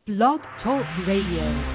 Blog Talk Radio.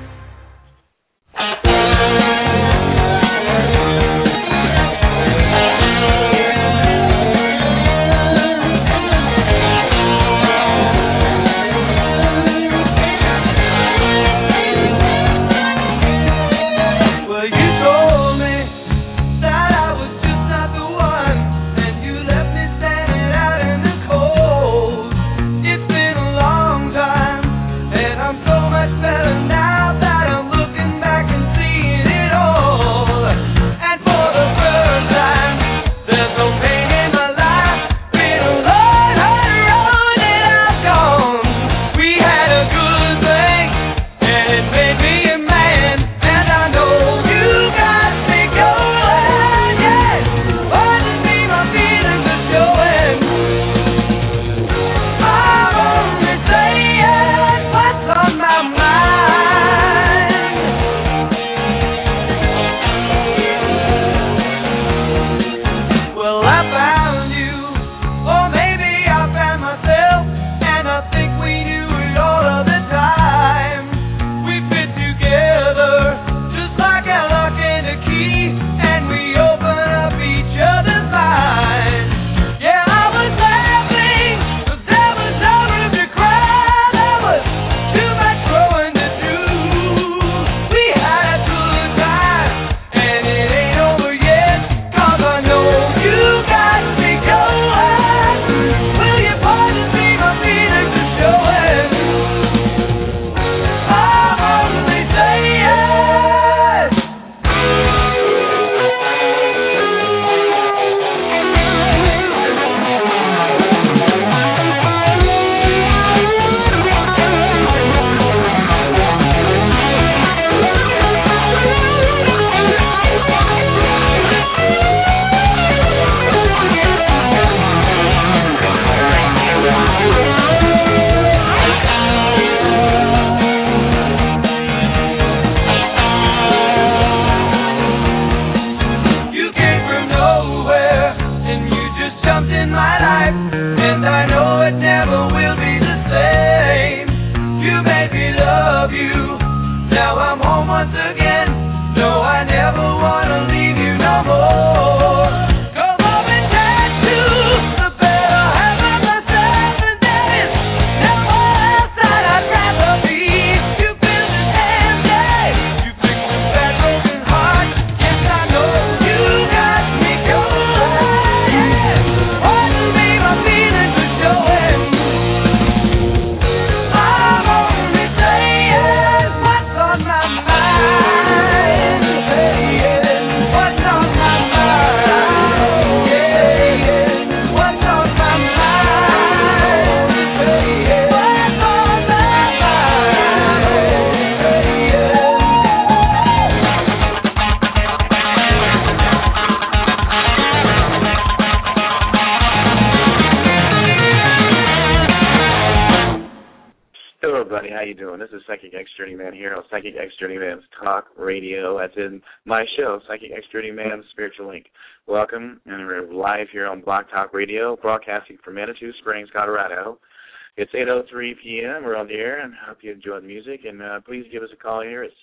Psychic X Journeyman's Talk Radio. That's in my show, Psychic X Journeyman's Spiritual Link. Welcome, and we're live here on Blog Talk Radio, broadcasting from Manitou Springs, Colorado. It's 8:03 p.m. We're on the air, and I hope you enjoy the music. And please give us a call here at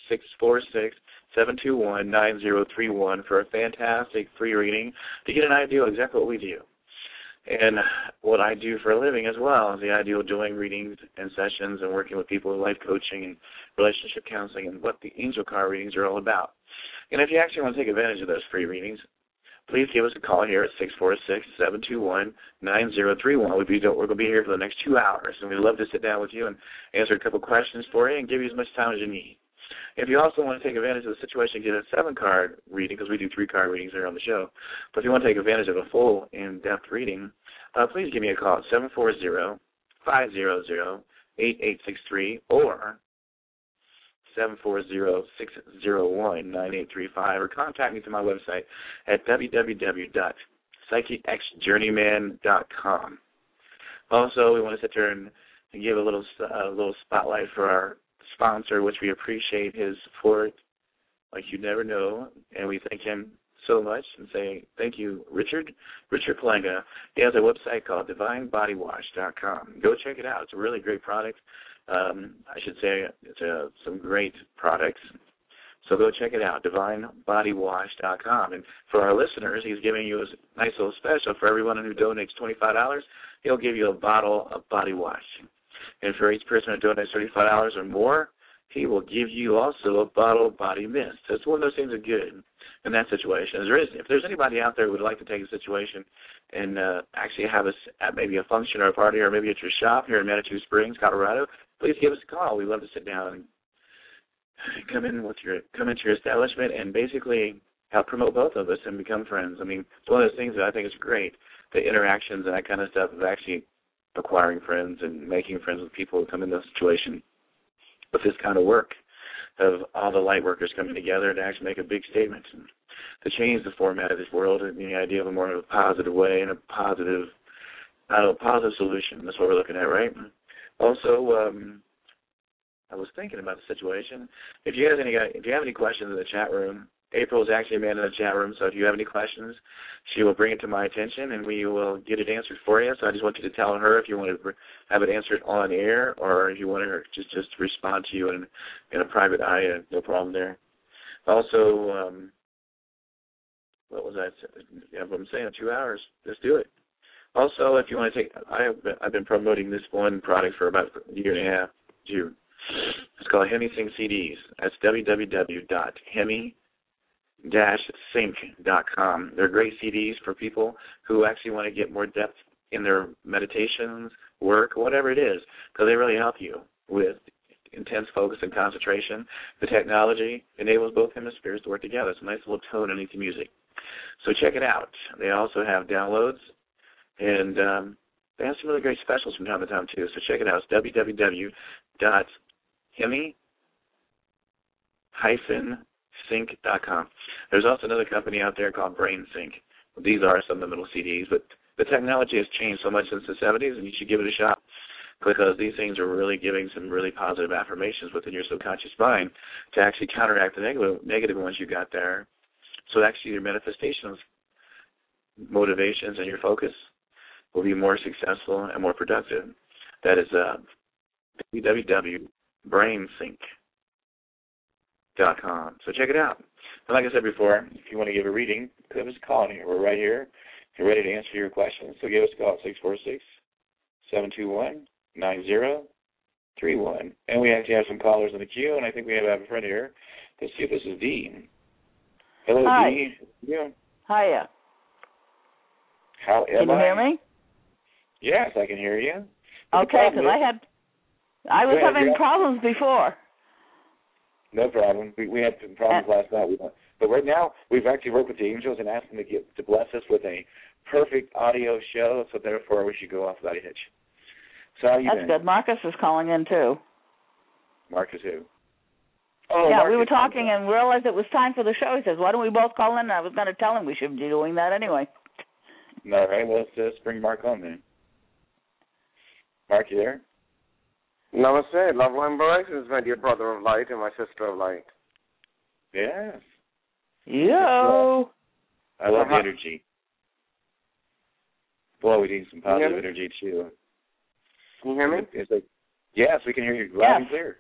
646-721-9031 for a fantastic free reading to get an idea of exactly what we do. And what I do for a living as well is the idea of doing readings and sessions and working with people in life coaching and relationship counseling and what the angel card readings are all about. And if you actually want to take advantage of those free readings, please give us a call here at 646-721-9031. We're going to be here for the next 2 hours, and we'd love to sit down with you and answer a couple questions for you and give you as much time as you need. If you also want to take advantage of the situation, get a 7-card reading, because we do 3-card readings here on the show. But if you want to take advantage of a full, in-depth reading, please give me a call at 740-500-8863 or 740-601-9835, or contact me through my website at www.psychicxjourneyman.com. Also, we want to sit there and give a little spotlight for our sponsor, which we appreciate his support like you never know, and we thank him so much and say thank you, Richard Palanga. He has a website called DivineBodyWash.com. Go check it out. It's a really great product, I should say it's some great products. So go check it out, DivineBodyWash.com. And for our listeners, he's giving you a nice little special. For everyone who donates $25, he'll give you a bottle of body wash. And for each person who donates $35 or more, he will give you also a bottle of body mist. So it's one of those things that are good in that situation. If there's anybody out there who would like to take a situation and actually have maybe a function or a party, or maybe at your shop here in Manitou Springs, Colorado, please give us a call. We'd love to sit down and come into your establishment and basically help promote both of us and become friends. I mean, it's one of those things that I think is great, the interactions and that kind of stuff of actually acquiring friends and making friends with people who come in this situation with this kind of work, of all the light workers coming together to actually make a big statement and to change the format of this world and the idea of a more positive way and a positive solution. That's what we're looking at, right? Also, I was thinking about the situation. If you have any questions in the chat room, April is actually a man in the chat room, so if you have any questions, she will bring it to my attention, and we will get it answered for you. So I just want you to tell her if you want to have it answered on air, or if you want her just respond to you in a private eye, no problem there. Also, what was I saying? Yeah, what I'm saying, 2 hours. Let's do it. Also, if you want to take, I've been promoting this one product for about a year and a half. It's called Hemi Sync CDs. That's www.hemi-sync.com. They're great CDs for people who actually want to get more depth in their meditations, work, whatever it is, because they really help you with intense focus and concentration. The technology enables both hemispheres to work together. It's a nice little tone underneath the music. So check it out. They also have downloads, and they have some really great specials from time to time, too. So check it out. It's www.hemi-sync.com. There's also another company out there called BrainSync. These are some of the little CDs, but the technology has changed so much since the 70s, and you should give it a shot, because these things are really giving some really positive affirmations within your subconscious mind to actually counteract the negative ones you got there. So actually your manifestations, motivations, and your focus will be more successful and more productive. That is www.brainsync.com. So check it out. And like I said before, if you want to give a reading, give us a call in here. We're right here. We're ready to answer your questions. So give us a call at 646-721-9031. And we actually have some callers in the queue, and I think we have a friend here. Let's see if this is Dee. Hello, Hi. Dee. Yeah. Hiya. How am I? Can you hear me? Yes, I can hear you. Okay, because I was having problems before. No problem. We had some problems last night. But right now, we've actually worked with the angels and asked them to bless us with a perfect audio show, so therefore we should go off without a hitch. So how you That's been? good. Marcus is calling in, too. Marcus who? Oh, yeah, Marcus. we were talking and realized it was time for the show. He says, why don't we both call in? And I was going to tell him we should be doing that anyway. All right, well, let's bring Mark on then. Mark, you there? Namaste. Love and blessings, my dear brother of light and my sister of light. Yes. Yo. I love the energy. Boy, we need some positive energy, too. Can you hear me? It's like, yes, we can hear you loud and clear.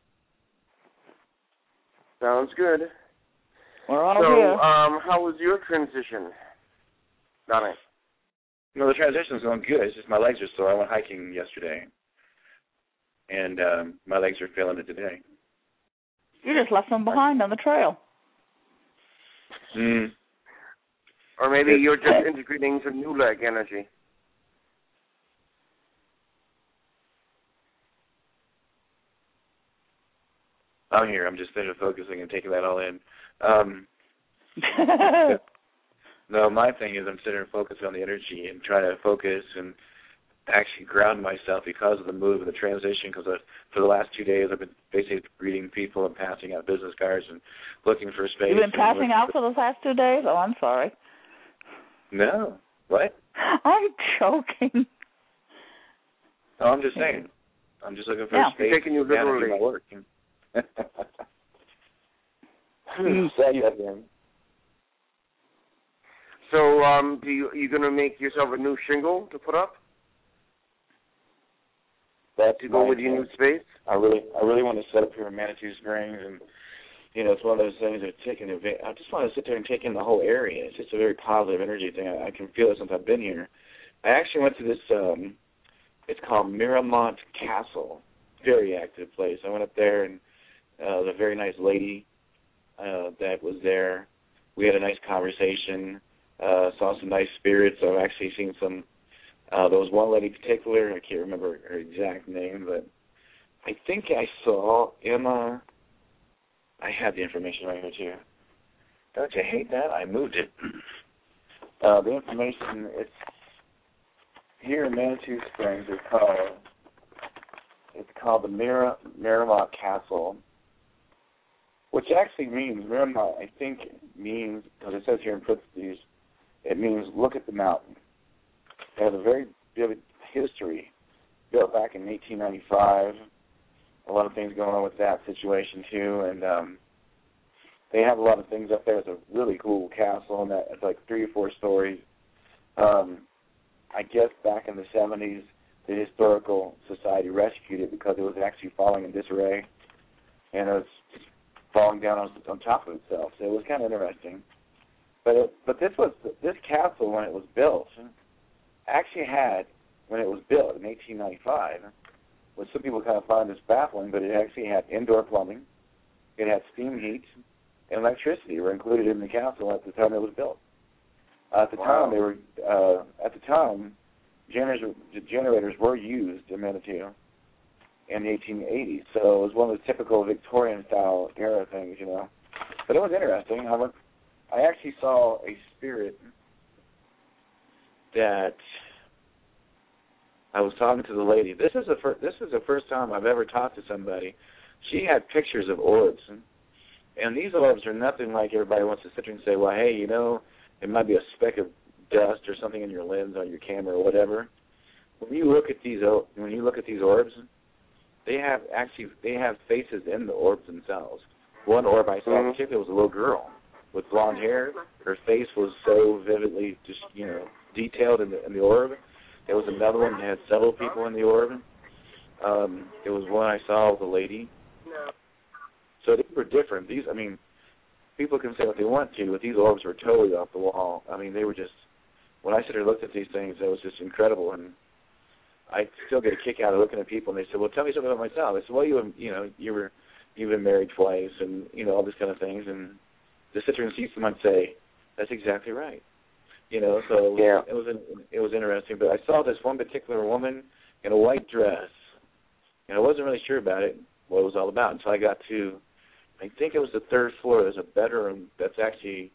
Sounds good. We're all so, here. how was your transition, Donnie? No, the transition's going good. It's just my legs are sore. I went hiking yesterday, and my legs are feeling it today. You just left them behind on the trail. Or maybe you're just integrating some new leg energy. I'm here. I'm just focusing and taking that all in. No, my thing is I'm sitting and focusing on the energy and trying to focus and actually ground myself because of the move and the transition, because for the last 2 days I've been basically greeting people and passing out business cards and looking for space. You've been passing out for the last 2 days? Oh, I'm sorry. No. What? I'm joking. No, I'm just saying. I'm just looking for space. Taking you literally. My work. Say you again. So, you gonna make yourself a new shingle to put up? That's to go with your new space? I really want to set up here in Manitou Springs, and it's one of those things that taking advantage. I just want to sit there and take in the whole area. It's just a very positive energy thing. I can feel it since I've been here. I actually went to this. It's called Miramont Castle. Very active place. I went up there, and there was a very nice lady that was there. We had a nice conversation. Saw some nice spirits. I've actually seen some. There was one lady in particular. I can't remember her exact name, but I think I saw Emma. I had the information right here, too. Don't you hate that? I moved it. The information, it's here in Manitou Springs. It's called the Miramont Castle, which actually means, Miramont, I think, means, because it says here in parentheses, it means look at the mountain. It has a very vivid history, built back in 1895. A lot of things going on with that situation too, and they have a lot of things up there. It's a really cool castle, and it's like 3 or 4 stories. I guess back in the 70s, the Historical Society rescued it because it was actually falling in disarray, and it was falling down on top of itself. So it was kind of interesting. But this castle, when it was built, actually had, when it was built in 1895. Which some people kind of find this baffling, but it actually had indoor plumbing, it had steam heat, and electricity were included in the castle at the time it was built. At the time, generators were used in Manitou in the 1880s, so it was one of the typical Victorian-style era things, But it was interesting. I actually saw a spirit that. I was talking to the lady. This is the first time I've ever talked to somebody. She had pictures of orbs, and these orbs are nothing like everybody wants to sit there and say, well, hey, it might be a speck of dust or something in your lens on your camera or whatever. When you look at these orbs, they have faces in the orbs themselves. One orb I saw in particular was a little girl with blonde hair. Her face was so vividly just detailed in the orb. There was another one that had several people in the orb. There was one I saw with a lady. So these were different. People can say what they want to, but these orbs were totally off the wall. They were just, when I sit there and looked at these things, it was just incredible. And I still get a kick out of looking at people, and they said, well, tell me something about myself. I said, well, you've been married twice, and, all these kind of things. And to sit there and see someone say, that's exactly right. So yeah. It was interesting. But I saw this one particular woman in a white dress, and I wasn't really sure about it, what it was all about, until I got to, I think it was the 3rd floor. There's a bedroom that's actually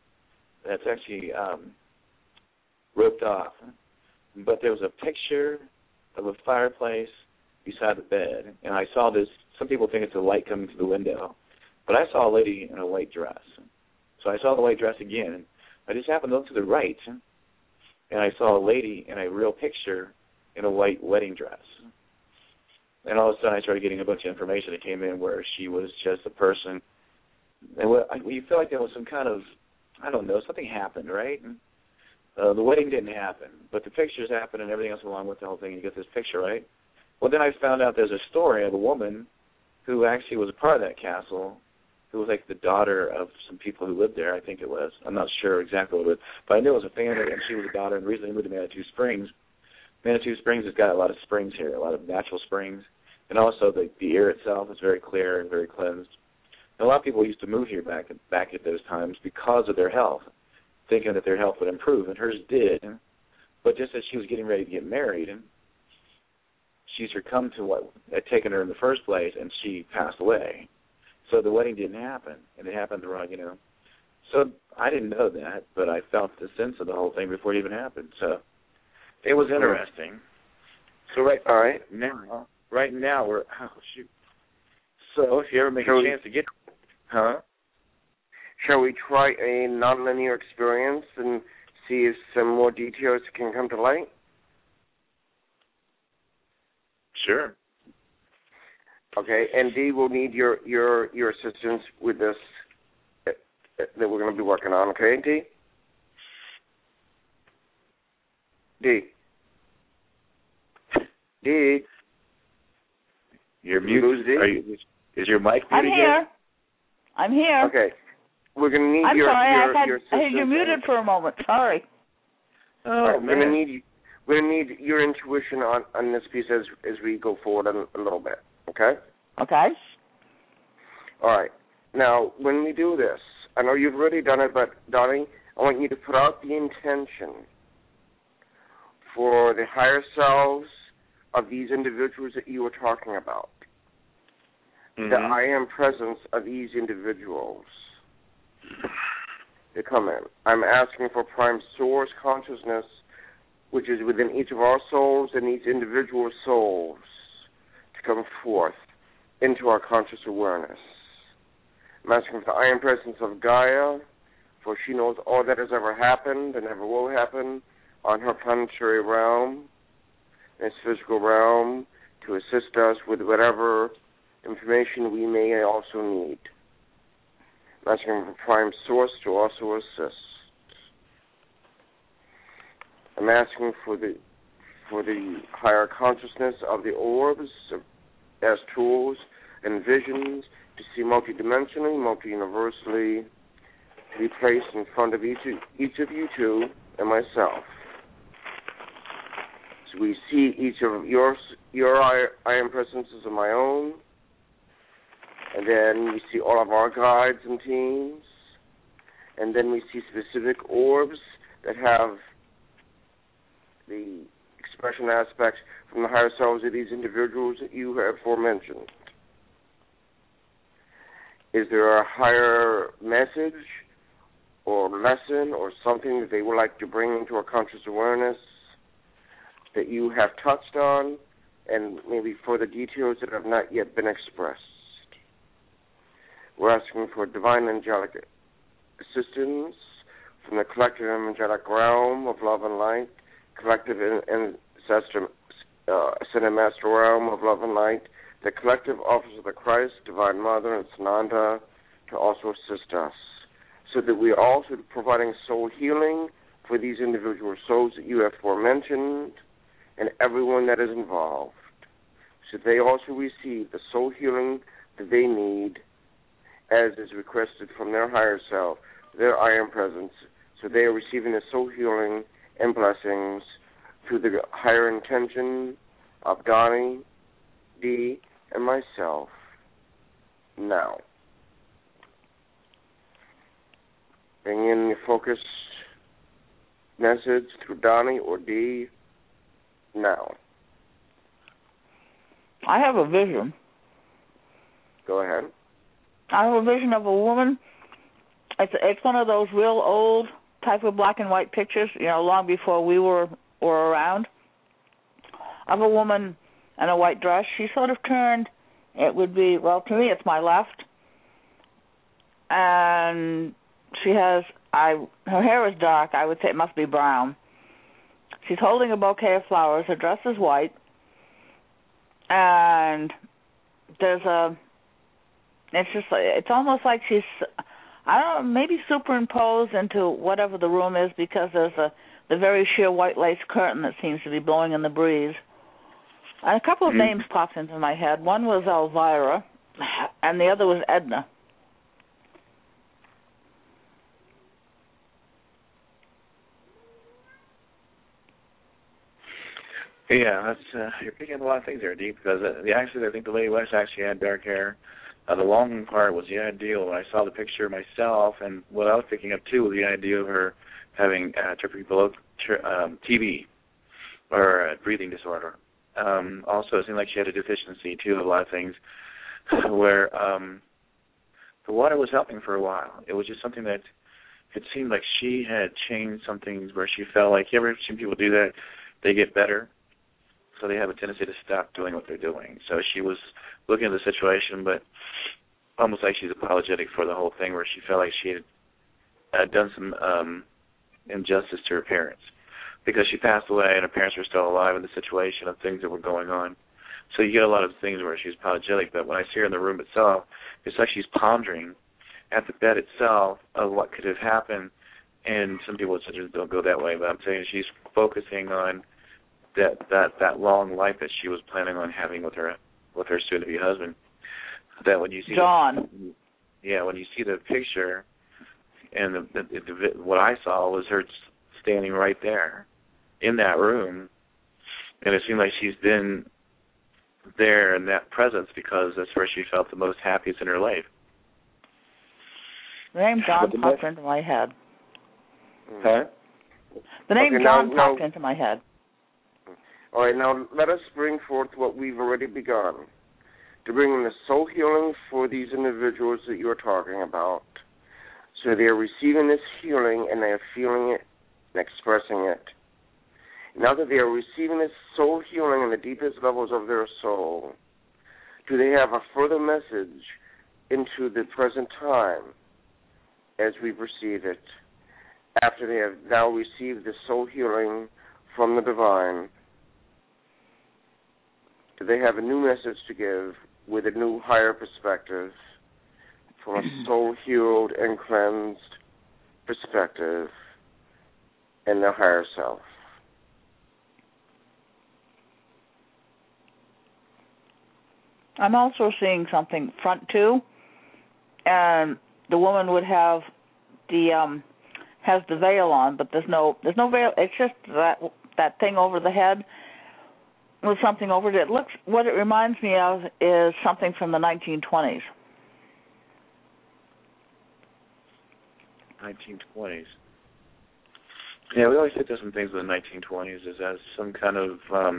roped off, but there was a picture of a fireplace beside the bed, and I saw this. Some people think it's a light coming through the window, but I saw a lady in a white dress. So I saw the white dress again. I just happened to look to the right, and I saw a lady in a real picture in a white wedding dress. And all of a sudden, I started getting a bunch of information that came in where she was just a person. And you feel like there was some kind of, something happened, right? The wedding didn't happen, but the pictures happened and everything else along with the whole thing. You get this picture, right? Well, then I found out there's a story of a woman who actually was a part of that castle, who was like the daughter of some people who lived there, I think it was. I'm not sure exactly what it was, but I knew it was a family, and she was a daughter, and the reason they moved to Manitou Springs has got a lot of springs here, a lot of natural springs, and also the air itself is very clear and very cleansed. And a lot of people used to move here back at those times because of their health, thinking that their health would improve, and hers did. But just as she was getting ready to get married, she succumbed to what had taken her in the first place, and she passed away. So the wedding didn't happen, and it happened the wrong, So I didn't know that, but I felt the sense of the whole thing before it even happened. So it was interesting. So right now we're, So if you ever make a chance to get, Shall we try a nonlinear experience and see if some more details can come to light? Sure. Okay, and Dee will need your assistance with this that we're going to be working on. Okay, Dee? Dee? You're muted. Is your mic muted? I'm here. I'm here. Okay. We're going to need I'm your sorry, your I had you muted for a moment. Sorry. Oh, man. We're going to need your intuition on this piece as we go forward a little bit, okay? Okay. All right. Now, when we do this, I know you've already done it, but, Donnie, I want you to put out the intention for the higher selves of these individuals that you were talking about. Mm-hmm. The I am presence of these individuals to come in. I'm asking for prime source consciousness, which is within each of our souls and each individual souls, to come forth into our conscious awareness. I'm asking for the I am presence of Gaia, for she knows all that has ever happened and ever will happen on her planetary realm, this physical realm, to assist us with whatever information we may also need. I'm asking for prime source to also assist. I'm asking for the higher consciousness of the orbs as tools and visions to see multidimensionally, multi-universally, to be placed in front of each of you two and myself. So we see each of your I am presences of my own, and then we see all of our guides and teams, and then we see specific orbs that have the expression aspects from the higher selves of these individuals that you have aforementioned. Is there a higher message or lesson or something that they would like to bring into our conscious awareness that you have touched on, and maybe further details that have not yet been expressed? We're asking for divine angelic assistance from the collective angelic realm of love and light, collective ancestor ascended master realm of love and light, the collective office of the Christ, Divine Mother, and Sananda to also assist us, so that we are also providing soul healing for these individual souls that you have aforementioned and everyone that is involved, so they also receive the soul healing that they need as is requested from their higher self, their I am presence, so they are receiving the soul healing and blessings through the higher intention of Donnie, Dee, and myself now. Bring in the focused message through Donnie or Dee now. I have a vision. Go ahead. I have a vision of a woman. It's one of those real old type of black and white pictures, long before we were around, of a woman in a white dress. She sort of turned, it would be, well, to me it's my left, and she has, her hair is dark, I would say it must be brown. She's holding a bouquet of flowers, her dress is white, and it's almost like she's, I don't know, maybe superimposed into whatever the room is, because there's the very sheer white lace curtain that seems to be blowing in the breeze. And a couple of names popped into my head. One was Elvira, and the other was Edna. Yeah, that's you're picking up a lot of things there, Dee, because I think the Lady West actually had dark hair. The long part was the idea when I saw the picture myself, and what I was picking up too was the idea of her having TB or a breathing disorder. Also, it seemed like she had a deficiency too of a lot of things, where the water was helping for a while. It was just something that it seemed like she had changed some things where she felt like, you ever seen people do that? They get better, so they have a tendency to stop doing what they're doing. So she was looking at the situation, but almost like she's apologetic for the whole thing, where she felt like she had done some injustice to her parents, because she passed away and her parents were still alive in the situation of things that were going on. So you get a lot of things where she's apologetic, but when I see her in the room itself, it's like she's pondering at the bed itself of what could have happened. And some people would say, don't go that way, but I'm saying she's focusing on that long life that she was planning on having with her with her soon-to-be husband. That when you see John. when you see the picture, and what I saw was her standing right there in that room, and it seemed like she's been there in that presence because that's where she felt the most happiest in her life. The name John popped into my head. Huh? The name John popped into my head. All right, now let us bring forth what we've already begun, to bring in the soul healing for these individuals that you are talking about. So they are receiving this healing and they are feeling it and expressing it. Now that they are receiving this soul healing in the deepest levels of their soul, do they have a further message into the present time as we perceive it? After they have now received the soul healing from the divine, do they have a new message to give with a new higher perspective from a soul-healed and cleansed perspective in their higher self? I'm also seeing something front two, and the woman would have has the veil on, but there's no veil. It's just that thing over the head with something over it. What it reminds me of is something from the 1920s. 1920s. Yeah, we always think there's some things in the 1920s as some kind of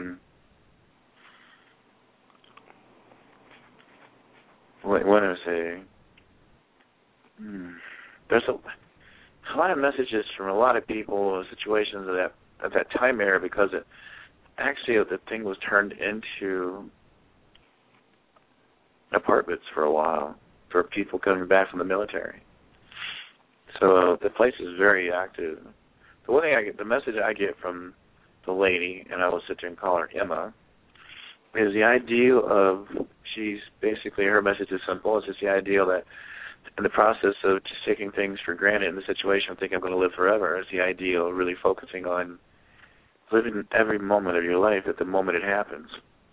what do I say? There's a lot of messages from a lot of people, situations of that time era, because the thing was turned into apartments for a while for people coming back from the military. So the place is very active. The message I get from the lady, and I will sit there and call her Emma, is the ideal of, she's basically, her message is simple. It's just the ideal that in the process of just taking things for granted in the situation of thinking I'm going to live forever, is the ideal of really focusing on living every moment of your life at the moment it happens.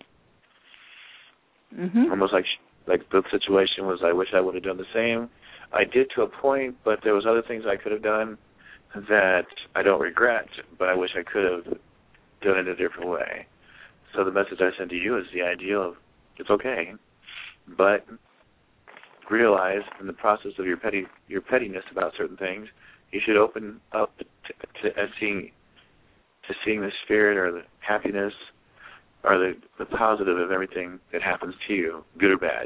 Mm-hmm. Almost like the situation was, I wish I would have done the same. I did to a point, but there was other things I could have done that I don't regret, but I wish I could have done it a different way. So the message I send to you is the ideal of, it's okay, but realize in the process of your pettiness about certain things, you should open up to seeing the spirit or the happiness or the positive of everything that happens to you, good or bad.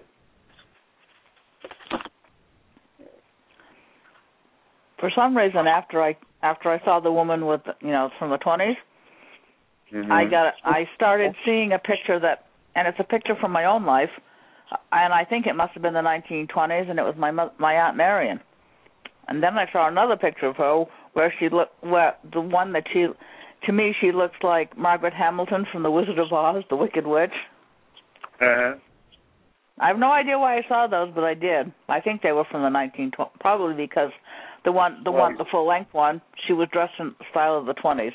For some reason, after I saw the woman with from the 20s, mm-hmm. I started seeing a picture and it's a picture from my own life, and I think it must have been the 1920s, and it was my Aunt Marion. And then I saw another picture of her the one that to me she looks like Margaret Hamilton from The Wizard of Oz, the Wicked Witch. Uh-huh. I have no idea why I saw those, but I did. I think they were from the 1920s, probably because the full-length one, she was dressed in the style of the 20s.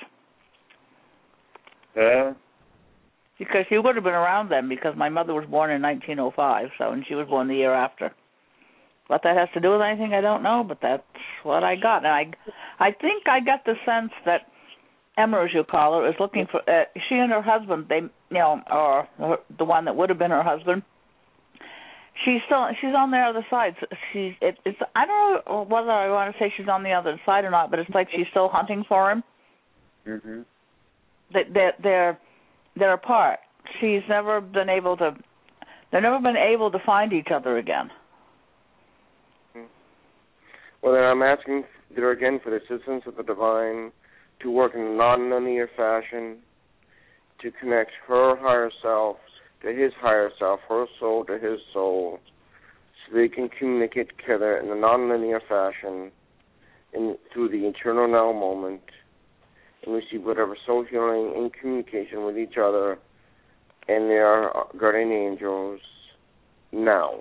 Yeah. Because she would have been around then, because my mother was born in 1905, and she was born the year after. What that has to do with anything, I don't know, but that's what I got. And I think I got the sense that Emma, as you call her, is looking for. She and her husband, or the one that would have been her husband. She's on the other side. I don't know whether I want to say she's on the other side or not, but it's like she's still hunting for him. Mhm. They're apart. She's never been able to. They've never been able to find each other again. Well, then I'm asking there again for the assistance of the divine to work in a non-linear fashion to connect her higher self to his higher self, her soul to his soul, so they can communicate together in a non-linear fashion through the eternal now moment and receive whatever soul healing in communication with each other and their guardian angels now.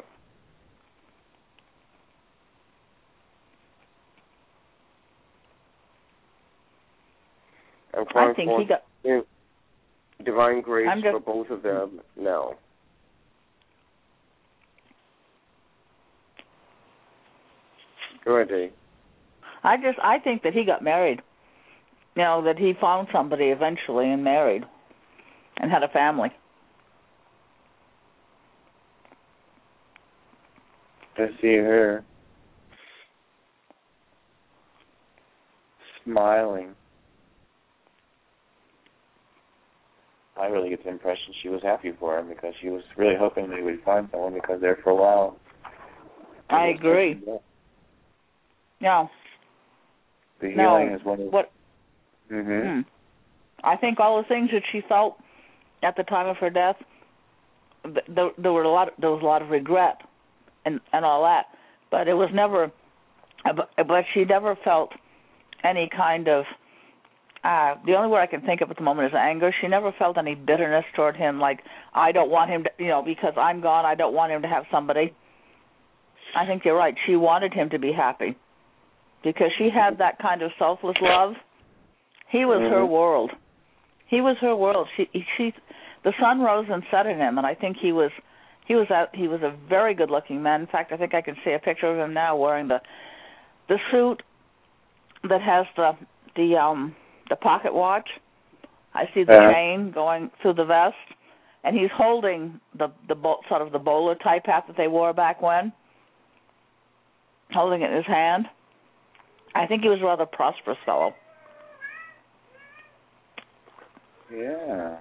I think he got divine grace for both of them now. Go ahead, Dave. I think that he got married. You know, that he found somebody eventually and married and had a family. I see her smiling. I really get the impression she was happy for him because she was really hoping that he would find someone because there for a while. I agree. Yeah. The healing is one of what. Mm-hmm. I think all the things that she felt at the time of her death, there was a lot of regret and all that, but it was never. But she never felt any kind of. The only word I can think of at the moment is anger. She never felt any bitterness toward him, like, I don't want him to, because I'm gone, I don't want him to have somebody. I think you're right. She wanted him to be happy because she had that kind of selfless love. He was her world. He was her world. The sun rose and set in him, and I think he was a very good-looking man. In fact, I think I can see a picture of him now wearing the suit that has the pocket watch. I see the chain going through the vest, and he's holding the sort of the bowler type hat that they wore back when, holding it in his hand. I think he was a rather prosperous fellow. Yeah.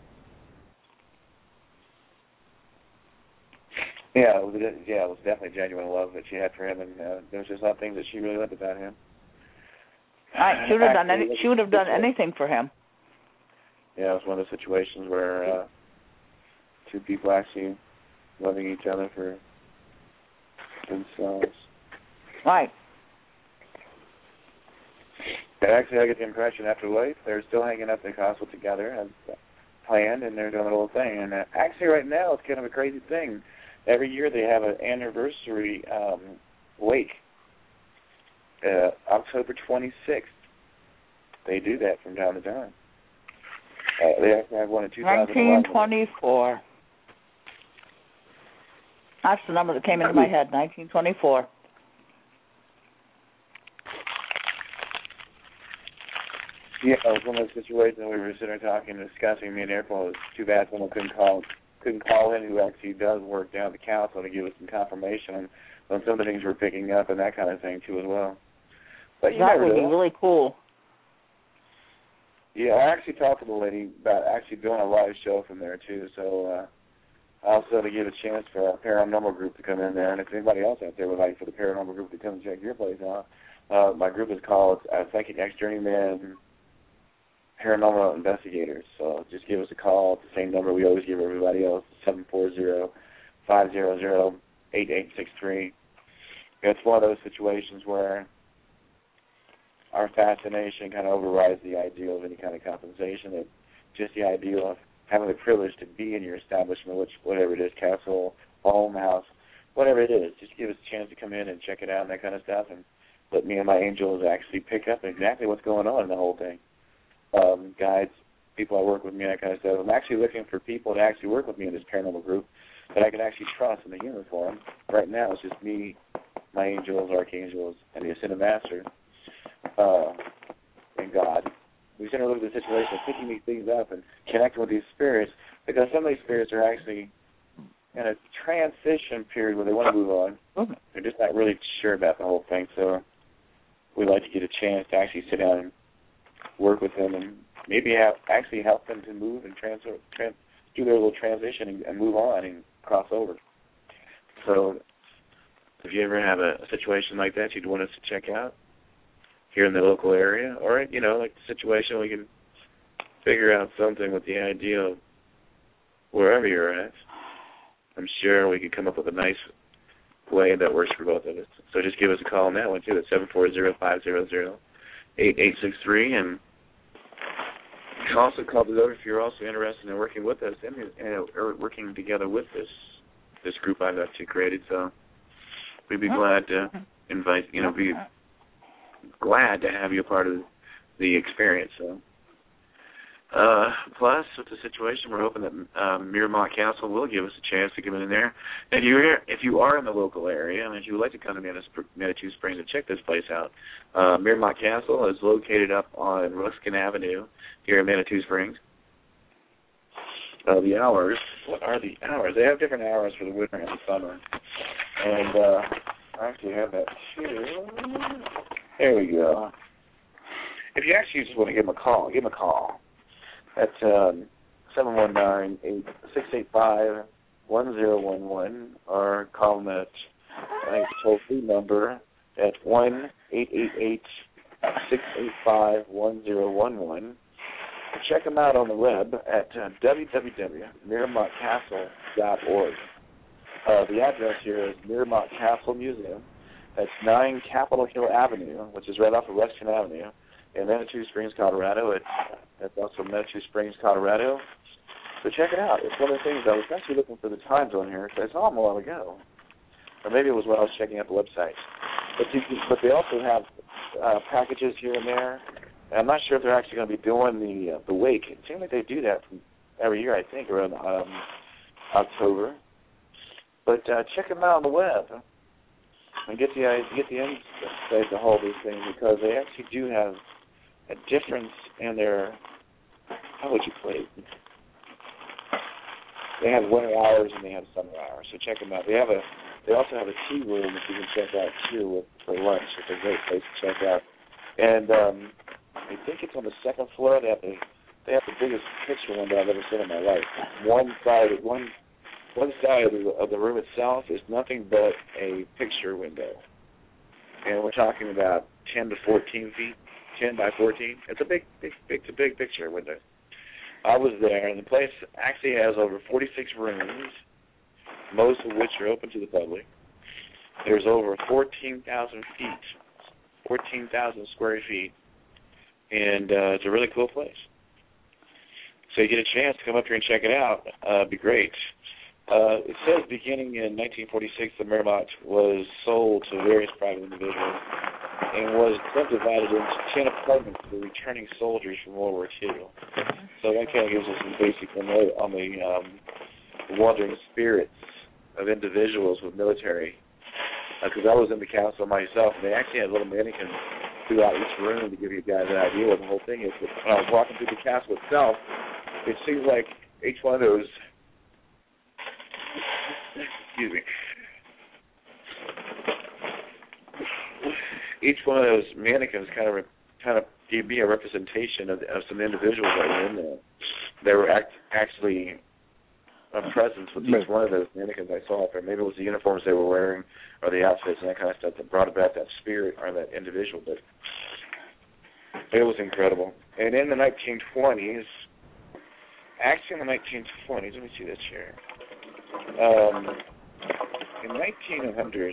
Yeah, it was definitely genuine love that she had for him, and there was just a lot of things that she really loved about him. She would have done anything for him. Yeah, it was one of those situations where two people actually loving each other for themselves. Right. But actually, I get the impression after life, they're still hanging up the castle together as planned, and they're doing the whole thing. And actually, right now, it's kind of a crazy thing. Every year, they have an anniversary wake. October 26th. They do that from time to time. They actually have one in 2011. 1924. That's the number that came into my head, 1924. Yeah, it was one of those situations we were sitting there talking and discussing. Me and April, it was too bad someone couldn't call in who actually does work down at the council to give us some confirmation on some of the things we're picking up and that kind of thing, too, as well. But that would be really cool. Yeah, I actually talked to the lady about actually doing a live show from there, too, so also to give a chance for our paranormal group to come in there, and if anybody else out there would like for the paranormal group to come and check your place out, my group is called Psychic Ex-Journeyman Paranormal Investigators, so just give us a call at the same number we always give everybody else, 740-500-8863. It's one of those situations where our fascination kind of overrides the ideal of any kind of compensation. It's just the ideal of having the privilege to be in your establishment, whatever it is, castle, home, house, whatever it is. Just give us a chance to come in and check it out and that kind of stuff, and let me and my angels actually pick up exactly what's going on in the whole thing. Guides, people that work with me, that kind of stuff. I'm actually looking for people to actually work with me in this paranormal group that I can actually trust in the human form. Right now, it's just me, my angels, archangels, and the Ascended Master, and God. We sit and look at the situation of picking these things up and connecting with these spirits, because some of these spirits are actually in a transition period where they want to move on. They're just not really sure about the whole thing, so we like to get a chance to actually sit down and work with them and maybe actually help them to move and do their little transition and move on and cross over. So if you ever have a situation like that you'd want us to check out here in the local area, or, like the situation we can figure out something with the idea of wherever you're at, I'm sure we could come up with a nice way that works for both of us. So just give us a call on that one, too, at 740-500-8863, and you can also call us over if you're also interested in working with us or working together with this group I've actually created. So we'd be glad to invite, be glad to have you a part of the experience. So Plus, with the situation, we're hoping that Miramont Castle will give us a chance to get in there. And if you are in the local area, and if you would like to come to Manitou Springs and check this place out, Miramont Castle is located up on Ruskin Avenue here in Manitou Springs. The hours, what are the hours? They have different hours for the winter and the summer. And I actually have that too. There we go. If you actually just want to give them a call, That's 719-685-1011, or call them at toll-free number at 1-888-685-1011. Check them out on the web at www.miramontcastle.org. The address here is Miramont Castle Museum. That's 9 Capitol Hill Avenue, which is right off of Ruskin Avenue, in Manitou Springs, Colorado. It's also Manitou Springs, Colorado. So check it out. It's one of the things I was actually looking for the time zone here because I saw them a while ago. Or maybe it was when I was checking out the website. But they also have packages here and there. And I'm not sure if they're actually going to be doing the wake. It seems like they do that every year, I think, around October. But check them out on the web and get the insight to hold these things, because they actually do have a difference in their, how would you put it? They have winter hours and they have summer hours, so check them out. They also have a tea room that you can check out too for lunch. It's a great place to check out. And I think it's on the second floor. They have the biggest picture window I've ever seen in my life. One side of the room itself is nothing but a picture window, and we're talking about 10 to 14 feet, 10 by 14. It's a big picture window. I was there, and the place actually has over 46 rooms, most of which are open to the public. There's over 14,000 square feet, and it's a really cool place. So you get a chance to come up here and check it out. It'd be great. It says beginning in 1946, the Miramont was sold to various private individuals and was subdivided into 10 apartments for returning soldiers from World War II. So that kind of gives us some basic note on the wandering spirits of individuals with military. Because I was in the castle myself, and they actually had little mannequins throughout each room to give you guys an idea what the whole thing is. But when I was walking through the castle itself, it seems like each one of those each one of those mannequins kind of gave me a representation of some individuals that were in there. They were actually a presence with each one of those mannequins I saw up there. Maybe it was the uniforms they were wearing or the outfits and that kind of stuff that brought about that spirit or that individual. But it was incredible. And in the 1920s, let me see this here. In 1900,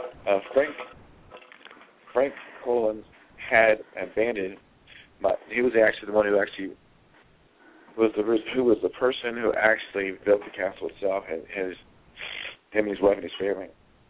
Frank Collins had abandoned. He was actually the one who was the person who actually built the castle itself. Him and his wife and his family.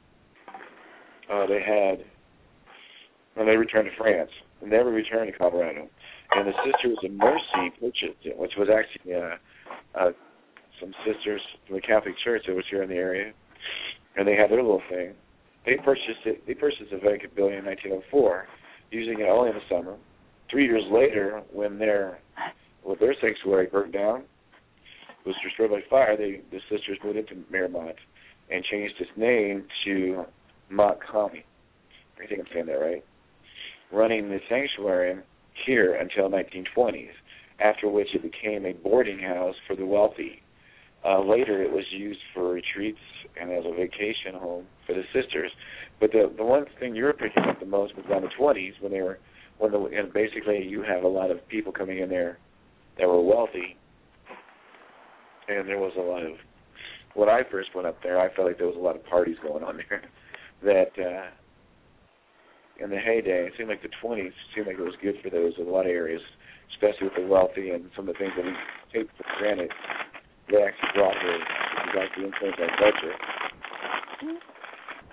They returned to France and never returned to Colorado. And the Sisters of Mercy purchased it, which was actually some sisters from the Catholic Church that was here in the area, and they had their little thing. They purchased it. They purchased the vacant building in 1904, using it only in the summer. 3 years later, when their sanctuary burnt down, was destroyed by fire, the sisters moved into Miramont and changed its name to Montcalm. I think I'm saying that right. Running the sanctuary here until 1920s, after which it became a boarding house for the wealthy. Later, it was used for retreats and as a vacation home for the sisters. But the one thing you were picking up the most was around the 20s, and basically you have a lot of people coming in there that were wealthy, and there was a lot of. When I first went up there, I felt like there was a lot of parties going on there. That in the heyday, it seemed like the 20s seemed like it was good for those in a lot of areas, especially with the wealthy and some of the things that we take for granted. They actually brought here, which is actually influenced our culture.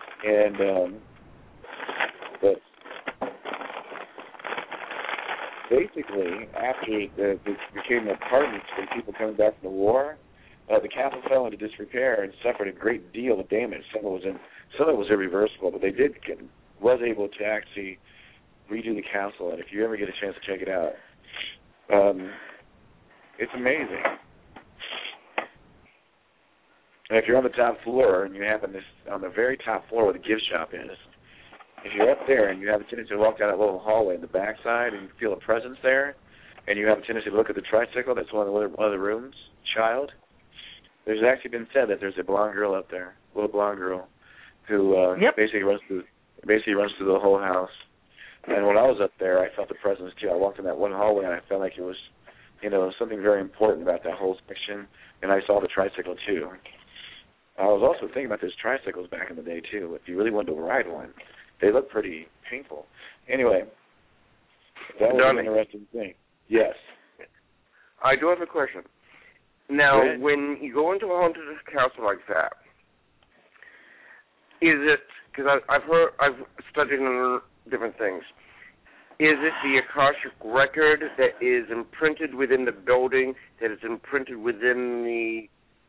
And but basically, after it became apartments for people coming back from the war, the castle fell into disrepair and suffered a great deal of damage. Some of it was irreversible, but they was able to actually redo the castle. And if you ever get a chance to check it out, it's amazing. And if you're on the top floor and you happen on the very top floor where the gift shop is, if you're up there and you have a tendency to walk down that little hallway in the backside and you feel a presence there, and you have a tendency to look at the tricycle that's one of the rooms, child, there's actually been said that there's a blonde girl up there, a little blonde girl, who basically runs through the whole house. And when I was up there, I felt the presence too. I walked in that one hallway and I felt like it was, something very important about that whole section. And I saw the tricycle too. I was also thinking about those tricycles back in the day too. If you really wanted to ride one, they look pretty painful. Anyway, that was an interesting thing. Yes. I do have a question. Now, when you go into a haunted castle like that, is it, because I've studied on different things, is it the Akashic record that is imprinted within the building, that is imprinted within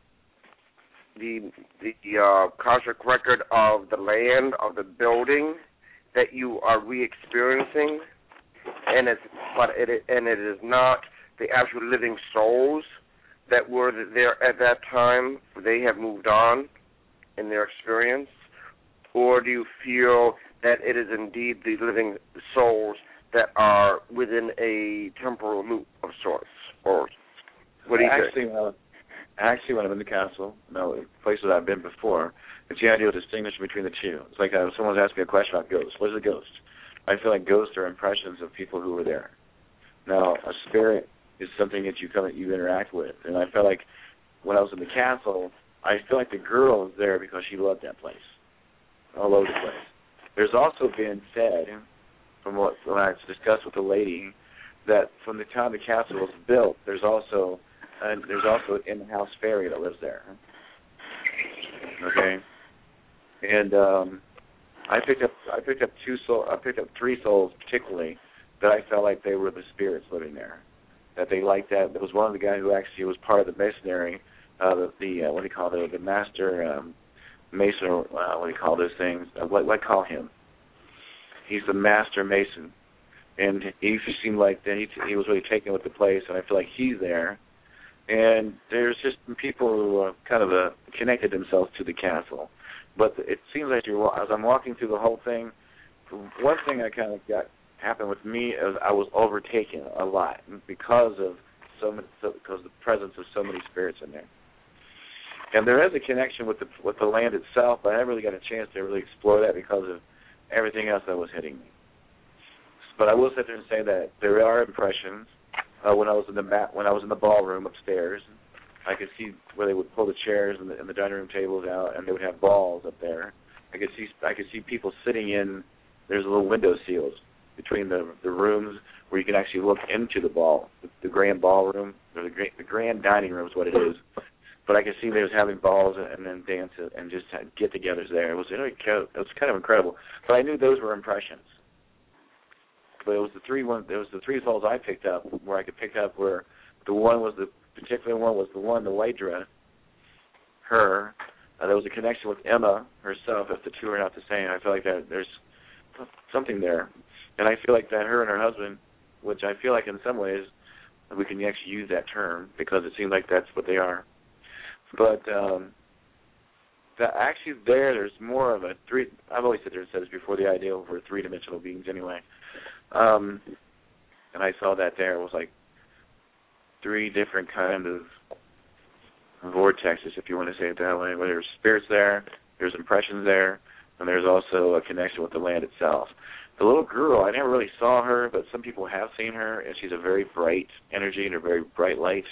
the Akashic record of the land, of the building, that you are re-experiencing, and it is not the actual living souls that were there at that time? They have moved on in their experience? Or do you feel that it is indeed the living souls that are within a temporal loop of sorts? Or what do you think? Actually, when I'm in the castle, places I've been before, it's the idea of distinguishing between the two. It's like someone's asking me a question about ghosts. What is a ghost? I feel like ghosts are impressions of people who were there. Now, a spirit is something that you interact with. And I felt like when I was in the castle, I feel like the girl was there because she loved that place. All over the place. There's also been said, from when I discussed with the lady, that from the time the castle was built, there's also an in-house fairy that lives there. Okay, and I picked up 3 souls particularly that I felt like they were the spirits living there. That they liked that. There was one of the guys who actually was part of the masonry, the master mason. What do you call those things? What call him? He's the master mason, and he seemed like that he was really taken with the place, and I feel like he's there. And there's just people who kind of connected themselves to the castle. But it seems like as I'm walking through the whole thing, one thing I kind of got happened with me is I was overtaken a lot because of the presence of so many spirits in there. And there is a connection with the land itself, but I never really got a chance to really explore that because of everything else that was hitting me. But I will sit there and say that there are impressions. When I was in the ballroom upstairs, I could see where they would pull the chairs and the dining room tables out, and they would have balls up there. I could see people sitting in. There's little window seals between the rooms where you can actually look into the grand ballroom, or the grand dining room is what it is. But I could see they was having balls and then dance and just had get-togethers there. It was kind of incredible. But I knew those were impressions. But it was the three souls I picked up where I could pick up where the particular one was the white dress, her. There was a connection with Emma herself. If the two are not the same, I feel like that there's something there. And I feel like that her and her husband, which I feel like in some ways we can actually use that term because it seems like that's what they are. But there's more of a three. I've always said this before, the idea of we're 3-dimensional beings anyway. And I saw that there was like 3 different kind of vortexes, if you want to say it that way. Where there's spirits there, there's impressions there, and there's also a connection with the land itself. The little girl, I never really saw her, but some people have seen her, and she's a very bright energy and a very bright light.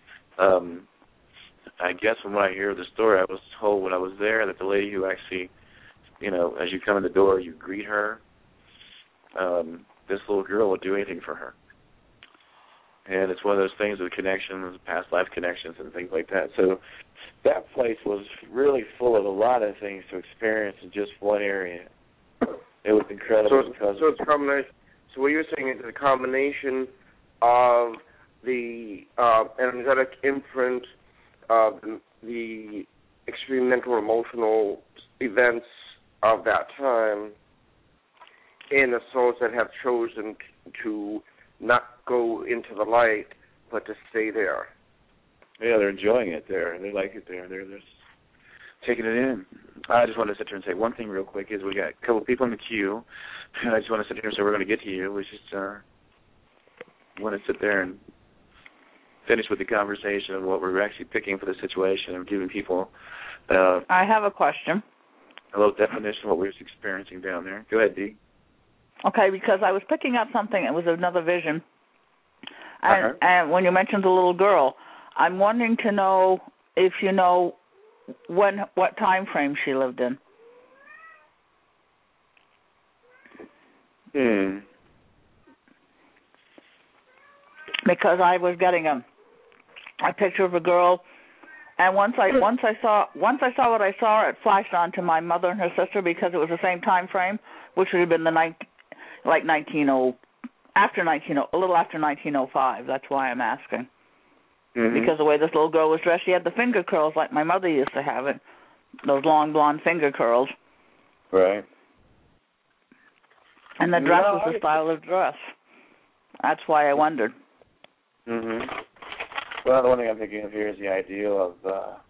I guess from what I hear of the story, I was told when I was there that the lady who actually, as you come in the door, you greet her, this little girl will do anything for her. And it's one of those things with connections, past life connections and things like that. So that place was really full of a lot of things to experience in just one area. It was incredible. So it's a combination. So what you're saying is a combination of the energetic imprint of the extreme mental emotional events of that time and the souls that have chosen to not go into the light but to stay there. Yeah, they're enjoying it there. They like it there. They're just taking it in. I just want to sit here and say one thing real quick is we got a couple people in the queue, and I just want to sit here and say we're going to get to you. We just want to sit there and finish with the conversation of what we're actually picking for the situation and giving people I have a question. A little definition of what we're experiencing down there. Go ahead, Dee. Okay, because I was picking up something. It was another vision. And when you mentioned the little girl, I'm wanting to know if you know what time frame she lived in. Because I was getting a picture of a girl, and once I saw what I saw, it flashed onto my mother and her sister because it was the same time frame, which would have been a little after 1905. That's why I'm asking. Mm-hmm. Because the way this little girl was dressed, she had the finger curls like my mother used to have it, those long blonde finger curls. Right. And the dress was the style of dress. That's why I wondered. Mhm. Well, the one thing I'm thinking of here is the ideal of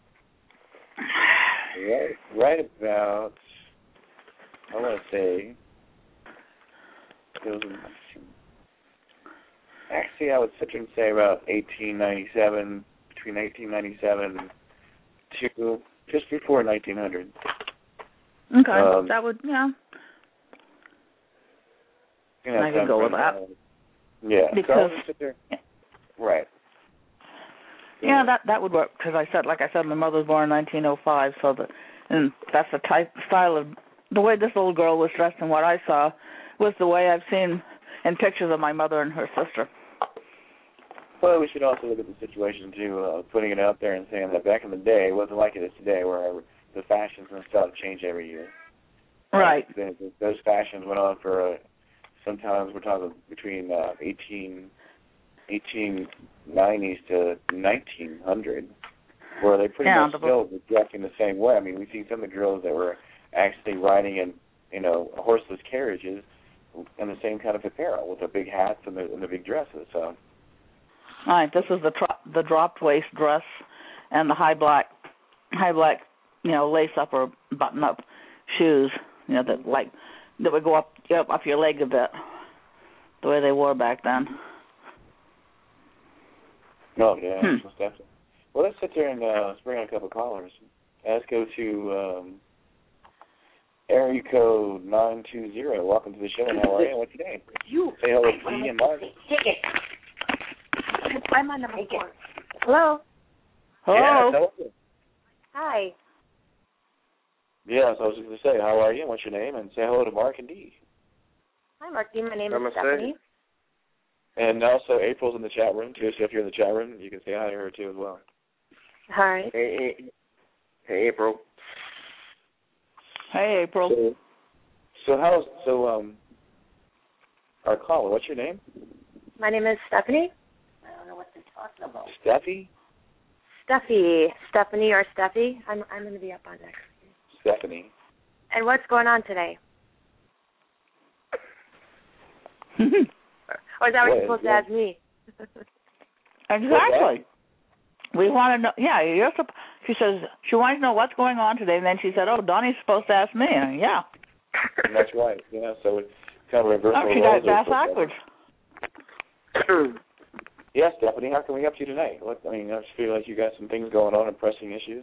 right about, I want to say, actually I would sit and say about 1897, between 1897 to just before 1900. Okay, that would, yeah. I can go with that. Yeah. Because, right. Yeah, that would work because like I said, my mother was born in 1905, and that's the style of the way this little girl was dressed, and what I saw was the way I've seen in pictures of my mother and her sister. Well, we should also look at the situation too, putting it out there and saying that back in the day it wasn't like it is today, where the fashions and stuff change every year. Right. Those fashions went on for sometimes we're talking between 1890s to 1900, where they pretty much still were dressing the same way. I mean, we've seen some of the girls that were actually riding in, horseless carriages in the same kind of apparel with the big hats and the big dresses. So. All right, this is the dropped waist dress and the high black, lace up or button up shoes, that would go up your leg a bit, the way they wore back then. Oh, yeah, definitely. Well, let's sit there and let's bring on a couple of callers. Let's go to area code 920. Welcome to the show, and how are you? What's your name? Say hello to Dee and Mark. Take it. I'm on number 4. Hello? Hello? Yeah, hi. Yeah, so I was just going to say, how are you? What's your name? And say hello to Mark and Dee. Hi, Mark. My name is Stephanie. And also, April's in the chat room, too, so if you're in the chat room, you can say hi to her, too, as well. Hi. Hey, April. Hey, April. So our caller, what's your name? My name is Stephanie. I don't know what they're talking about. Steffi? Stephanie or Steffi. I'm going to be up on next. Stephanie. And what's going on today? Or is that what you're supposed to ask me? Exactly. We want to know. Yeah, she says she wants to know what's going on today, and then she said, "Oh, Donnie's supposed to ask me." And yeah. And that's right. Yeah, so it's kind of reversal. Oh, she got it backwards. Yeah, Stephanie, how can we help you tonight? I just feel like you got some things going on and pressing issues.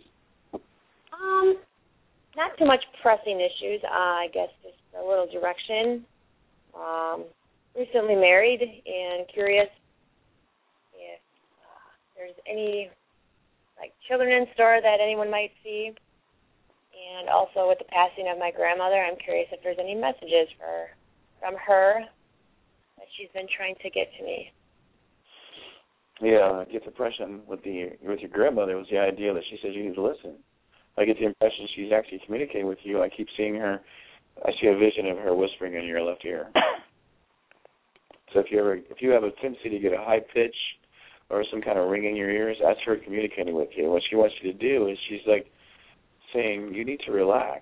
Not too much pressing issues. I guess just a little direction. Recently married and curious if there's any children in store that anyone might see. And also with the passing of my grandmother, I'm curious if there's any messages from her that she's been trying to get to me. Yeah, I get the impression with your grandmother was the idea that she says you need to listen. I get the impression she's actually communicating with you. I keep seeing her. I see a vision of her whispering in your left ear. So if you have a tendency to get a high pitch or some kind of ring in your ears, that's her communicating with you. What she wants you to do is she's like saying you need to relax.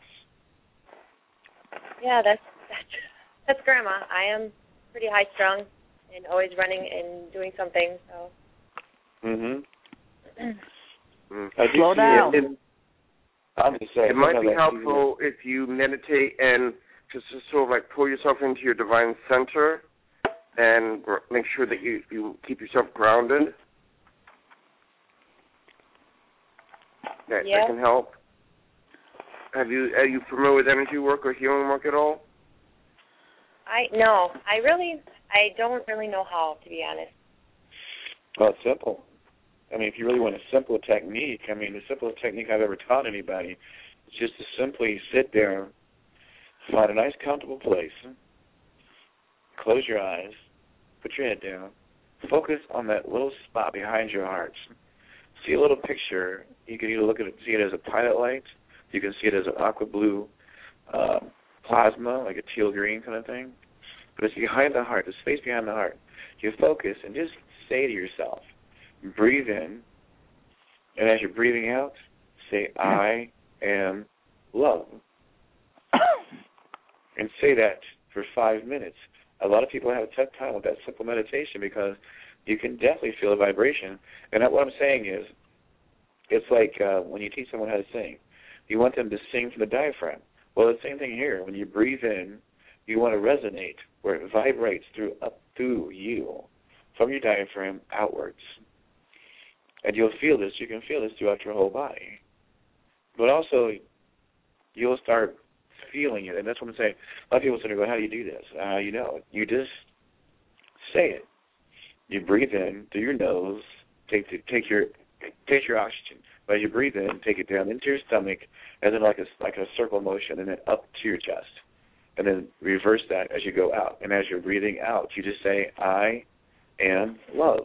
Yeah, that's Grandma. I am pretty high strung and always running and doing something. So. Slow down. I'm just saying. It might be helpful if you meditate and just sort of like pull yourself into your divine center and make sure that you keep yourself grounded. That can help. Are you familiar with energy work or healing work at all? I don't really know how, to be honest. Well, it's simple. I mean, if you really want a simple technique, the simplest technique I've ever taught anybody is just to simply sit there, find a nice, comfortable place, close your eyes, put your head down, focus on that little spot behind your heart. See a little picture. You can either see it as a pilot light. You can see it as an aqua blue plasma, like a teal green kind of thing. But it's behind the heart, the space behind the heart. You focus and just say to yourself, breathe in, and as you're breathing out, say, I am love. And say that for 5 minutes. A lot of people have a tough time with that simple meditation because you can definitely feel a vibration. And what I'm saying is, it's like when you teach someone how to sing. You want them to sing from the diaphragm. Well, the same thing here. When you breathe in, you want to resonate where it vibrates up through you, from your diaphragm outwards. And you'll feel this. You can feel this throughout your whole body. But also, you'll start feeling it. And that's what I'm saying. A lot of people say, how do you do this? You know it. You just say it. You breathe in through your nose, take your oxygen. But as you breathe in, take it down into your stomach, and then like a circle motion, and then up to your chest. And then reverse that as you go out. And as you're breathing out, you just say, I am love.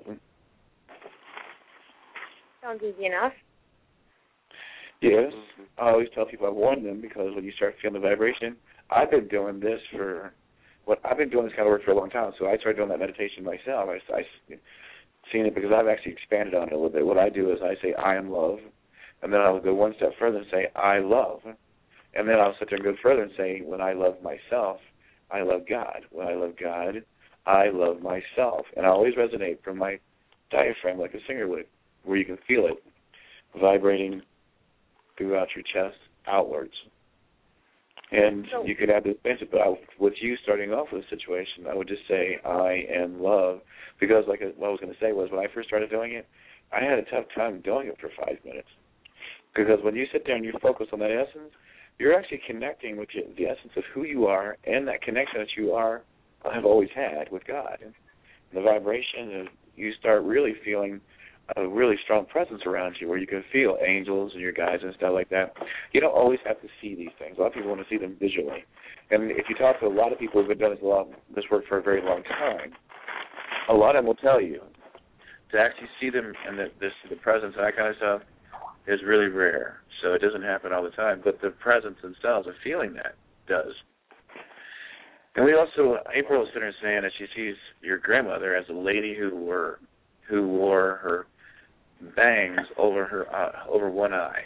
Sounds easy enough. Yes. I always tell people, I warn them, because when you start feeling the vibration, I've been doing this kind of work for a long time, so I started doing that meditation myself. I've seen it because I've actually expanded on it a little bit. What I do is I say, I am love, and then I'll go one step further and say, I love. And then I'll sit there and go further and say, when I love myself, I love God. When I love God, I love myself. And I always resonate from my diaphragm like a singer would, where you can feel it vibrating throughout your chest outwards. And you could add this basic, but with you starting off with a situation, I would just say, I am love. Because what I was going to say was, when I first started doing it, I had a tough time doing it for 5 minutes. Because when you sit there and you focus on that essence, you're actually connecting with the essence of who you are and that connection that you have always had with God. And the vibration, you start really feeling a really strong presence around you where you can feel angels and your guides and stuff like that. You don't always have to see these things. A lot of people want to see them visually. And if you talk to a lot of people who have been doing this work for a very long time, a lot of them will tell you to actually see them and the presence and that kind of stuff is really rare. So it doesn't happen all the time. But the presence themselves of feeling that does. And we also, April is sitting there saying that she sees your grandmother as a lady who wore her bangs over one eye.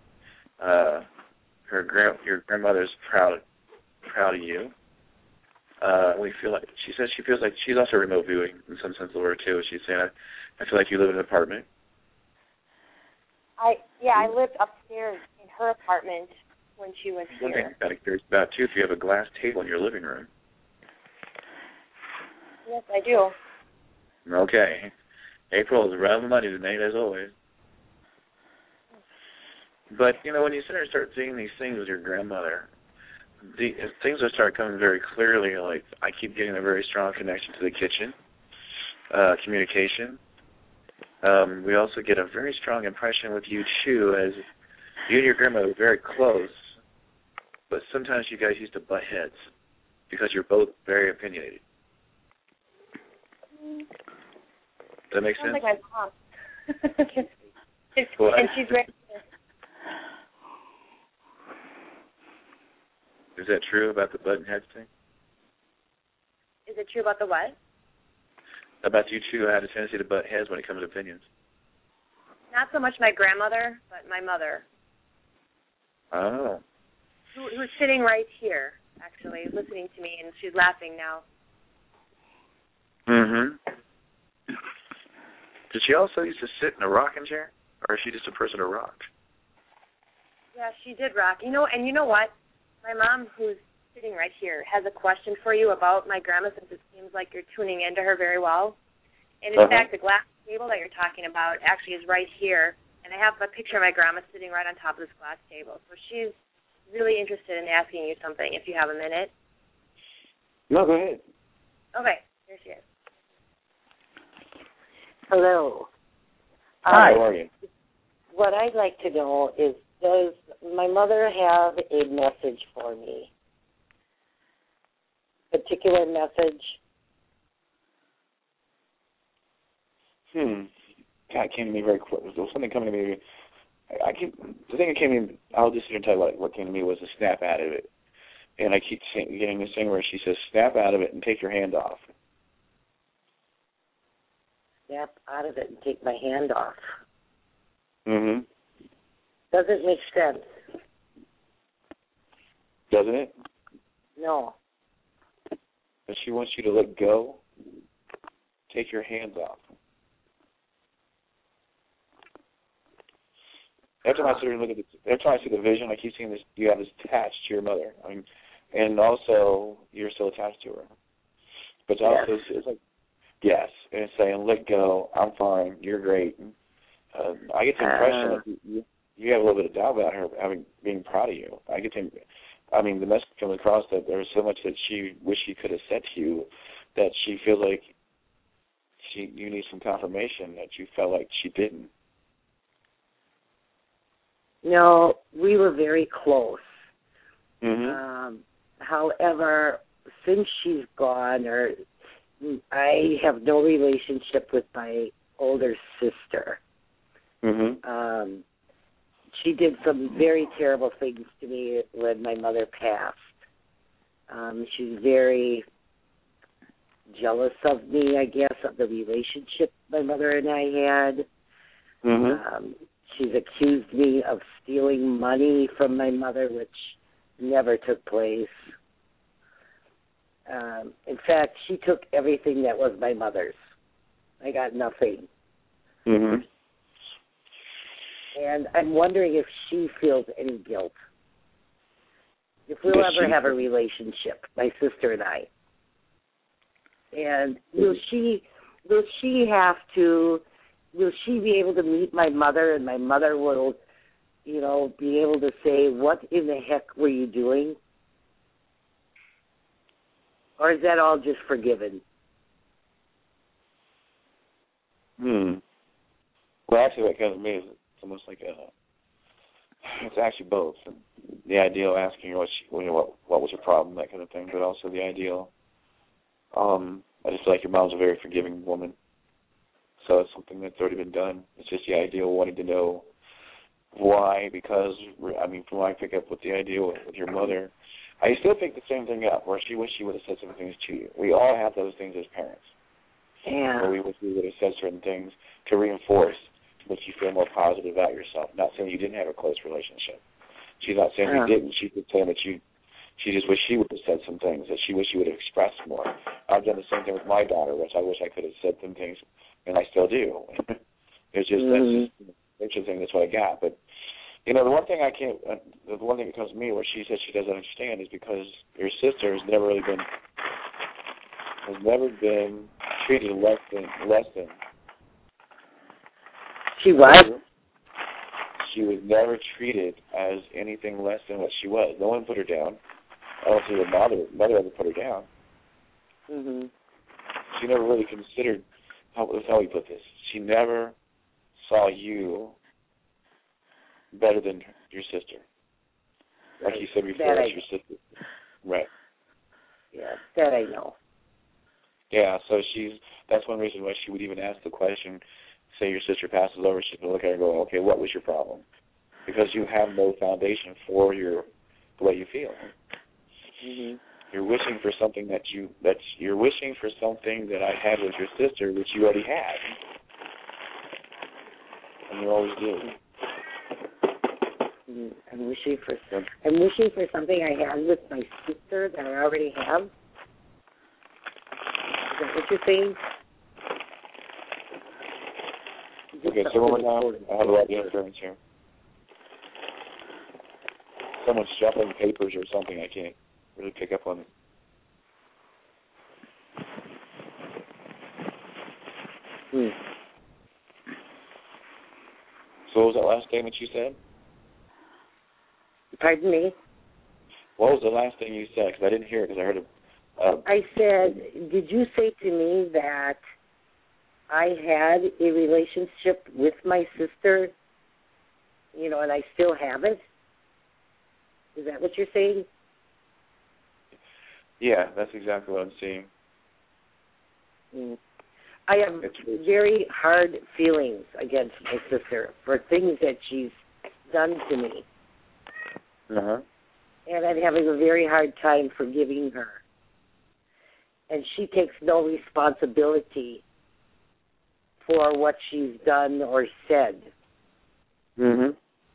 Your grandmother's proud of you. We feel like she feels like she's also remote viewing in some sense of the word too. She's saying, I feel like you live in an apartment. I lived upstairs in her apartment when she was here. One thing I'm curious about too, if you have a glass table in your living room. Yes, I do. Okay. April is around the money tonight, as always. But, when you start seeing these things with your grandmother, things will start coming very clearly. Like, I keep getting a very strong connection to the kitchen, communication. We also get a very strong impression with you, too, as you and your grandmother are very close, but sometimes you guys used to butt heads because you're both very opinionated. Does that make sense? Sounds like my mom. And she's right here. Is that true about the button heads thing? Is it true about the what? about you two had a tendency to butt heads when it comes to opinions? Not so much my grandmother, but my mother. Oh. Who's sitting right here, actually, listening to me, and she's laughing now. Mm-hmm. Did she also used to sit in a rocking chair, or is she just a person who rocked? Yeah, she did rock. You know, and you know what? My mom, who's sitting right here, has a question for you about my grandma, since it seems like you're tuning into her very well. And in fact, the glass table that you're talking about actually is right here, and I have a picture of my grandma sitting right on top of this glass table. So she's really interested in asking you something, if you have a minute. No, go ahead. Okay, here she is. Hello. Hi, how are you? What I'd like to know is, does my mother have a message for me? Particular message? God, it came to me very quick. There was something coming to me. The thing that came to me, I'll just tell you what came to me was a snap out of it. And I keep getting this thing where she says, snap out of it and take your hand off. Snap out of it and take my hand off. Mm-hmm. Doesn't make sense. Doesn't it? No. But she wants you to let go. Take your hands off. Every time I sit and look at every time I see the vision, I keep seeing this. You have this attached to your mother. I mean, and also you're still attached to her. But also it's like, yes, and it's saying, let go. I'm fine. You're great. I get the impression that you have a little bit of doubt about her being proud of you. The message comes across that there's so much that she wished she could have said to you that she feels like you need some confirmation that you felt like she didn't. No, we were very close. Mm-hmm. However, since she's gone, I have no relationship with my older sister. Mm-hmm. She did some very terrible things to me when my mother passed. She was very jealous of me, I guess, of the relationship my mother and I had. Mm-hmm. She's accused me of stealing money from my mother, which never took place. In fact, she took everything that was my mother's. I got nothing. Mm-hmm. And I'm wondering if she feels any guilt. If we'll ever have a relationship, my sister and I. And will she be able to meet my mother, and my mother will, be able to say, what in the heck were you doing? Or is that all just forgiven? Well, actually, what comes to me is it's almost like it's actually both. And the idea of asking her what was her problem, that kind of thing, but also the ideal. I just feel like your mom's a very forgiving woman. So it's something that's already been done. It's just the idea of wanting to know why, because, from what I pick up with the idea with your mother, I still pick the same thing up, where she wished she would have said some things to you. We all have those things as parents. Yeah. Where we wish we would have said certain things to reinforce, to make you feel more positive about yourself. Not saying you didn't have a close relationship. She's not saying you didn't. She's just saying that she just wished she would have said some things, that she wished she would have expressed more. I've done the same thing with my daughter, which I wish I could have said some things, and I still do. That's just interesting. That's what I got. But the one thing the one thing that comes to me where she says she doesn't understand is because your sister has never been treated less than. She what? She was never treated as anything less than what she was. No one put her down. I don't see her mother ever put her down. Mm-hmm. She never really considered, how we put this, she never saw you better than your sister. Like you said before, that's your sister. Right. Yeah, that I know. Yeah, so that's one reason why she would even ask the question, say your sister passes over, she's going to look at her and go, okay, what was your problem? Because you have no foundation for the way you feel. Mm-hmm. You're wishing for something you're wishing for something that I had with your sister, which you already had, and you always did. I'm wishing for something I had with my sister that I already have. Is that what you're saying? Okay, so one more time. I have a lot of interference here. Someone's shuffling papers or something. I can't really pick up on it. So what was that last statement you said? Pardon me? What was the last thing you said? Because I didn't hear it because I heard it. I said, did you say to me that I had a relationship with my sister, and I still have it? Is that what you're saying? Yeah, that's exactly what I'm seeing. I have very hard feelings against my sister for things that she's done to me. Uh-huh. And I'm having a very hard time forgiving her. And she takes no responsibility for what she's done or said. Mm-hmm.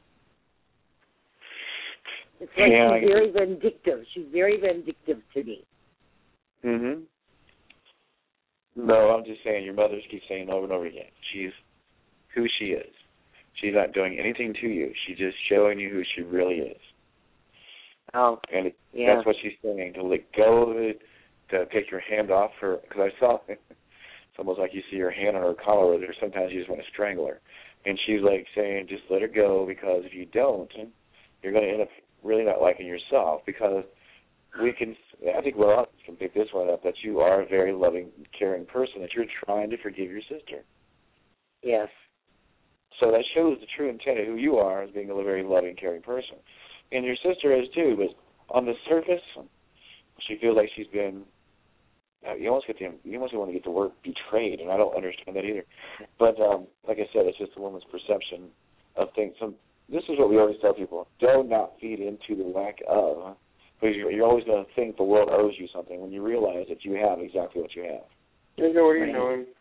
It's like she's very vindictive. She's very vindictive to me. Mm-hmm. No, I'm just saying your mother keeps saying over and over again, she's who she is. She's not doing anything to you. She's just showing you who she really is. Oh, and yeah. That's what she's saying, to let go of it, to take your hand off her. Because I saw, it's almost like you see her hand on her collar, or sometimes you just want to strangle her. And she's like saying, just let her go, because if you don't, you're going to end up really not liking yourself, because I think we all can pick this one up, that you are a very loving, caring person, that you're trying to forgive your sister. Yes. So that shows the true intent of who you are as being a very loving, caring person. And your sister is too, but on the surface, she feels like she's been, you almost want to get the word betrayed, and I don't understand that either. But like I said, it's just a woman's perception of things. This is what we always tell people: do not feed into the lack of, because you're always going to think the world owes you something when you realize that you have exactly what you have. What are you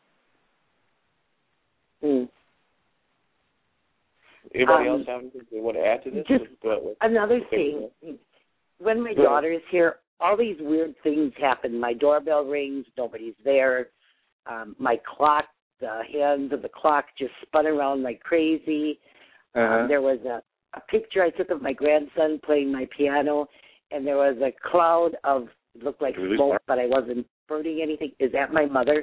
doing? Anybody else have anything they want to add to this? Just another thing. When my daughter is here, all these weird things happen. My doorbell rings, nobody's there. My clock, the hands of the clock just spun around like crazy. There was a picture I took of my grandson playing my piano, and there was a cloud of, it looked like smoke, but I wasn't burning anything. Is that my mother?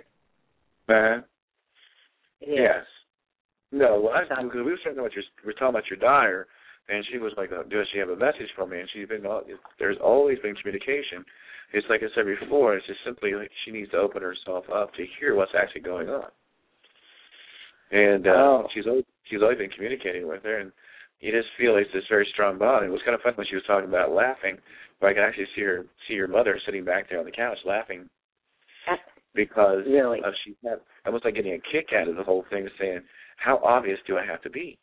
Yes. No, well, because we were talking about your daughter, and she was like, does she have a message for me? And there's always been communication. It's like I said before, it's just simply like she needs to open herself up to hear what's actually going on. And she's always been communicating with her, and you just feel it's this very strong bond. It was kind of fun when she was talking about laughing, but I can actually see your mother sitting back there on the couch laughing, because she's almost like getting a kick out of the whole thing, saying, how obvious do I have to be?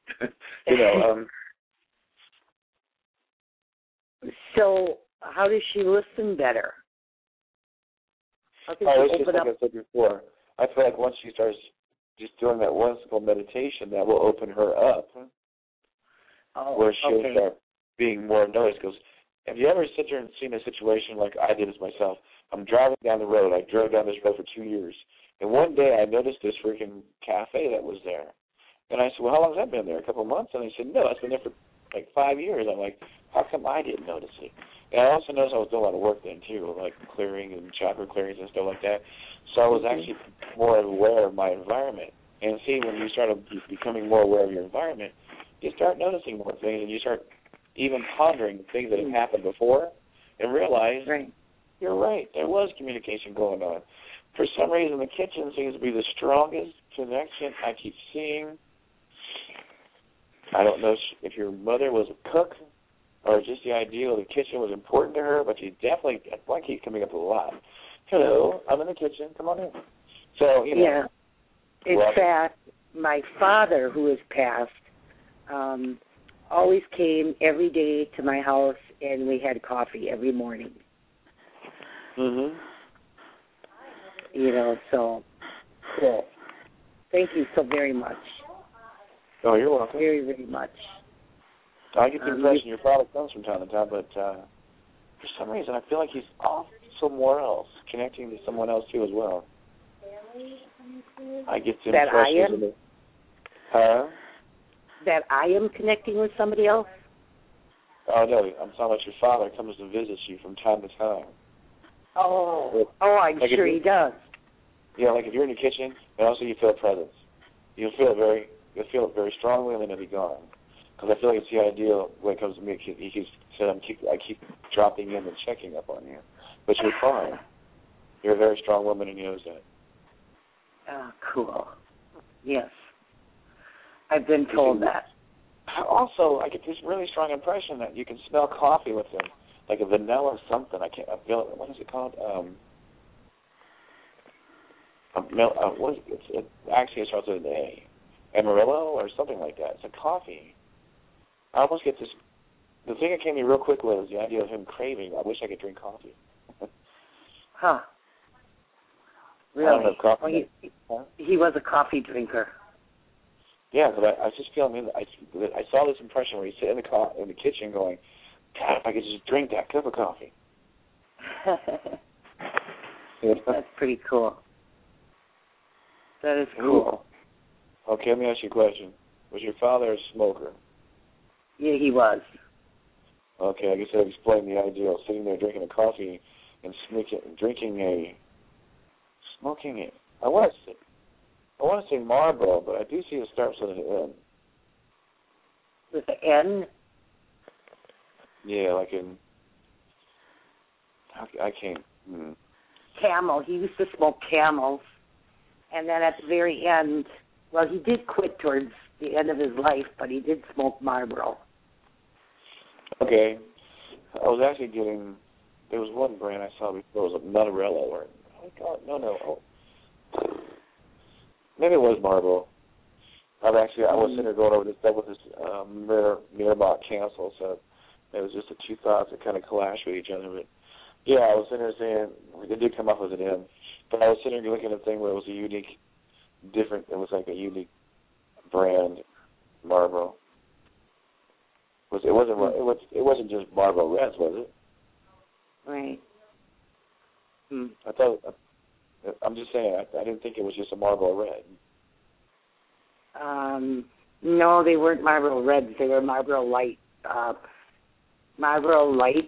So how does she listen better? How can it's she just open like up? I said before. I feel like once she starts just doing that one simple meditation, that will open her up, where she'll start being more noticed. Because have you ever sit there and seen a situation like I did as myself? I'm driving down the road. I drove down this road for 2 years. And one day I noticed this freaking cafe that was there. And I said, well, how long has that been there? A couple of months? And they said, no, it's been there for like 5 years. I'm like, how come I didn't notice it? And I also noticed I was doing a lot of work then, too, like clearing and chakra clearings and stuff like that. So I was actually more aware of my environment. And see, when you start becoming more aware of your environment, you start noticing more things, and you start even pondering things that have happened before and realize, you're right, there was communication going on. For some reason, the kitchen seems to be the strongest connection I keep seeing. I don't know if your mother was a cook or just the idea of the kitchen was important to her, but she definitely, one keeps coming up a lot. Hello, I'm in the kitchen, come on in. So, Yeah. In fact, my father, who has passed, always came every day to my house, and we had coffee every morning. Mhm. So cool. Thank you so very much. Oh, you're welcome. Very, very much. I get the impression your father comes from time to time, but for some reason I feel like he's off somewhere else, connecting to someone else too as well. I get the That I impression. am? Huh? That I am connecting with somebody else? Oh, no, I'm talking about your father comes to visit you from time to time. I'm sure he does. Yeah, like if you're in the kitchen, and also you feel a presence. You'll feel it very strongly, and then it'll be gone. Because I feel like it's the ideal when it comes to me. He keeps saying, I keep dropping in and checking up on you. But you're fine. You're a very strong woman, and he knows that. Oh, cool. Yes. I've been told that. Also, I get this really strong impression that you can smell coffee with him, like a vanilla something. I feel it. What is it called? Actually, it starts with an A. Amarillo or something like that. It's a coffee. I almost get this. The thing that came to me real quick was the idea of him craving. I wish I could drink coffee. Huh. Really? I don't have coffee. Well, he was a coffee drinker. Yeah, but I just feel. I saw this impression where he's sitting in the kitchen going, "God, if I could just drink that cup of coffee." That's pretty cool. That is cool. Okay, let me ask you a question. Was your father a smoker? Yeah, he was. Okay, I guess I'll explain the idea of sitting there drinking a coffee and smoking it. I want to say Marlboro, but I do see it starts with an N. With an N? Yeah, like in. I can't. Camel. He used to smoke Camels, and then at the very end, well, he did quit towards the end of his life, but he did smoke Marlboro. Okay, I was actually getting. There was one brand I saw before. It was a Nuttarello, or no. Maybe it was Marlboro. I was sitting there going over this stuff with this Mirabot cancel, so it was just the two thoughts that kind of clashed with each other. But yeah, I was sitting there saying it did come up as an M, but I was sitting there looking at a thing where it was a unique, different. It was like a unique brand, Marlboro. It wasn't just Marlboro Reds, was it? Right. I thought. I'm just saying. I didn't think it was just a Marlboro Red. No, they weren't Marlboro Reds. They were Marlboro Light. Marlboro Lights.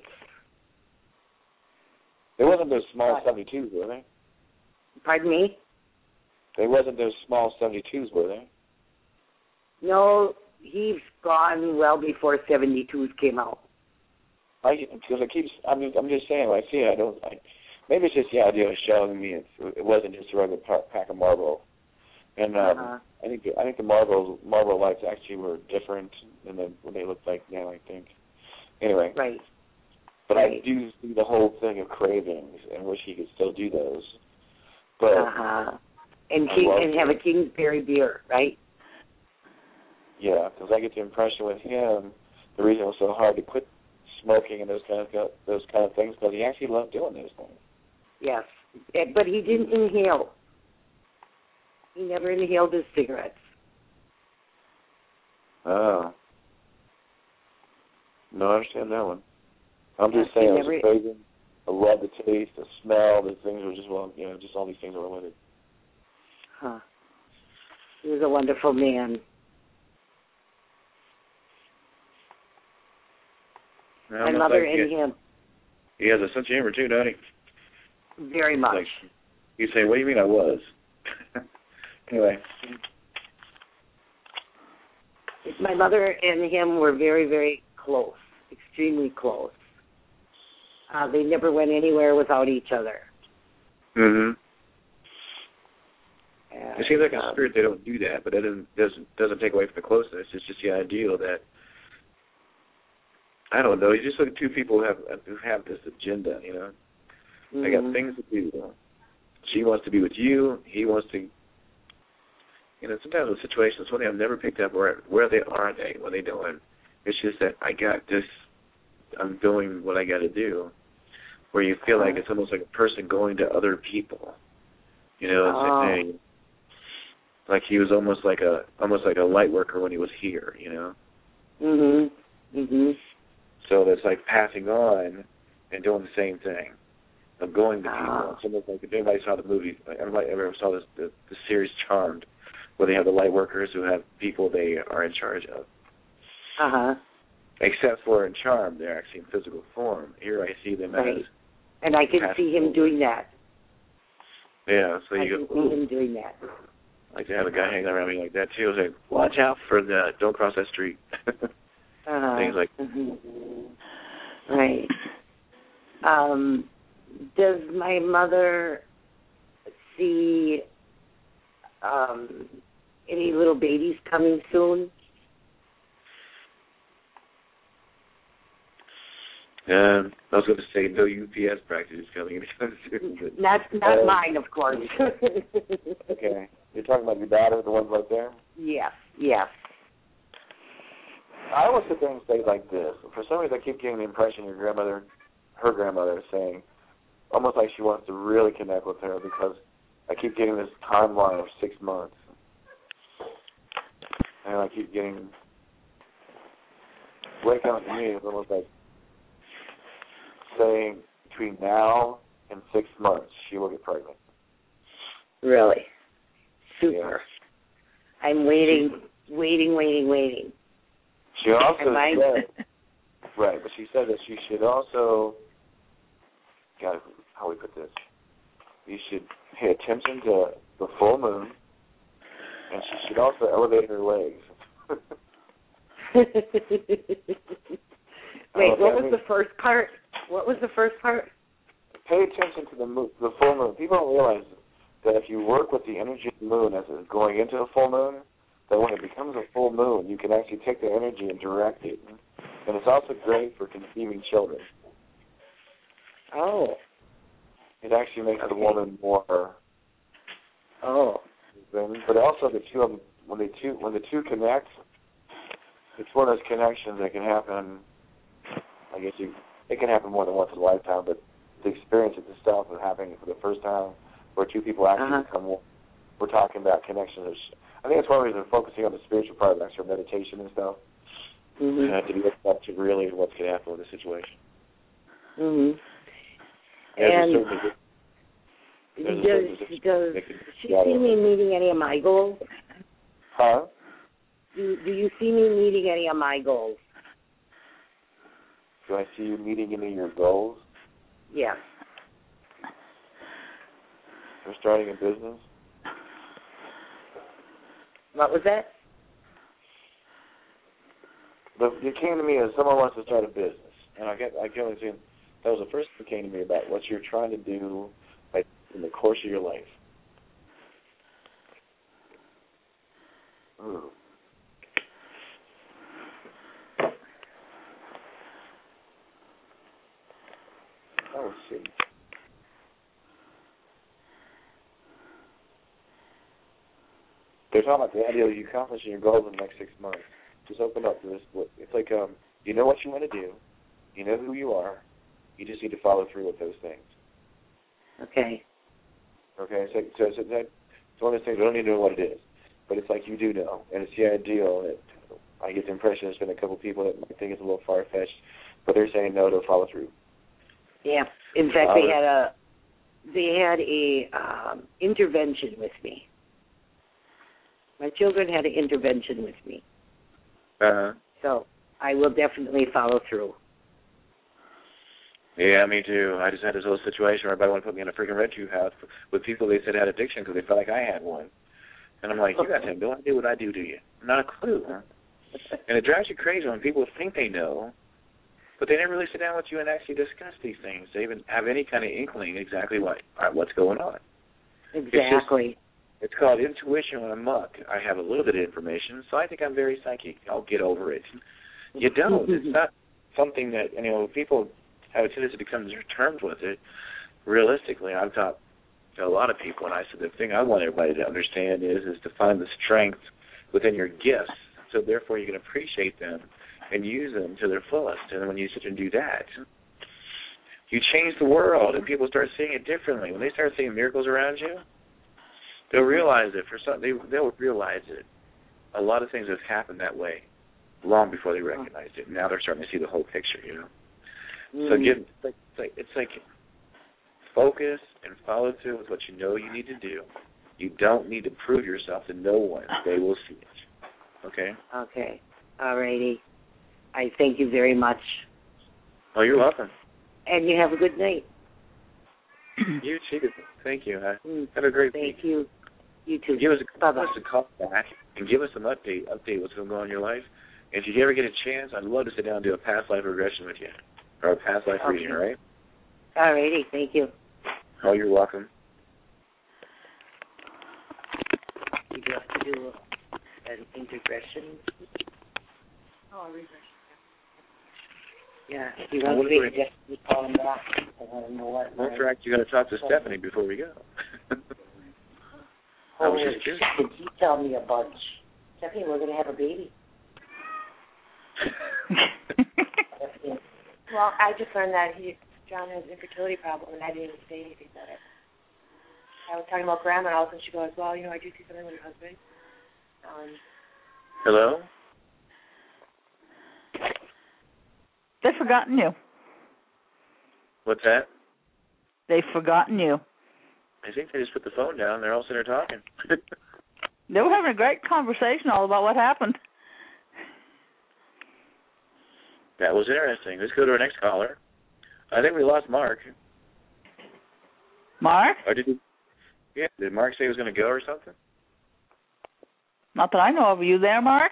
They wasn't those small 72s, were they? Pardon me? They wasn't those small 72s, were they? No, he's gone well before 72s came out. I'm just saying. I see it. Maybe it's just the idea of showing me it wasn't just a regular pack of Marlboro. And I think the Marlboro Lights actually were different than what they looked like now, I think. Anyway. Right. But right. I do see the whole thing of cravings and wish he could still do those. But and have a Kingsbury beer, right? Yeah, because I get the impression with him, the reason it was so hard to quit smoking and those kind of things, because he actually loved doing those things. Yes, but he didn't inhale. He never inhaled his cigarettes. Oh. No, I understand that one. I'm just saying, it was crazy. I love the taste, the smell, the things were just, just all these things were related. Huh. He was a wonderful man. My mother and him. He has a sense of humor too, doesn't he? Very much. Like, you say, what do you mean I was? Anyway. My mother and him were very, very close, extremely close. They never went anywhere without each other. Mm-hmm. It seems like in spirit they don't do that, but that doesn't take away from the closeness. It's just the ideal that, I don't know, you just look at two people who have this agenda, you know. Mm-hmm. They got things to do. She wants to be with you. He wants to, sometimes in situations when I've never picked up where they are, what they're doing. It's just that I got this, I'm doing what I got to do. where you feel like it's almost like a person going to other people. You know, it's like he was almost like a light worker when he was here. You know. Mhm. Mhm. So it's like passing on and doing the same thing. Of going to people. It's almost like if anybody saw the movie, everybody ever saw this the series Charmed, where they have the light workers who have people they are in charge of. Except for in Charmed, they're actually in physical form. Here I see them as. And I can see him doing that. Yeah, so I can see him doing that. I like to have a guy hanging around me like that too. It's like, watch out for the, don't cross that street. Things like. Right. Does my mother see any little babies coming soon? I was going to say no UPS practice is coming anytime soon. Not mine, of course. Okay. You're talking about your daughter, the ones right there? Yes. I always sit there and say like this. For some reason, I keep getting the impression her grandmother is saying, almost like she wants to really connect with her, because I keep getting this timeline of 6 months. And I keep getting, what it comes to me is almost like saying between now and 6 months she will get pregnant. Really? Super. Yeah. I'm waiting. She also said, right, but she said that she should also, how we put this, you should pay attention to the full moon, and she should also elevate her legs. Wait, what was the first part? Pay attention to the full moon. People don't realize that if you work with the energy of the moon as it's going into the full moon, that when it becomes a full moon, you can actually take the energy and direct it. And it's also great for conceiving children. Oh. It actually makes the woman more. Oh. But also the two of them, when the two connect, it's one of those connections that can happen. I guess it can happen more than once in a lifetime, but the experience itself of happening for the first time, where two people actually become one. We're talking about connections. I think that's one reason we're focusing on the spiritual part of extra meditation and stuff. You have to be looking up to really what's going to happen with the situation. And does she see me meeting any of my goals? Huh? Do you see me meeting any of my goals? Do I see you meeting any of your goals? Yes. For starting a business? What was that? It came to me as someone wants to start a business, and I can only see that was the first thing that came to me about what you're trying to do, like in the course of your life. Ooh. Oh, see. They're talking about the idea of you accomplishing your goals in the next 6 months. Just open up to this. It's like you know what you want to do. You know who you are. You just need to follow through with those things. Okay. Okay, so it's one of those things, we don't need to know what it is. But it's like you do know. And it's the ideal that I get the impression there's been a couple people that might think it's a little far-fetched, but they're saying no to follow through. Yeah. In fact, they had a intervention with me. My children had an intervention with me. So I will definitely follow through. Yeah, me too. I just had this little situation where everybody wanted to put me in a freaking red tube house with people they said had addiction because they felt like I had one. And I'm like, you guys have no idea what I do you? Not a clue. Huh? And it drives you crazy when people think they know, but they never really sit down with you and actually discuss these things. They even have any kind of inkling exactly what's going on. Exactly. It's called intuition when I'm muck. I have a little bit of information, so I think I'm very psychic. I'll get over it. You don't. It's not something that, people have a tendency to come to terms with it. Realistically, I've taught a lot of people, and I said the thing I want everybody to understand is to find the strength within your gifts, so therefore you can appreciate them and use them to their fullest. And when you sit and do that, You change the world, and people start seeing it differently. When they start seeing miracles around you, they'll realize it. They'll realize it. A lot of things have happened that way long before they recognized it. Now they're starting to see the whole picture, you know. So it's like focus and follow through with what you know you need to do. You don't need to prove yourself to no one. They will see it. Okay? Okay. All righty. I thank you very much. Oh, you're welcome. And you have a good night. You too. Thank you. Have a great week. Thank you. You too. Give us Bye-bye. a call back and give us some update what's going on in your life. And if you ever get a chance, I'd love to sit down and do a past life regression with you, or a past life reading, all right? All righty. Thank you. Oh, you're welcome. You have to do an integration. Oh, a regression. Yeah, if you want to just call him back. I want to know what. In fact, you got to talk to Stephanie before we go. Oh, did he tell me a bunch? Stephanie, we're going to have a baby. Well, I just learned that John has an infertility problem, and I didn't even say anything about it. I was talking about Grandma, and all of a sudden she goes, well, I do see something with your husband. Hello? They've forgotten you. What's that? They've forgotten you. I think they just put the phone down. They're all sitting there talking. They were having a great conversation all about what happened. That was interesting. Let's go to our next caller. I think we lost Mark. Mark? Or did he? Yeah. Did Mark say he was going to go or something? Not that I know of. Are you there, Mark?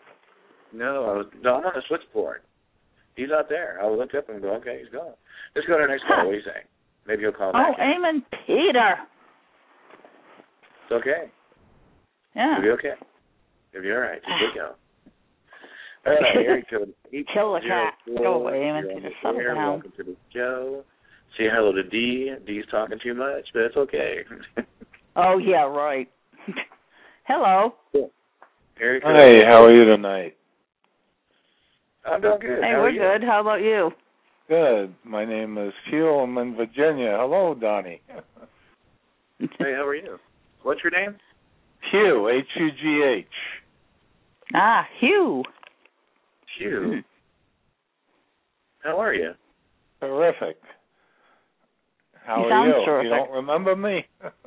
No, I'm on the switchboard. He's not there. I looked up and go, okay, he's gone. Let's go to our next caller. What do you say? Maybe he'll call back. Oh, Eamon Peter. It's okay. Yeah. It'll be okay. It'll be all right. Just go. All right, area code 804. Kill the cat. Go away, Eamon. Just settle down. Welcome to the show. Say hello to Dee. Dee's talking too much, but it's okay. Oh, yeah, right. Hello. Cool. Hey, how are you tonight? I'm doing good. Hey, we're good. How about you? Good. My name is Hugh. I'm in Virginia. Hello, Donnie. Hey, how are you? What's your name? Hugh, H-U-G-H. Ah, Hugh. Hugh. How are you? Terrific. How You are sound you? terrific. You don't remember me?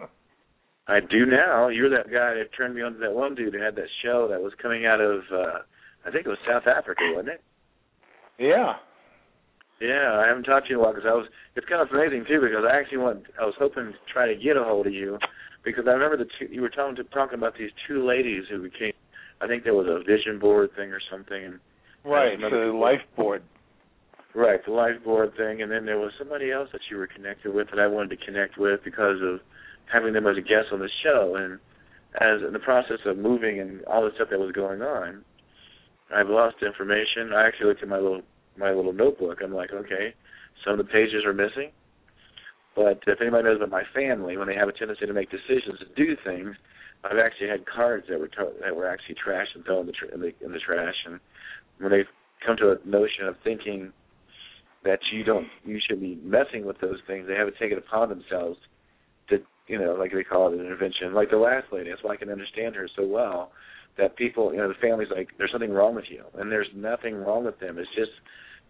I do now. You're that guy that turned me on to that one dude who had that show that was coming out of, I think it was South Africa, wasn't it? Yeah. Yeah, I haven't talked to you in a while because it's kind of amazing too because I was hoping to try to get a hold of you because I remember you were talking about these two ladies who became, I think there was a vision board thing or something. And right, the life board. Right, the life board thing, and then there was somebody else that you were connected with that I wanted to connect with because of having them as a guest on the show, and as in the process of moving and all the stuff that was going on, I've lost information. I actually looked at my little notebook. I'm like, okay, some of the pages are missing. But if anybody knows about my family, when they have a tendency to make decisions to do things, I've actually had cards that were actually trashed and fell in the trash. And when they come to a notion of thinking that you should be messing with those things, they have to take it upon themselves to, like they call it an intervention. Like the last lady, that's why I can understand her so well. That people, the family's like, there's something wrong with you, and there's nothing wrong with them. It's just,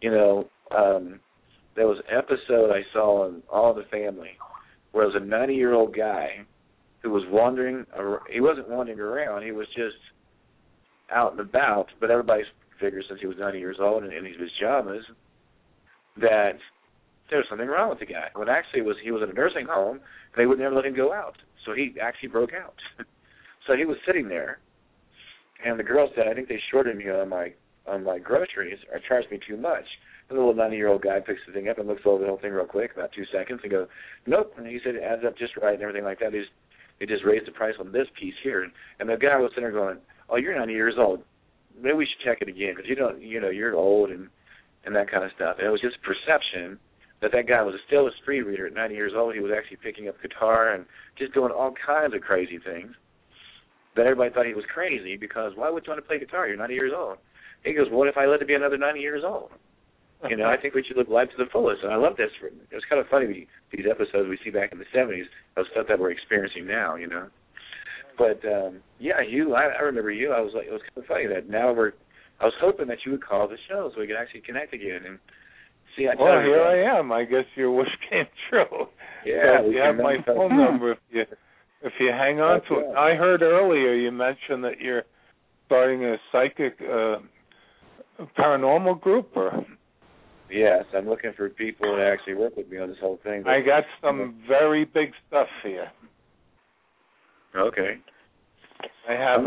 there was an episode I saw on All in the Family where there was a 90-year-old guy who was wandering. He wasn't wandering around. He was just out and about. But everybody figured since he was 90 years old and in his pajamas that there was something wrong with the guy. When actually he was in a nursing home, they would never let him go out. So he actually broke out. So he was sitting there, and the girl said, I think they shorted me on my groceries or charged me too much. And the little 90-year-old guy picks the thing up and looks over the whole thing real quick, about 2 seconds, and goes, nope. And he said it adds up just right and everything like that. They just raised the price on this piece here. And the guy was sitting there going, oh, you're 90 years old. Maybe we should check it again because you're old and that kind of stuff. And it was just perception that guy was still a street reader at 90 years old. He was actually picking up guitar and just doing all kinds of crazy things. That everybody thought he was crazy because why would you want to play guitar? You're 90 years old. He goes, what if I lived to be another 90 years old? You know, I think we should live life to the fullest, and I love this. It was kind of funny, these episodes we see back in the 70s of stuff that we're experiencing now, you know. But, yeah, I remember you. I was like, it was kind of funny that now I was hoping that you would call the show so we could actually connect again and see. Well, here I am. I guess your wish came true. Yeah. So you have my phone number if you hang on to it. I heard earlier you mentioned that you're starting a psychic paranormal group, or? Yes, I'm looking for people to actually work with me on this whole thing. I got some very big stuff here. Okay. I have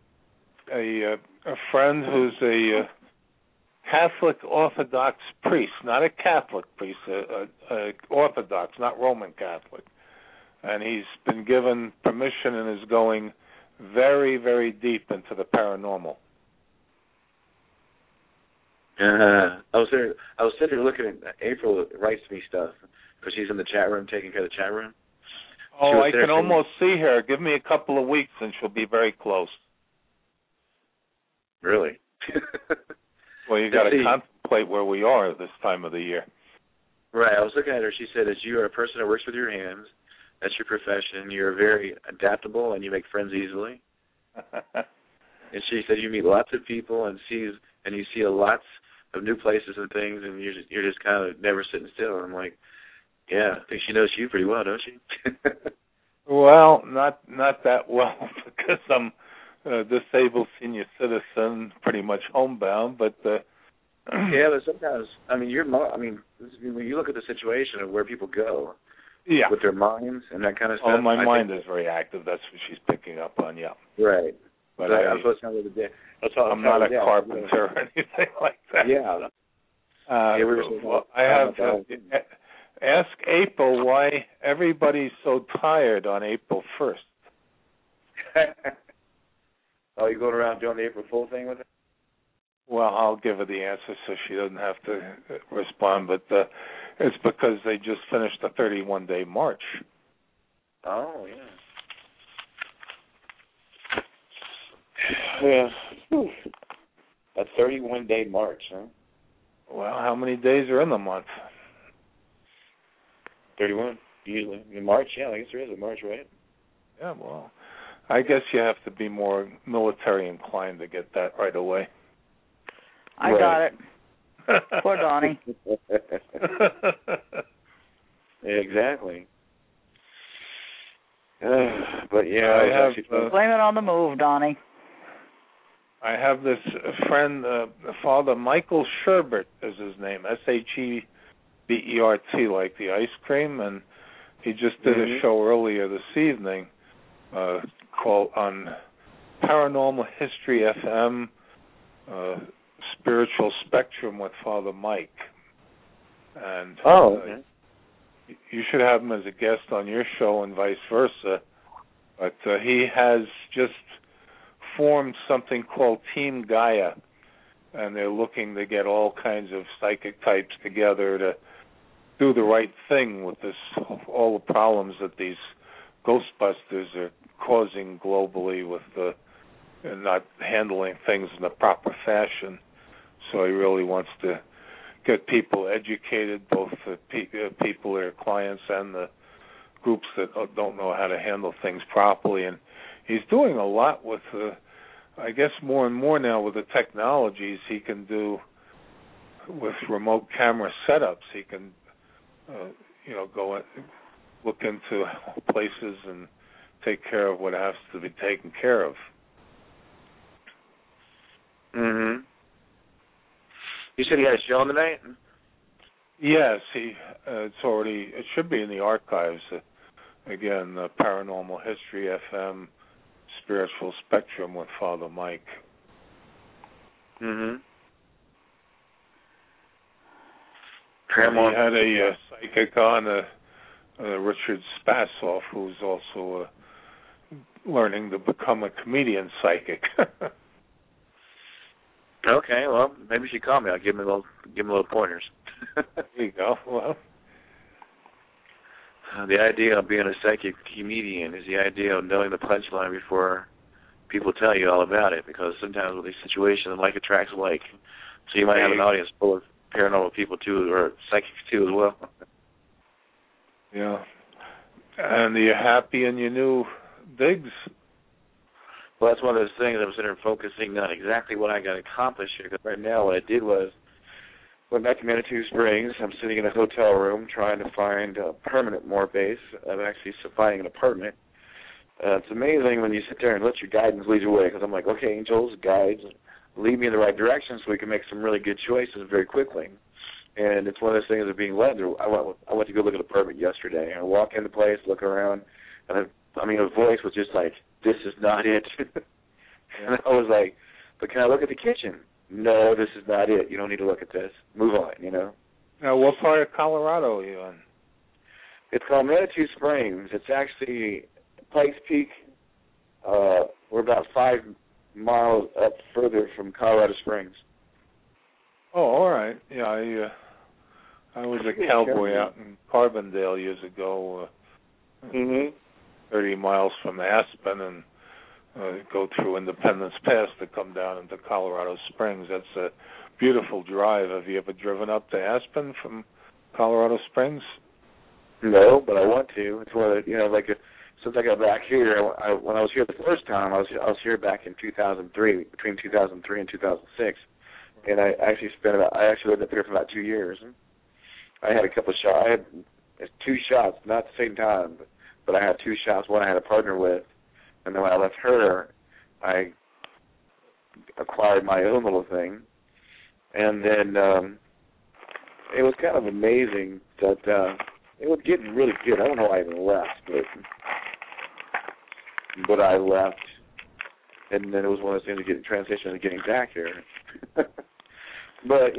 a friend who's a Catholic Orthodox priest, not a Catholic priest, a Orthodox, not Roman Catholic. And he's been given permission and is going very, very deep into the paranormal. I was sitting there looking at April writes me stuff because she's in the chat room taking care of the chat room. Oh, I can almost see her. Give me a couple of weeks and she'll be very close. Really? Well, you got to contemplate where we are this time of the year. Right. I was looking at her. She said, "As you are a person that works with your hands, that's your profession. You're very adaptable and you make friends easily." And she said, "You meet lots of people and you see lots of new places and things, and you're just kind of never sitting still." And I'm like, "Yeah, I think she knows you pretty well, don't she?" Well, not that well because I'm a disabled senior citizen, pretty much homebound. But yeah, but sometimes when you look at the situation of where people go, with their minds and that kind of stuff. Oh, my mind is very active. That's what she's picking up on. Yeah. Right. But I'm not a carpenter or anything like that. Yeah. I have to ask April why everybody's so tired on April 1st. Oh, you going around doing the April Fool thing with her? Well, I'll give her the answer so she doesn't have to respond, but it's because they just finished a 31-day march. Oh, yeah. A 31-day march, huh? Well, how many days are in the month? 31, usually. In March, yeah, I guess there is a March, right? Yeah, well, I guess you have to be more military inclined to get that right away. I got it. Poor Donnie. Exactly. But yeah, blame it on the move, Donnie. I have this friend, Father Michael Sherbert is his name, Shebert, like the ice cream, and he just did a show earlier this evening called on Paranormal History FM, Spiritual Spectrum with Father Mike. And you should have him as a guest on your show and vice versa. But he has just formed something called Team Gaia, and they're looking to get all kinds of psychic types together to do the right thing with this, all the problems that these Ghostbusters are causing globally with not handling things in the proper fashion. So he really wants to get people educated, both the people, their clients, and the groups that don't know how to handle things properly. And he's doing a lot with, I guess more and more now with the technologies he can do with remote camera setups. He can, go and look into places and take care of what has to be taken care of. Mm-hmm. You said he had a show tonight? Yes, it should be in the archives. Again, Paranormal History FM, Spiritual Spectrum with Father Mike. Mm-hmm. He had a psychic on, Richard Spassoff, who's also learning to become a comedian psychic. Okay, well, maybe you should call me. I'll give him a little pointers. There you go. Well, the idea of being a psychic comedian is the idea of knowing the punchline before people tell you all about it, because sometimes with these situations, like attracts like. So you might have an audience full paranormal people too, or psychics too as well. Yeah. And are you happy in your new digs? Well, that's one of those things I'm sitting there focusing on exactly what I got accomplished here. Because right now what I did was went back to Manitou Springs. I'm sitting in a hotel room trying to find a permanent moor base. I'm actually finding an apartment. It's amazing when you sit there and let your guidance lead your way, because I'm like, okay, angels, guides, lead me in the right direction so we can make some really good choices very quickly. And it's one of those things of being led. I went to go look at an apartment yesterday. I walk in the place, look around, and a voice was just like, this is not it. And I was like, but can I look at the kitchen? No, this is not it. You don't need to look at this. Move on, Now, what part of Colorado are you in? It's called Manitou Springs. It's actually Pikes Peak. We're about 5 miles up further from Colorado Springs. Oh, all right. Yeah, I was a cowboy out in Carbondale years ago, 30 miles from Aspen, and go through Independence Pass to come down into Colorado Springs. That's a beautiful drive. Have you ever driven up to Aspen from Colorado Springs? No, but I want to. It's one of the, since I got back here, when I was here the first time, I was here back in 2003, between 2003 and 2006, and I actually lived up here for about 2 years. I had a couple of shots. I had 2 shots, not at the same time, but I had 2 shots. One I had a partner with, and then when I left her, I acquired my own little thing, and then it was kind of amazing that it was getting really good. I don't know why I even left, but I left, and then it was one of those things of getting transition and getting back here. But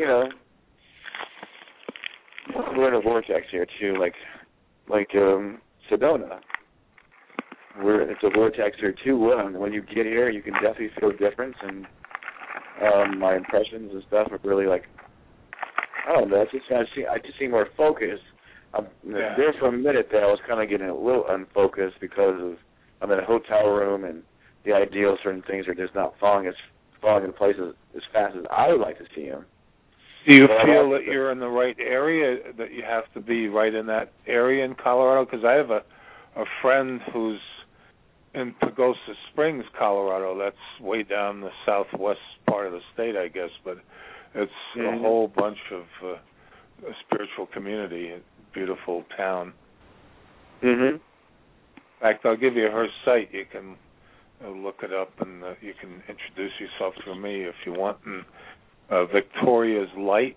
we're in a vortex here too, like Sedona. It's a vortex here too. When you get here, you can definitely feel a difference, and my impressions and stuff are really like, I don't know. I just see more focus. There for a minute there, I was kind of getting a little unfocused because I'm in a hotel room, and the idea of certain things are just not falling in place as fast as I would like to see them. Do you feel that you're in the right area, that you have to be right in that area in Colorado? Because I have a friend who's in Pagosa Springs, Colorado. That's way down the southwest part of the state, I guess, but it's a whole bunch of a spiritual community, a beautiful town. Mm-hmm. In fact, I'll give you her site. You can look it up, and you can introduce yourself to me if you want. And Victoria's Light,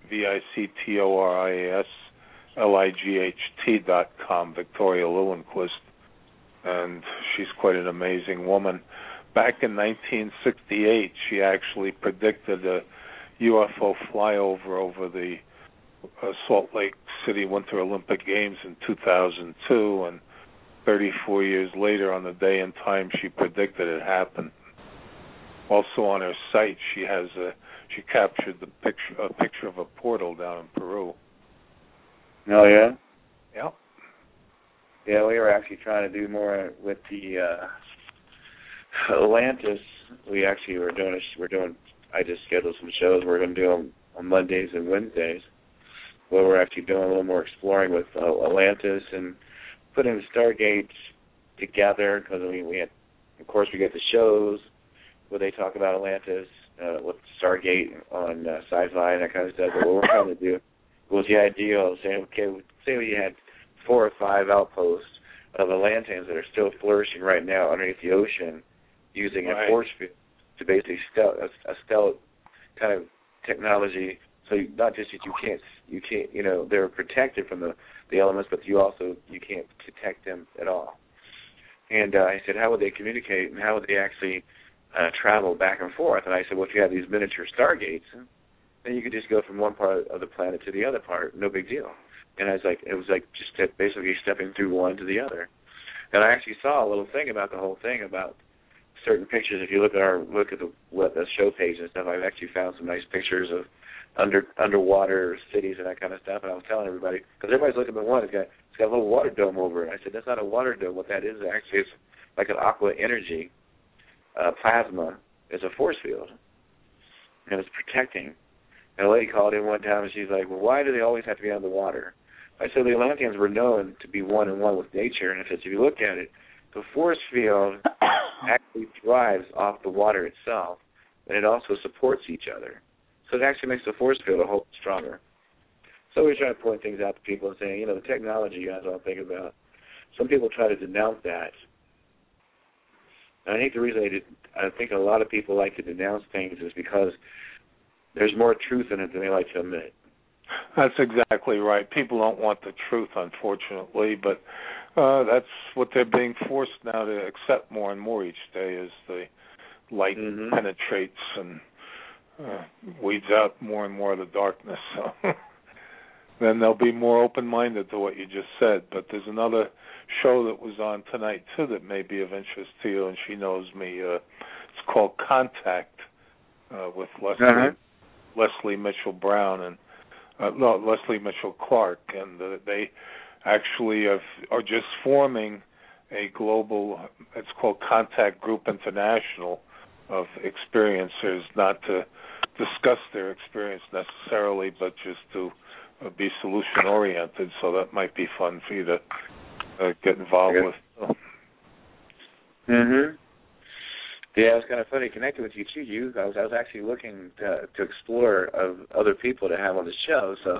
VictoriasLight.com, Victoria Lillenquist, and she's quite an amazing woman. Back in 1968, she actually predicted a UFO flyover over the Salt Lake City Winter Olympic Games in 2002, and 34 years later, on the day and time she predicted it happened. Also on her site, she captured a picture of a portal down in Peru. Oh yeah. Yeah. Yeah, we were actually trying to do more with the Atlantis. We actually were doing. I just scheduled some shows. We're going to do them on Mondays and Wednesdays. Where we're actually doing a little more exploring with Atlantis and putting the Stargates together, because we had, of course, we get the shows where they talk about Atlantis with Stargate on Sci-Fi and that kind of stuff. But what we're trying to do was the idea of saying, okay, say we had 4 or 5 outposts of Atlanteans that are still flourishing right now underneath the ocean, using a force field to basically a stealth kind of technology. So not just that you can't, they're protected from the elements, but you can't detect them at all. And I said, how would they communicate, and how would they actually travel back and forth? And I said, well, if you have these miniature stargates, then you could just go from one part of the planet to the other part, no big deal. And it was like just basically stepping through one to the other. And I actually saw a little thing about the whole thing about certain pictures. If you look at the show page and stuff, I've actually found some nice pictures of underwater cities and that kind of stuff. And I was telling everybody, because everybody's looking at one, it's got a little water dome over it. I said, that's not a water dome. What that is actually is like an aqua energy plasma. It's a force field, and it's protecting. And a lady called in one time, and she's like, well, why do they always have to be on the water? I said the Atlanteans were known to be one and one with nature, and I said, if you look at it, the force field actually thrives off the water itself, and it also supports each other. So it actually makes the force field a whole stronger. So we try to point things out to people and saying, the technology you guys all think about. Some people try to denounce that. And I think the reason I think a lot of people like to denounce things is because there's more truth in it than they like to admit. That's exactly right. People don't want the truth, unfortunately, but that's what they're being forced now to accept more and more each day as the light penetrates and weeds out more and more of the darkness. So then they'll be more open-minded to what you just said. But there's another show that was on tonight, too, that may be of interest to you, and she knows me. It's called Contact with Leslie Mitchell Brown and Leslie Mitchell Clark, and they actually are just forming a global, it's called Contact Group International, of experiencers, not to discuss their experience necessarily, but just to be solution-oriented, so that might be fun for you to get involved with. Yeah, it's kind of funny connecting with you too. I was actually looking to explore of other people to have on the show. So.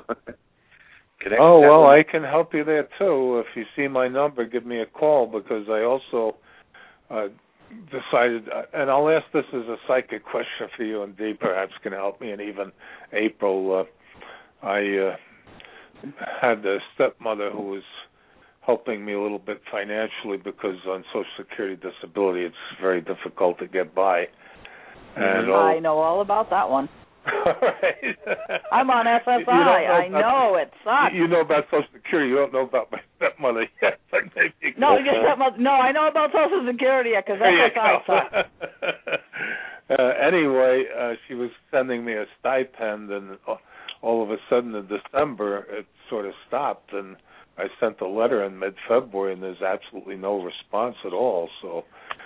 I can help you there too. If you see my number, give me a call, because I also decided, and I'll ask this as a psychic question for you, and Dee perhaps can help me, and even April. I had a stepmother who was helping me a little bit financially, because on Social Security disability it's very difficult to get by. And I know all about that one. Right. I'm on SSI. I know it sucks. You know about Social Security. You don't know about my stepmother yet. But maybe no, your stepmother. No, I know about Social Security because SSI sucks. Anyway, she was sending me a stipend, and all of a sudden in December it sort of stopped, and I sent a letter in mid-February, and there's absolutely no response at all. So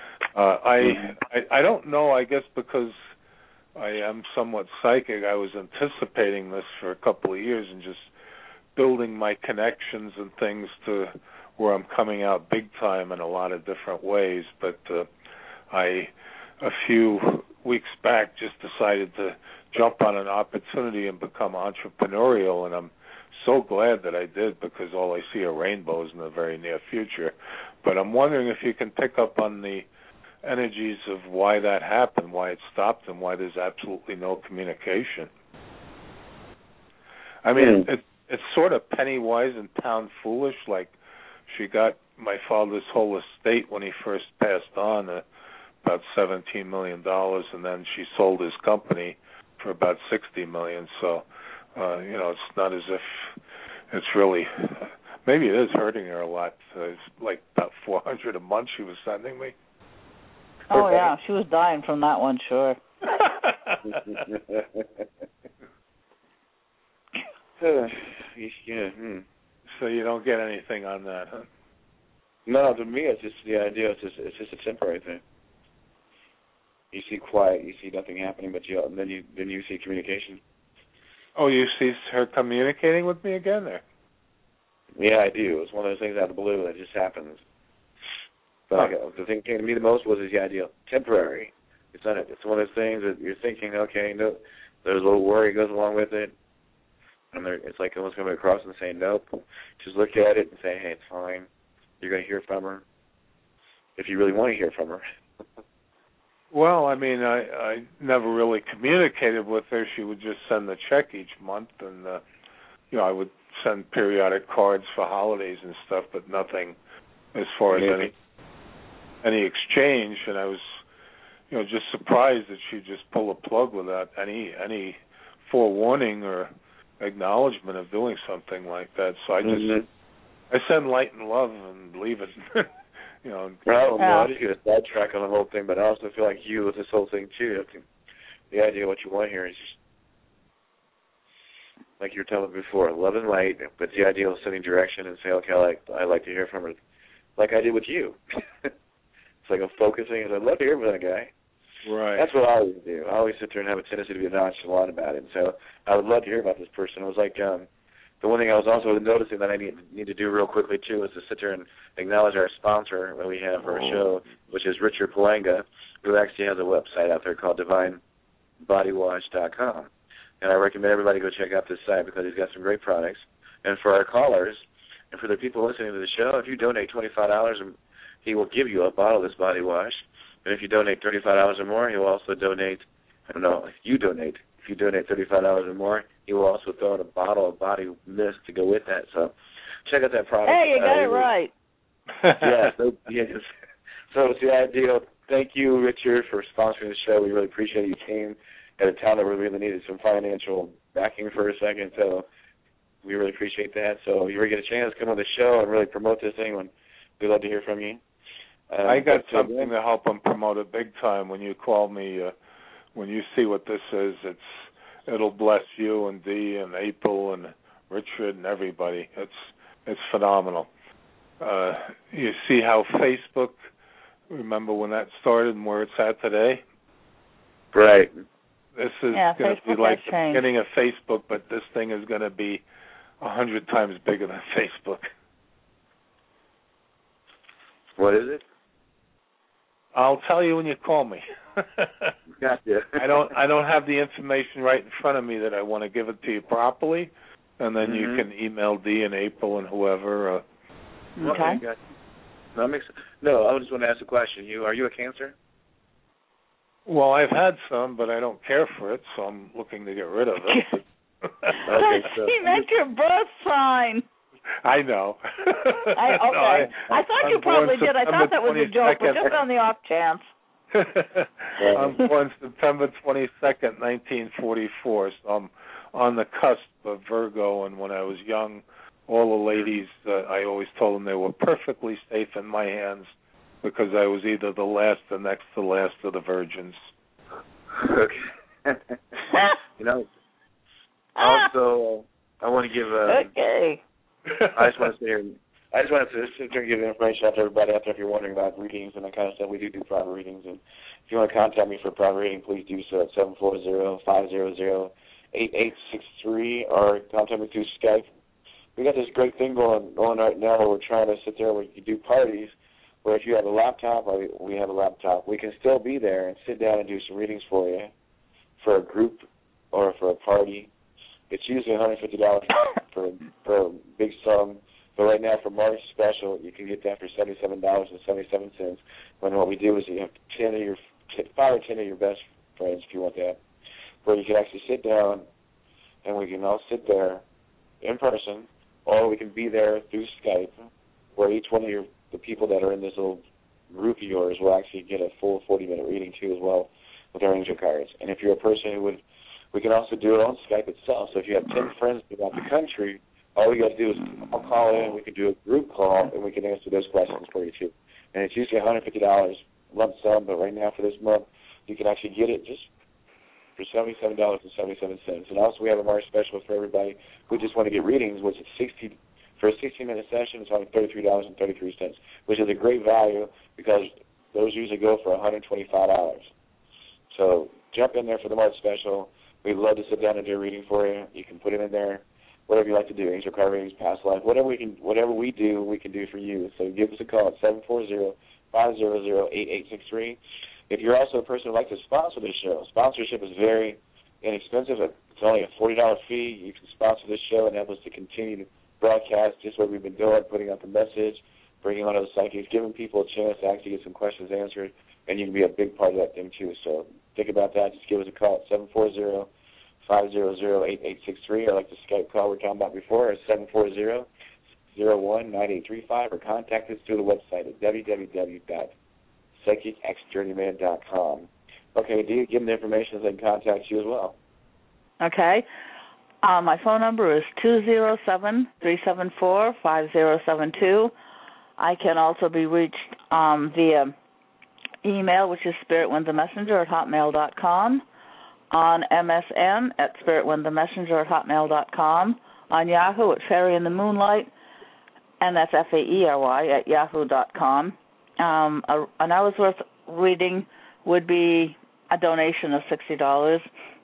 I don't know, I guess because I am somewhat psychic, I was anticipating this for a couple of years and just building my connections and things to where I'm coming out big time in a lot of different ways. But a few weeks back, just decided to jump on an opportunity and become entrepreneurial, and I'm so glad that I did, because all I see are rainbows in the very near future. But I'm wondering if you can pick up on the energies of why that happened, why it stopped, and why there's absolutely no communication. I mean, it's sort of penny wise and pound foolish. Like, she got my father's whole estate when he first passed on, about $17 million, and then she sold his company for about $60 million. So, it's not as if it's really, maybe it is hurting her a lot. It's like about $400 a month she was sending me. Oh, yeah, she was dying from that one, sure. So you don't get anything on that, huh? No, to me it's just the idea. It's just a temporary thing. You see quiet, you see nothing happening, but then you see communication. Oh, you see her communicating with me again there? Yeah, I do. It's one of those things out of the blue that just happens. But the thing that came to me the most was the idea of temporary. It's not. It's one of those things that you're thinking, okay, no, there's a little worry goes along with it, and it's like almost coming across and saying, nope. Just look at it and say, hey, it's fine. You're going to hear from her if you really want to hear from her. Well, I mean, I never really communicated with her. She would just send the check each month, and I would send periodic cards for holidays and stuff, but nothing as far as any exchange. And I was, just surprised that she'd just pull a plug without any forewarning or acknowledgement of doing something like that. So I just I send light and love and leave it. No, I just get a sidetrack on the whole thing, but I also feel like you with this whole thing too. The idea of what you want here is just, like you were telling me before, love and light, but the idea of sending direction and say, okay, I like to hear from her, like I did with you. It's like I'm focusing, and I'd love to hear from that guy. Right. That's what I always do. I always sit there and have a tendency to be nonchalant about it. And so I would love to hear about this person. It was like the one thing I was also noticing that I need to do real quickly, too, is to sit there and acknowledge our sponsor that we have for our show, which is Richard Palanga, who actually has a website out there called DivineBodyWash.com. And I recommend everybody go check out this site because he's got some great products. And for our callers and for the people listening to the show, if you donate $25, he will give you a bottle of this body wash. And if you donate $35 or more, he will also donate, if you donate $35 or more, he will also throw in a bottle of body mist to go with that. So check out that product. Hey, you got it right. Yes. So it's the ideal. Thank you, Richard, for sponsoring the show. We really appreciate it. You came at a time that we really needed some financial backing for a second, so we really appreciate that. So if you ever get a chance to come on the show and really promote this thing, we'd love to hear from you. I got something to help them promote it big time. When you call me, when you see what this is, it'll bless you and Dee and April and Richard and everybody. It's phenomenal. You see how Facebook, remember when that started and where it's at today? Right. This is going to be like the beginning of Facebook, but this thing is going to be 100 times bigger than Facebook. What is it? I'll tell you when you call me. Gotcha. I don't have the information right in front of me that I want to give it to you properly, and then you can email Dee and April and whoever. Okay. Gotcha. I just want to ask a question. Are you a Cancer? Well, I've had some, but I don't care for it, so I'm looking to get rid of it. Okay, so he meant your birth sign. I know. I thought you probably did. I thought that was a joke, but just on the off chance. I'm born September 22nd, 1944, so I'm on the cusp of Virgo, and when I was young, all the ladies, I always told them they were perfectly safe in my hands because I was either the last or next to last of the virgins. Okay. Also, I want to give okay. I just want to sit here and give information out to everybody out there if you're wondering about readings and that kind of stuff. We do private readings, and if you want to contact me for a private reading, please do so at 740-500-8863 or contact me through Skype. We got this great thing going on right now where we're trying to sit there where you can do parties where if you have a laptop or we have a laptop, we can still be there and sit down and do some readings for you for a group or for a party. It's usually $150 for a big sum. But right now, for March special, you can get that for $77.77. When what we do is you have 5 or 10 of your best friends, if you want that, where you can actually sit down and we can all sit there in person, or we can be there through Skype, where each one of the people that are in this little group of yours will actually get a full 40-minute reading too as well with our angel cards. And if you're a person who we can also do it on Skype itself. So if you have 10 friends throughout the country, all we got to do is call in, we can do a group call, and we can answer those questions for you too. And it's usually $150 lump sum, but right now for this month, you can actually get it just for $77.77. And also we have a March special for everybody who just want to get readings, which is for a 16-minute session, it's only $33.33, which is a great value because those usually go for $125. So jump in there for the March special. We'd love to sit down and do a reading for you. You can put it in there, whatever you like to do, angel card readings, past life, whatever we do, we can do for you. So give us a call at 740-500-8863. If you're also a person who would like to sponsor this show, sponsorship is very inexpensive. It's only a $40 fee. You can sponsor this show and help us to continue to broadcast just what we've been doing, putting out the message, bringing on other psychics, giving people a chance to actually get some questions answered, and you can be a big part of that thing too. So think about that. Just give us a call at 740-500-8863, or like the Skype call we were talking about before, at 740-01-9835, or contact us through the website at www.psychicxjourneyman.com. Okay, Dee, give them the information so they can contact you as well. Okay. My phone number is 207-374-5072. I can also be reached via email, which is spiritwindthemessenger@hotmail.com, on MSN at spiritwindthemessenger@hotmail.com, on Yahoo at Fairy in the Moonlight, and that's FAERY at yahoo.com. An hour's worth reading would be a donation of $60.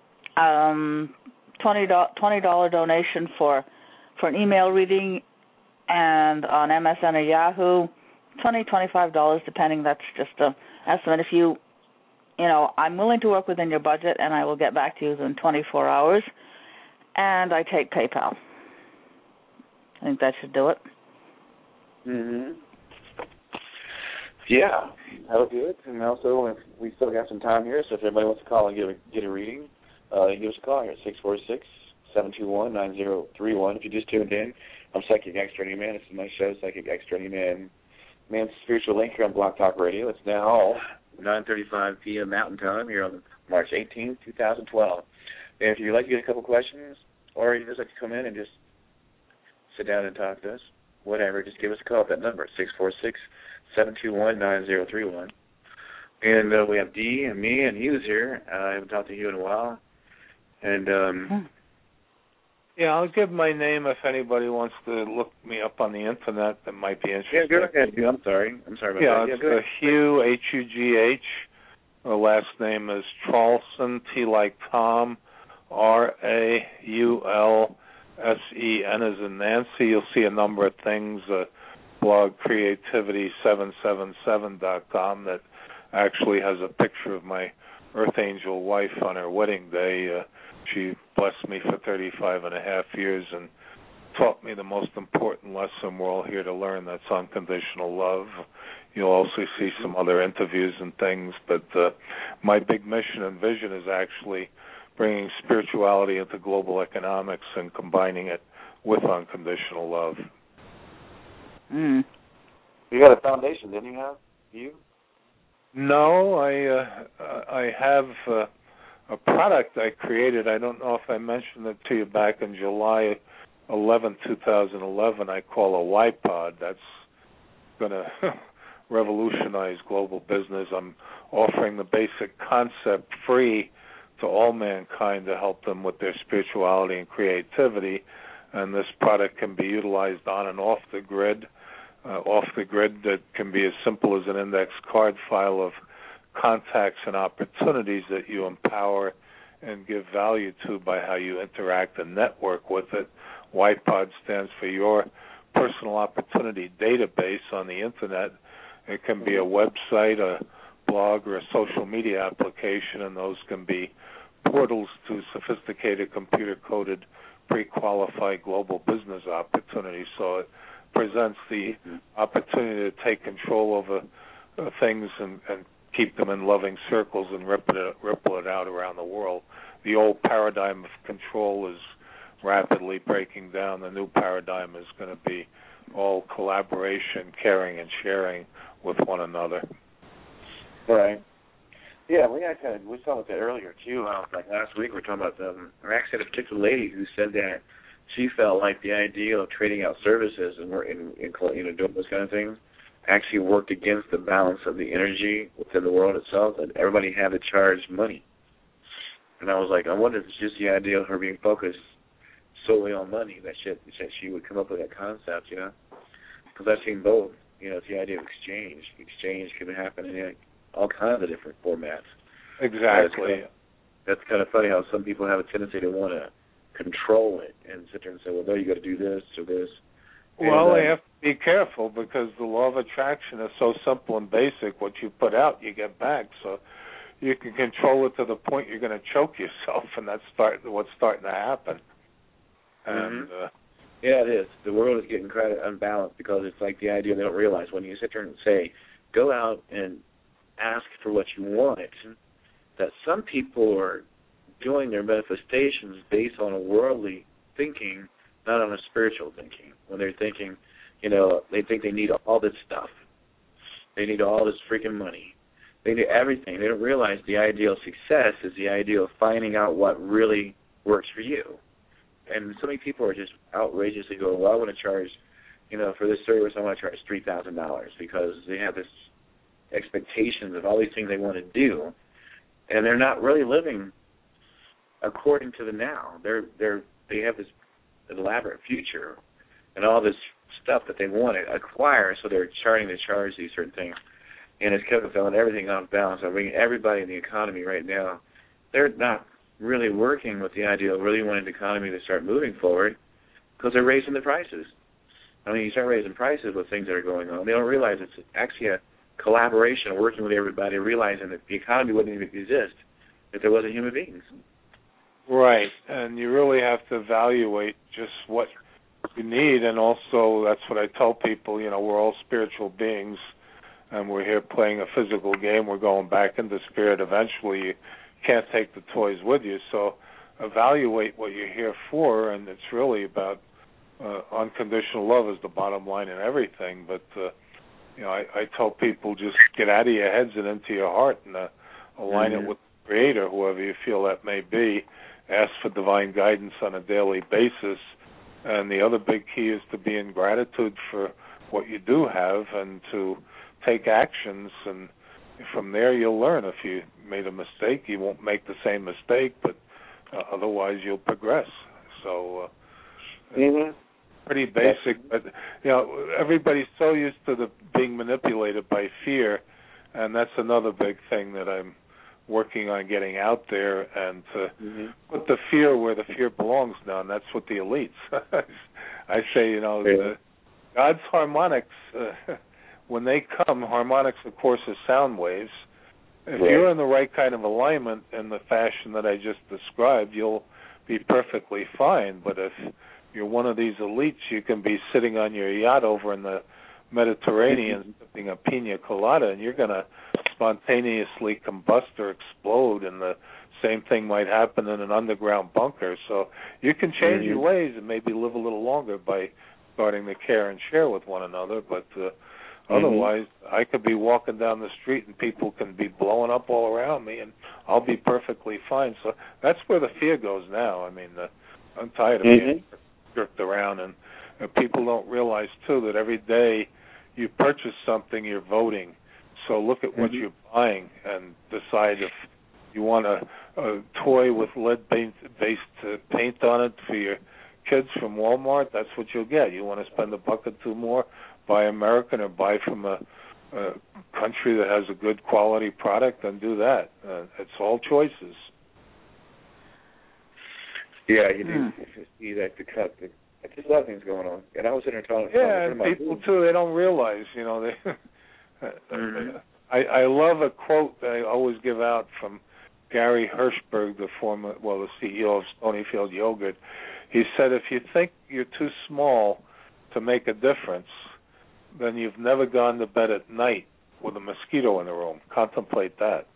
$20 donation for an email reading, and on MSN or Yahoo, $25 depending. That's just an estimate. If you know, I'm willing to work within your budget, and I will get back to you within 24 hours. And I take PayPal. I think that should do it. Yeah, that'll do it. And also, if we still got some time here, so if anybody wants to call and get a reading, give us a call here at 646-721-9031. If you just tuned in, I'm Psychic X Journey Man. This is my show, Psychic X Journey Man, Man's Spiritual Link here on Blog Talk Radio. It's now 9:35 p.m. Mountain Time here on March 18th, 2012. And if you'd like to get a couple questions, or you'd just like to come in and just sit down and talk to us, whatever, just give us a call at that number, 646-721-9031. And we have Dee and me and Hughes here. I haven't talked to you in a while. And yeah, I'll give my name if anybody wants to look me up on the internet that might be interested. Yeah, go ahead, Hugh. I'm sorry about that. Yeah, it's Hugh, H-U-G-H. My last name is Traulsen, T like Tom, R-A-U-L-S-E-N as in Nancy. You'll see a number of things, blog creativity777.com that actually has a picture of my Earth Angel wife on her wedding day. She blessed me for 35 and a half years and taught me the most important lesson we're all here to learn. That's unconditional love. You'll also see some other interviews and things, but my big mission and vision is actually bringing spirituality into global economics and combining it with unconditional love. You got a foundation, didn't you have? You? No, I have a product I created. I don't know if I mentioned it to you back in July 11, 2011. I call a Y-Pod. That's going to revolutionize global business. I'm offering the basic concept free to all mankind to help them with their spirituality and creativity. And this product can be utilized on and off the grid. That can be as simple as an index card file of contacts and opportunities that you empower and give value to by how you interact and network with it. Y-Pod stands for Your Personal Opportunity Database on the Internet. It can be a website, a blog, or a social media application, and those can be portals to sophisticated computer-coded, pre-qualified global business opportunities. So it presents the opportunity to take control over things and keep them in loving circles and ripple it out around the world. The old paradigm of control is rapidly breaking down. The new paradigm is going to be all collaboration, caring, and sharing with one another. Right. Yeah, we talked about that earlier too. Like last week, we were talking about I actually had a particular lady who said that she felt like the idea of trading out services and doing those kind of things actually worked against the balance of the energy within the world itself, and everybody had to charge money. And I was like, I wonder if it's just the idea of her being focused solely on money that she would come up with that concept, you know? Because I've seen both. You know, it's the idea of exchange. Exchange can happen in all kinds of different formats. Exactly. That's kind of funny how some people have a tendency to want to control it and sit there and say, well, no, you got to do this or this. Well, they have to be careful because the law of attraction is so simple and basic. What you put out, you get back. So you can control it to the point you're going to choke yourself, and that's what's starting to happen. And yeah, it is. The world is getting kind of unbalanced because it's like the idea they don't realize when you sit there and say, go out and ask for what you want, that some people are doing their manifestations based on a worldly thinking, not on a spiritual thinking. When they're thinking, you know, they think they need all this stuff. They need all this freaking money. They need everything. They don't realize the ideal of success is the idea of finding out what really works for you. And so many people are just outrageously going, well, I want to charge, you know, for this service, I want to charge $3,000 because they have this expectations of all these things they want to do, and they're not really living according to the now. They have this elaborate future and all this stuff that they want to acquire, so they're starting to charge these certain things. And as Kevin found everything on balance, I'm bringing everybody in the economy right now, they're not really working with the idea of really wanting the economy to start moving forward because they're raising the prices. I mean, you start raising prices with things that are going on. They don't realize it's actually a collaboration of working with everybody, realizing that the economy wouldn't even exist if there wasn't human beings. Right, and you really have to evaluate just what you need, and also that's what I tell people, you know, we're all spiritual beings, and we're here playing a physical game. We're going back into spirit eventually. You can't take the toys with you, so evaluate what you're here for, and it's really about unconditional love is the bottom line in everything, but you know, I tell people just get out of your heads and into your heart and align it with the Creator, whoever you feel that may be. Ask for divine guidance on a daily basis. And the other big key is to be in gratitude for what you do have and to take actions. And from there you'll learn. If you made a mistake, you won't make the same mistake, but otherwise you'll progress. So pretty basic. But, you know, everybody's so used to being manipulated by fear, and that's another big thing that I'm working on getting out there and to put the fear where the fear belongs now, and that's with the elites. I say, you know, God's harmonics, when they come, harmonics, of course, is sound waves. If you're in the right kind of alignment in the fashion that I just described, you'll be perfectly fine. But if you're one of these elites, you can be sitting on your yacht over in the Mediterranean sipping a pina colada, and you're going to spontaneously combust or explode, and the same thing might happen in an underground bunker. So you can change your ways and maybe live a little longer by starting to care and share with one another, but otherwise I could be walking down the street and people can be blowing up all around me and I'll be perfectly fine. So that's where the fear goes now. I mean, I'm tired of being jerked around, and people don't realize, too, that every day you purchase something, you're voting. So look at what you're buying and decide if you want a toy with lead-based paint on it for your kids from Walmart, that's what you'll get. You want to spend $1 or $2 more, buy American or buy from a country that has a good quality product, then do that. It's all choices. Yeah, you do see that just a lot of things going on. And I was in there talking and people, too, they don't realize, you know, I love a quote that I always give out from Gary Hirschberg, the CEO of Stonyfield Yogurt. He said, if you think you're too small to make a difference, then you've never gone to bed at night with a mosquito in the room. Contemplate that.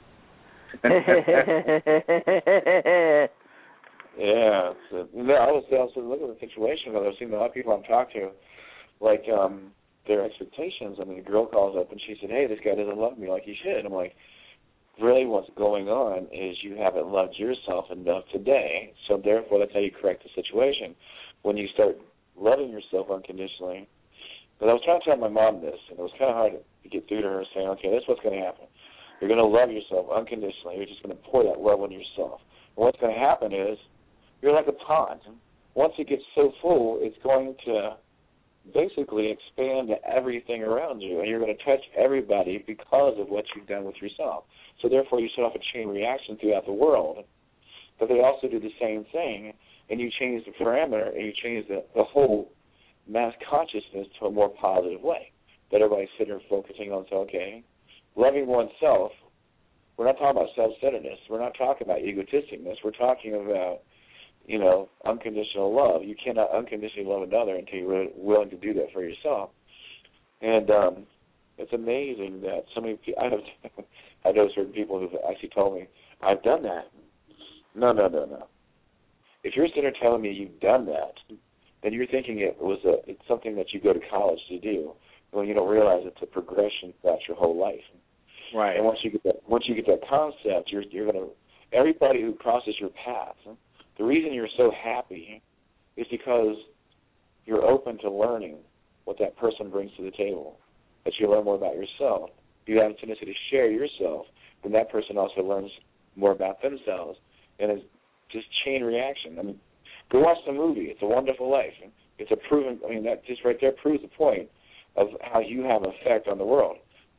Yeah. I was looking at the situation, but I've seen a lot of people I've talked to, like, their expectations. I mean, a girl calls up and she said, hey, this guy doesn't love me like he should. And I'm like, really what's going on is you haven't loved yourself enough today, so therefore that's how you correct the situation. When you start loving yourself unconditionally, because I was trying to tell my mom this, and it was kind of hard to get through to her, saying, okay, this is what's going to happen. You're going to love yourself unconditionally. You're just going to pour that love on yourself. And what's going to happen is you're like a pond. Once it gets so full, it's going to basically expand to everything around you, and you're going to touch everybody because of what you've done with yourself. So therefore you set off a chain reaction throughout the world. But they also do the same thing, and you change the parameter, and you change the whole mass consciousness to a more positive way. That everybody's sitting there focusing on, so, okay, loving oneself, we're not talking about self-centeredness. We're not talking about egotisticness. We're talking about, you know, unconditional love. You cannot unconditionally love another until you're willing to do that for yourself. And it's amazing that so many people, I know certain people who've actually told me, I've done that. No. If you're sitting there telling me you've done that, then you're thinking it's something that you go to college to do. When you don't realize it's a progression throughout your whole life. Right. And once you get that concept, you're going to, everybody who crosses your path, the reason you're so happy is because you're open to learning what that person brings to the table, that you learn more about yourself. You have a tendency to share yourself, then that person also learns more about themselves. And it's just chain reaction. I mean, go watch the movie. It's a Wonderful Life. It's a proven, that just right there proves the point of how you have an effect on the world.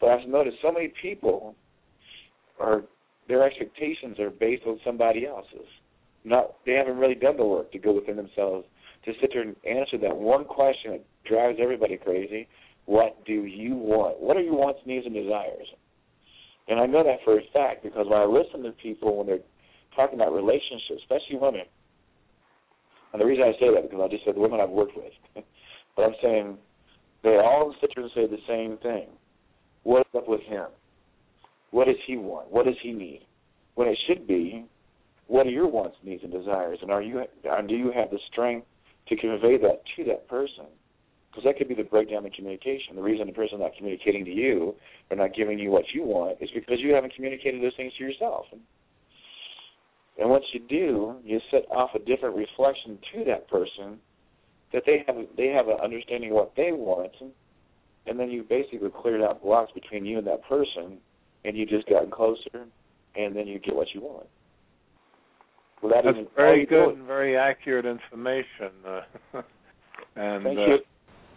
But I've noticed so many people their expectations are based on somebody else's. They haven't really done the work to go within themselves to sit there and answer that one question that drives everybody crazy. What do you want? What are your wants, needs, and desires? And I know that for a fact because when I listen to people when they're talking about relationships, especially women, and the reason I say that because I just said the women I've worked with, but I'm saying they all sit there and say the same thing. What's up with him? What does he want? What does he need? When it should be, what are your wants, needs, and desires? And do you have the strength to convey that to that person? Because that could be the breakdown in communication. The reason the person's not communicating to you or not giving you what you want is because you haven't communicated those things to yourself. And once you do, you set off a different reflection to that person that they have an understanding of what they want, and then you basically cleared out blocks between you and that person, and you just gotten closer, and then you get what you want. That's very good and very accurate information. And thank you.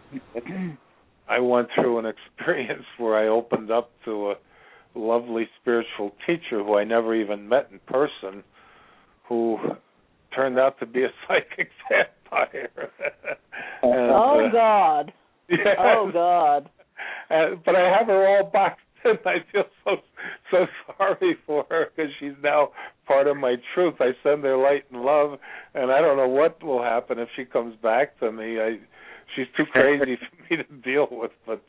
I went through an experience where I opened up to a lovely spiritual teacher who I never even met in person, who turned out to be a psychic vampire. And, God. Yes. Oh, God. But I have her all boxed in. I feel so sorry for her because she's now part of my truth. I send her light and love, and I don't know what will happen if she comes back to me. She's too crazy for me to deal with, but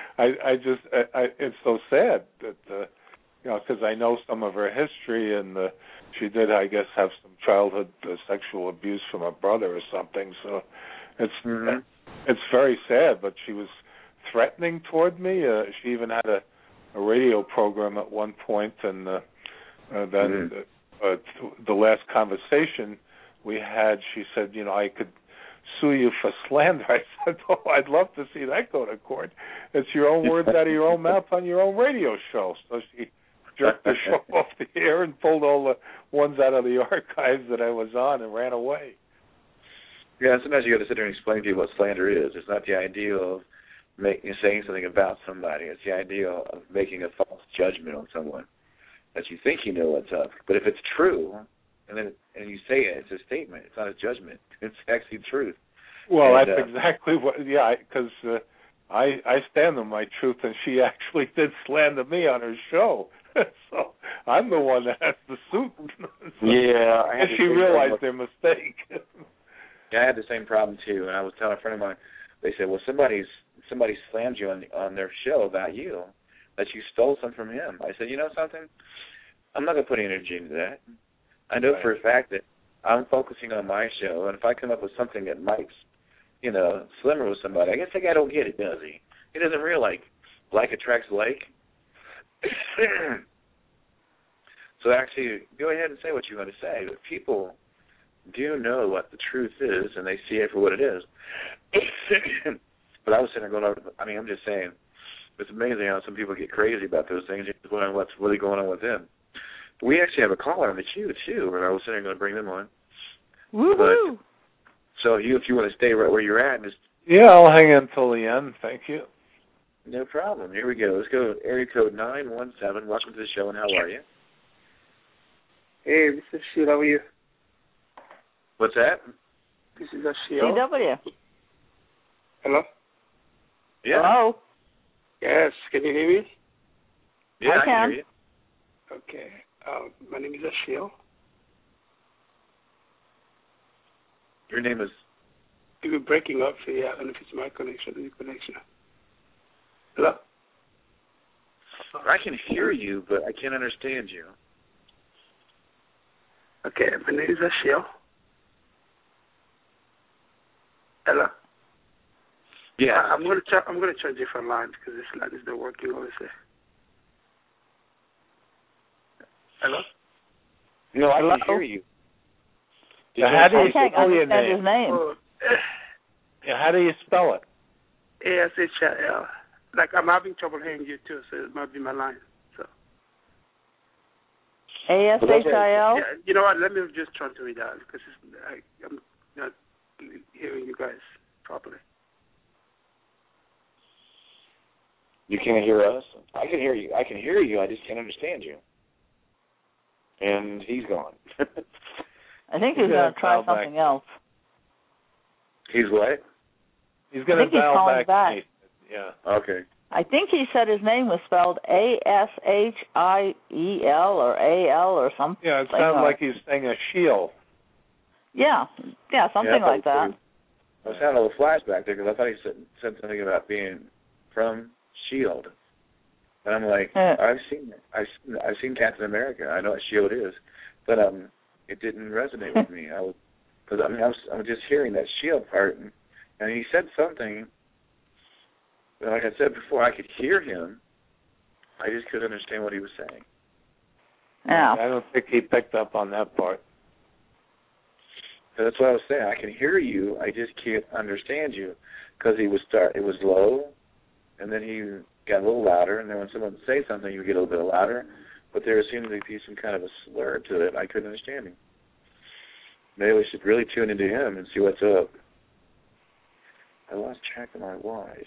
it's so sad that, because I know some of her history, and she did, I guess, have some childhood sexual abuse from her brother or something, so it's very sad, but she was threatening toward me. She even had a radio program at one point, and then the last conversation we had, she said, I could sue you for slander. I said, I'd love to see that go to court. It's your own words out of your own mouth on your own radio show. So she jerked the show off the air and pulled all the ones out of the archives that I was on and ran away. Yeah, sometimes you got to sit there and explain to people what slander is. It's not the idea of saying something about somebody. It's the idea of making a false judgment on someone that you think you know what's up. But if it's true, and you say it, it's a statement. It's not a judgment. It's actually truth. Well, that's exactly what. Yeah, because I stand on my truth, and she actually did slander me on her show. So I'm the one that has the suit. Yeah, and she realized their mistake. Yeah, I had the same problem too, and I was telling a friend of mine. They said, "Well, somebody slammed you on their show about you, that you stole something from him." I said, "You know something? I'm not going to put any energy into that. I know for a fact that I'm focusing on my show, and if I come up with something that might, slimmer with somebody, I guess that guy don't get it, does he? He doesn't realize like attracts like." So actually, go ahead and say what you want to say. But people do know what the truth is, and they see it for what it is. But I was sitting there going, I'm just saying, it's amazing how some people get crazy about those things. You just wonder what's really going on with them. We actually have a caller on the queue, too, and I was sitting there going to bring them on. Woo-hoo! So if you want to stay right where you're at. Yeah, I'll hang in until the end. Thank you. No problem. Here we go. Let's go area code 917. Welcome to the show, and how are you? Hey, this is Ashil. How are you? What's that? This is Ashil. CW. Hello? Yeah. Hello? Yes, can you hear me? Yeah, I can hear you. Okay. My name is Ashil. Your name is? You're breaking up, so yeah, I don't know if it's my connection or your connection. Hello? I can hear you, but I can't understand you. Okay, my name is Ashil. Hello? Yeah. I'm gonna try a different line because this line is not working obviously. Hello? No, I can hear you. How do you spell your name? His name. How do you spell it? ASHIL. Like I'm having trouble hearing you too, so it might be my line. So. ASHIL? Yeah, you know what? Let me just try to read out because I'm not hearing you guys properly. You can't hear us? I can hear you. I can hear you. I just can't understand you. And he's gone. I think he's going to try something else. He's what? He's going to dial back. Yeah. Okay. I think he said his name was spelled Ashiel or A-L or something. Yeah, it sounds like he's saying a shield. Yeah, something like that. I was having a little flashback there because I thought he said something about being from S.H.I.E.L.D. And I'm like, I've seen Captain America. I know what S.H.I.E.L.D. is, but it didn't resonate with me. I was just hearing that S.H.I.E.L.D. part, and he said something. Like I said before, I could hear him. I just couldn't understand what he was saying. Yeah. I don't think he picked up on that part. That's what I was saying. I can hear you. I just can't understand you because it was low, and then he got a little louder, and then when someone would say something, you would get a little bit louder, but there seemed to be some kind of a slur to it. I couldn't understand him. Maybe we should really tune into him and see what's up. I lost track of my whys.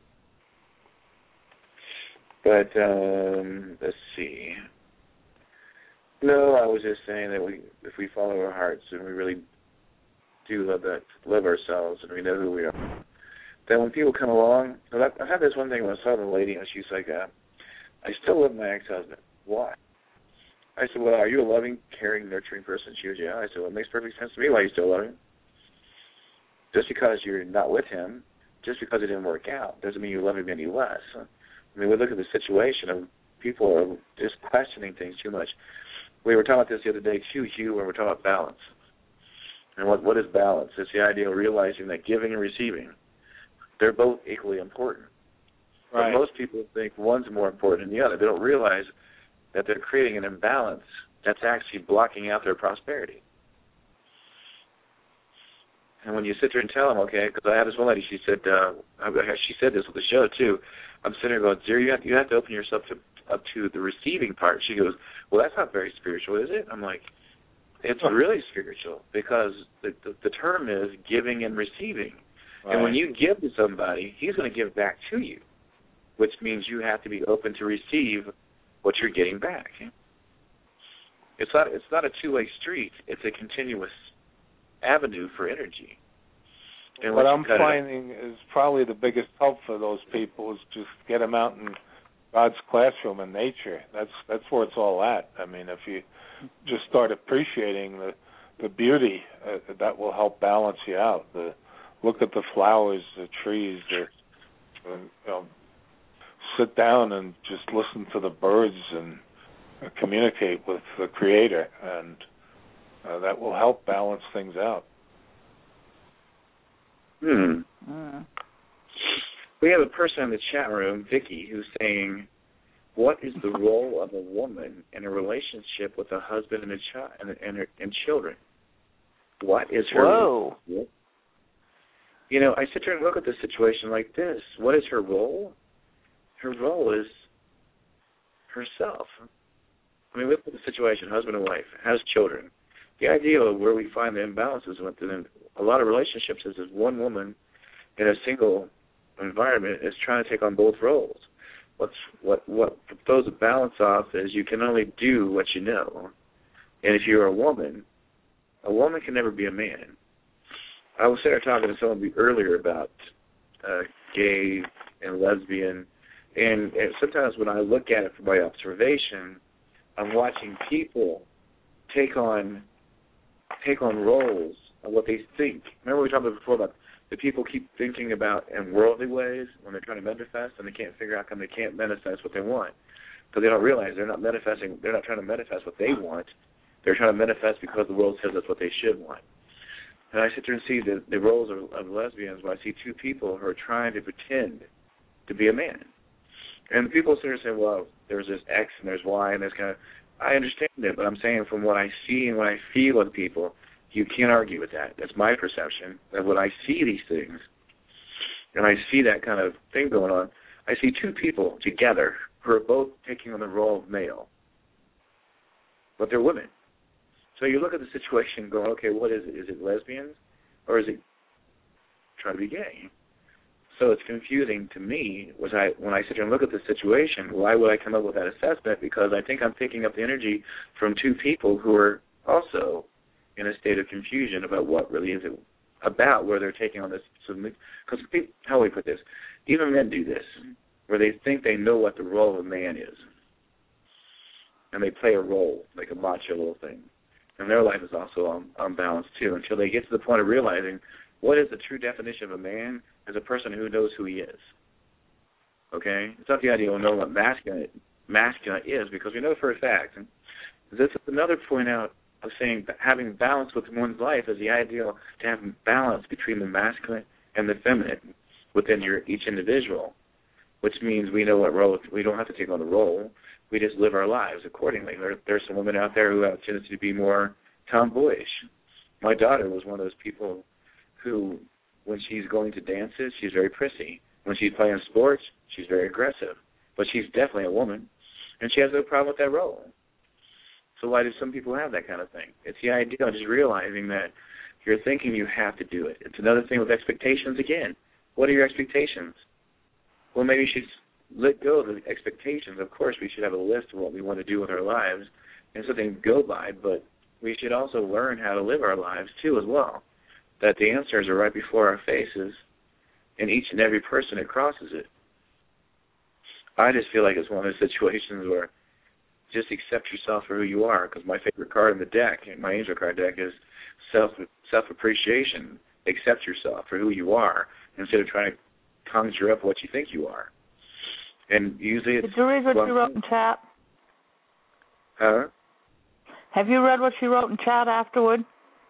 But, let's see. No, I was just saying that if we follow our hearts and we really do love ourselves and we know who we are, then when people come along, I've had this one thing when I saw the lady and she's like, I still love my ex-husband. Why? I said, well, are you a loving, caring, nurturing person? She was, yeah. I said, well, it makes perfect sense to me why you still love him. Just because you're not with him, just because it didn't work out, doesn't mean you love him any less. I mean, we look at the situation of people are just questioning things too much. We were talking about this the other day, too, Hugh, when we're talking about balance. And what is balance? It's the idea of realizing that giving and receiving, they're both equally important. Right. But most people think one's more important than the other. They don't realize that they're creating an imbalance that's actually blocking out their prosperity. And when you sit there and tell them, okay, because I have this one lady, she said this with the show, too. I'm sitting there going, Zero, you have to open yourself up to the receiving part. She goes, well, that's not very spiritual, is it? I'm like, it's really spiritual because the term is giving and receiving. Right. And when you give to somebody, he's going to give back to you, which means you have to be open to receive what you're getting back. It's not a two-way street. It's a continuous avenue for energy. And what I'm finding is probably the biggest help for those people is just get them out in God's classroom in nature. That's where it's all at. I mean, if you just start appreciating the beauty, that will help balance you out. Look at the flowers, the trees, sit down and just listen to the birds and communicate with the Creator, and that will help balance things out. We have a person in the chat room, Vicky, who's saying, what is the role of a woman in a relationship with a husband and a child and children? What is her role? You know, I sit there and look at the situation like this. What is her role? Her role is herself. I mean, look at the situation, husband and wife, has children. The idea of where we find the imbalances within a lot of relationships is one woman in a single environment is trying to take on both roles. What throws a balance off is you can only do what you know. And if you're a woman can never be a man. I was sitting there talking to someone earlier about gay and lesbian, and sometimes when I look at it from my observation, I'm watching people take on roles of what they think. Remember we talked about before about the people keep thinking about in worldly ways when they're trying to manifest, and they can't figure out how come they can't manifest what they want. Because they don't realize they're not trying to manifest what they want. They're trying to manifest because the world says that's what they should want. And I sit there and see the roles of lesbians where I see two people who are trying to pretend to be a man. And people sit there and say, well, there's this X and there's Y and there's kind of, I understand it, but I'm saying from what I see and what I feel with people, you can't argue with that. That's my perception. And when I see these things, and I see that kind of thing going on, I see two people together who are both taking on the role of male, but they're women. So you look at the situation and go, okay, what is it? Is it lesbians or is it trying to be gay? So it's confusing to me when I sit here and look at the situation. Why would I come up with that assessment? Because I think I'm picking up the energy from two people who are also in a state of confusion about what really is it about, where they're taking on this. Because how do we put this? Even men do this, where they think they know what the role of a man is, and they play a role, like a macho little thing. And their life is also unbalanced too, until they get to the point of realizing what is the true definition of a man as a person who knows who he is. Okay? It's not the idea of knowing what masculine is, because we know for a fact. And this is another point out of saying that having balance with one's life is the ideal to have balance between the masculine and the feminine within each individual, which means we know what role, we don't have to take on the role. We just live our lives accordingly. There's some women out there who have a tendency to be more tomboyish. My daughter was one of those people who, when she's going to dances, she's very prissy. When she's playing sports, she's very aggressive. But she's definitely a woman, and she has no problem with that role. So why do some people have that kind of thing? It's the idea of just realizing that you're thinking you have to do it. It's another thing with expectations again. What are your expectations? Well, maybe you should let go of the expectations. Of course, we should have a list of what we want to do with our lives and something to go by, but we should also learn how to live our lives, too, as well, that the answers are right before our faces, and each and every person that crosses it. I just feel like it's one of those situations where just accept yourself for who you are, because my favorite card in the deck, my angel card deck, is self-appreciation. Accept yourself for who you are instead of trying to conjure up what you think you are. And usually it's... Did you read what she wrote in chat? Huh? Have you read what she wrote in chat afterward?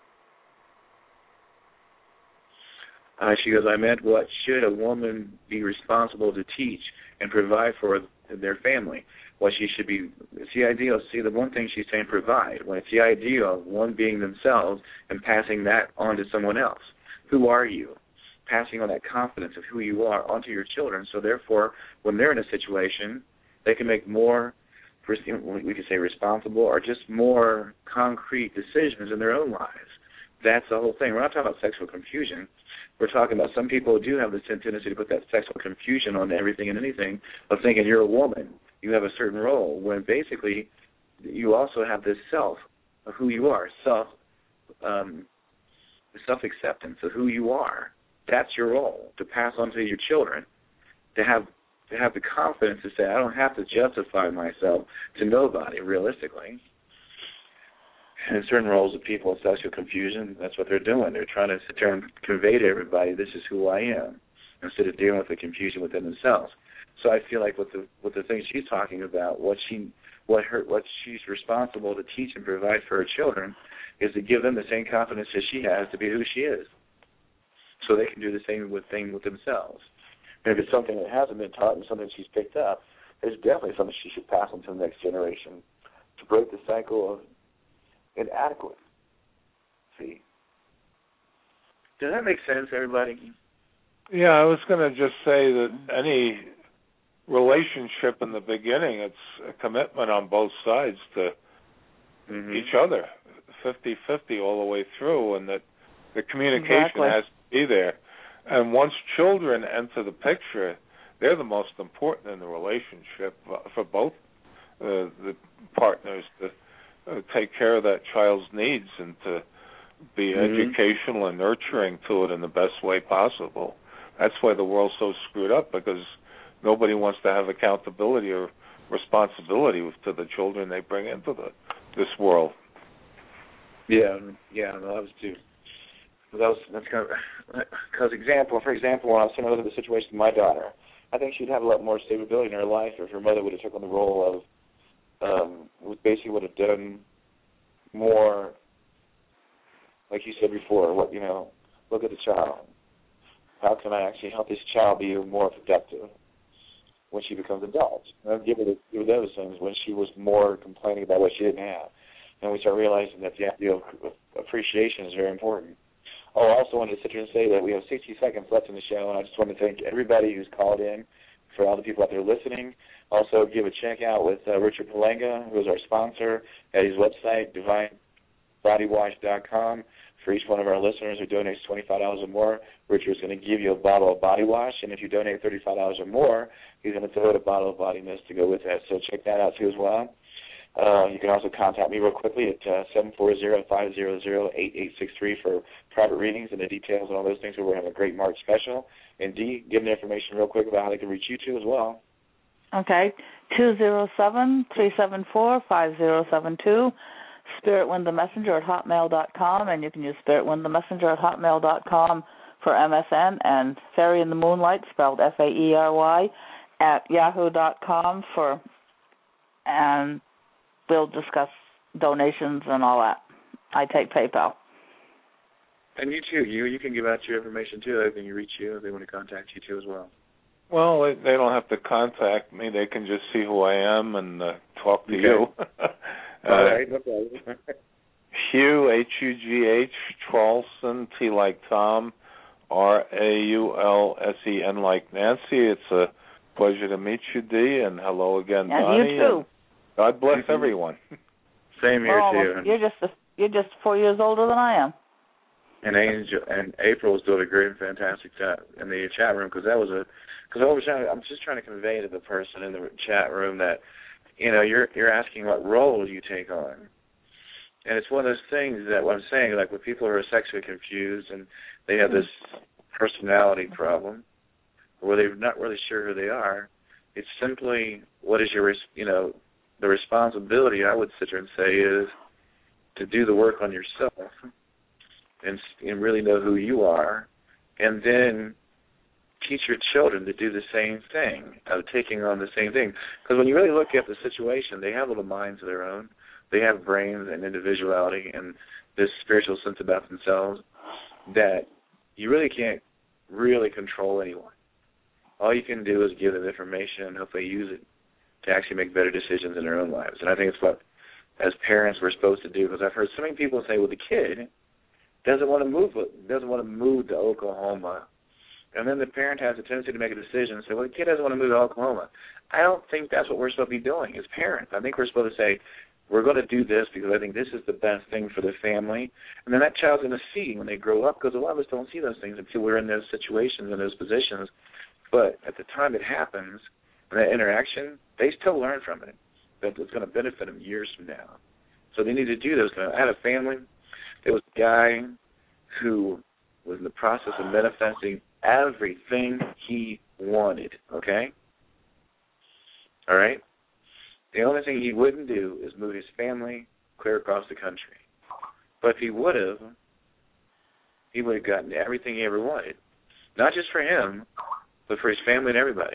She goes, I meant what should a woman be responsible to teach and provide for their family? What she should be, it's the ideal. See, the one thing she's saying, provide, when it's the ideal of one being themselves and passing that on to someone else. Who are you? Passing on that confidence of who you are onto your children, so therefore, when they're in a situation, they can make more, we could say responsible, or just more concrete decisions in their own lives. That's the whole thing. We're not talking about sexual confusion. We're talking about some people do have the tendency to put that sexual confusion on everything and anything, of thinking you're a woman, you have a certain role, when basically you also have this self of who you are, self-acceptance of who you are. That's your role, to pass on to your children, to have the confidence to say, I don't have to justify myself to nobody, realistically. And certain roles of people in sexual confusion, that's what they're doing. They're trying to sit there and convey to everybody, this is who I am, instead of dealing with the confusion within themselves. So I feel like with the things she's talking about, what she's responsible to teach and provide for her children is to give them the same confidence that she has to be who she is, so they can do the same thing with themselves. And if it's something that hasn't been taught and something she's picked up, it's definitely something she should pass on to the next generation to break the cycle of inadequate. See? Does that make sense, everybody? Yeah, I was going to just say that any relationship in the beginning, it's a commitment on both sides to each other, 50-50 all the way through, and that the communication has to be there. And once children enter the picture, they're the most important in the relationship for both the partners to take care of that child's needs and to be educational and nurturing to it in the best way possible. That's why the world's so screwed up, because nobody wants to have accountability or responsibility to the children they bring into this world. Yeah, no, that was too. That's kind of, because for example, when I was thinking about the situation with my daughter, I think she'd have a lot more stability in her life if her mother would have taken the role of, basically would have done more, like you said before, look at the child. How can I actually help this child be more productive when she becomes an adult? And give her those things when she was more complaining about what she didn't have. And we start realizing that the idea of appreciation is very important. Oh, I also wanted to sit here and say that we have 60 seconds left in the show, and I just want to thank everybody who's called in, for all the people out there listening. Also, give a check out with Richard Palenga, who is our sponsor, at his website, DivineBodyWash.com, For each one of our listeners who donates $25 or more, Richard's going to give you a bottle of body wash, and if you donate $35 or more, he's going to throw out a bottle of body mist to go with that. So check that out too as well. You can also contact me real quickly at 740-500-8863 for private readings and the details and all those things. We're having a great March special. And Dee, give them the information real quick about how they can reach you too as well. Okay, 207-374-5072. SpiritWindTheMessenger@hotmail.com, and you can use SpiritWindTheMessenger@hotmail.com for MSN, and Fairy in the Moonlight, spelled F-A-E-R-Y, @yahoo.com and we'll discuss donations and all that. I take PayPal. And you too. You can give out your information too. They can reach you if they want to contact you too as well. Well, they don't have to contact me. They can just see who I am and talk to you. All right, no problem. Hugh, H-U-G-H, Traulsen, T like Tom, R-A-U-L-S-E-N like Nancy. It's a pleasure to meet you, Dee, and hello again, Donnie. And you too. God bless everyone. Same here too. You're just 4 years older than I am. And April was doing a great and fantastic job in the chat room because I'm just trying to convey to the person in the chat room that, you know, you're asking what role you take on. And it's one of those things that what I'm saying, like when people are sexually confused and they have this personality problem where they're not really sure who they are, it's simply what is your, the responsibility, I would sit there and say, is to do the work on yourself and really know who you are, and then teach your children to do the same thing, taking on the same thing. Because when you really look at the situation, they have little minds of their own. They have brains and individuality and this spiritual sense about themselves that you really can't really control anyone. All you can do is give them information and hopefully use it to actually make better decisions in their own lives. And I think it's what, as parents, we're supposed to do. Because I've heard so many people say, well, the kid doesn't want to move to Oklahoma. And then the parent has a tendency to make a decision and say, well, the kid doesn't want to move to Oklahoma. I don't think that's what we're supposed to be doing as parents. I think we're supposed to say, we're going to do this because I think this is the best thing for the family. And then that child's going to see when they grow up, because a lot of us don't see those things until we're in those situations and those positions. But at the time it happens, that interaction, they still learn from it. That it's going to benefit them years from now. So they need to do those. I had a family. There was a guy who was in the process of manifesting everything he wanted, okay? All right? The only thing he wouldn't do is move his family clear across the country. But if he would have gotten everything he ever wanted. Not just for him, but for his family and everybody.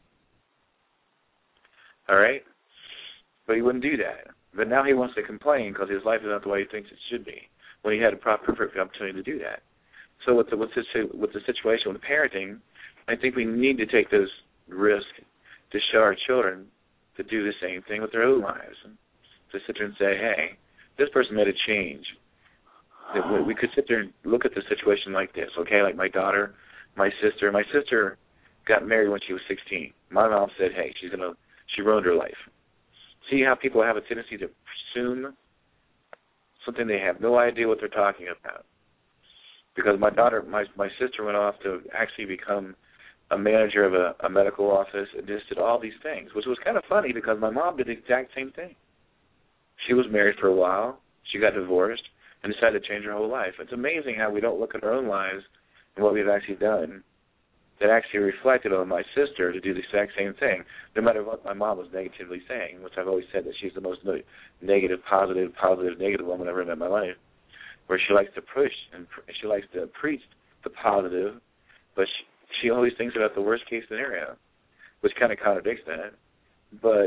All right? But he wouldn't do that. But now he wants to complain because his life is not the way he thinks it should be, when he had a perfect opportunity to do that. So with the situation with parenting, I think we need to take those risks to show our children to do the same thing with their own lives. To sit there and say, hey, this person made a change. That we could sit there and look at the situation like this, okay? Like my daughter, my sister. My sister got married when she was 16. My mom said, hey, she ruined her life. See how people have a tendency to presume something they have no idea what they're talking about. Because my daughter, my sister went off to actually become a manager of a medical office and just did all these things, which was kind of funny because my mom did the exact same thing. She was married for a while. She got divorced and decided to change her whole life. It's amazing how we don't look at our own lives and what we've actually done that actually reflected on my sister to do the exact same thing, no matter what my mom was negatively saying, which I've always said that she's the most negative, positive, negative woman I've ever met in my life, where she likes to push and she likes to preach the positive, but she always thinks about the worst-case scenario, which kind of contradicts that. But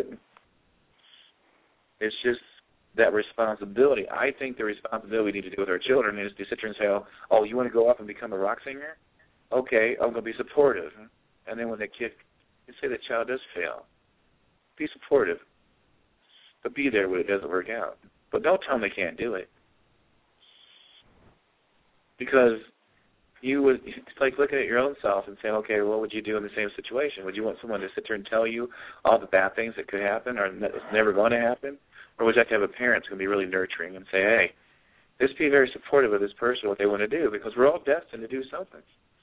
it's just that responsibility. I think the responsibility we need to do with our children is to sit there and say, oh, you want to go up and become a rock singer? Okay, I'm going to be supportive. And then when the kid, let's say the child does fail, be supportive. But be there when it doesn't work out. But don't tell them they can't do it. Because it's like looking at your own self and saying, okay, what would you do in the same situation? Would you want someone to sit there and tell you all the bad things that could happen or it's never going to happen? Or would you like to have a parent who's going to be really nurturing and say, hey, Just be very supportive of this person, what they want to do, because we're all destined to do something.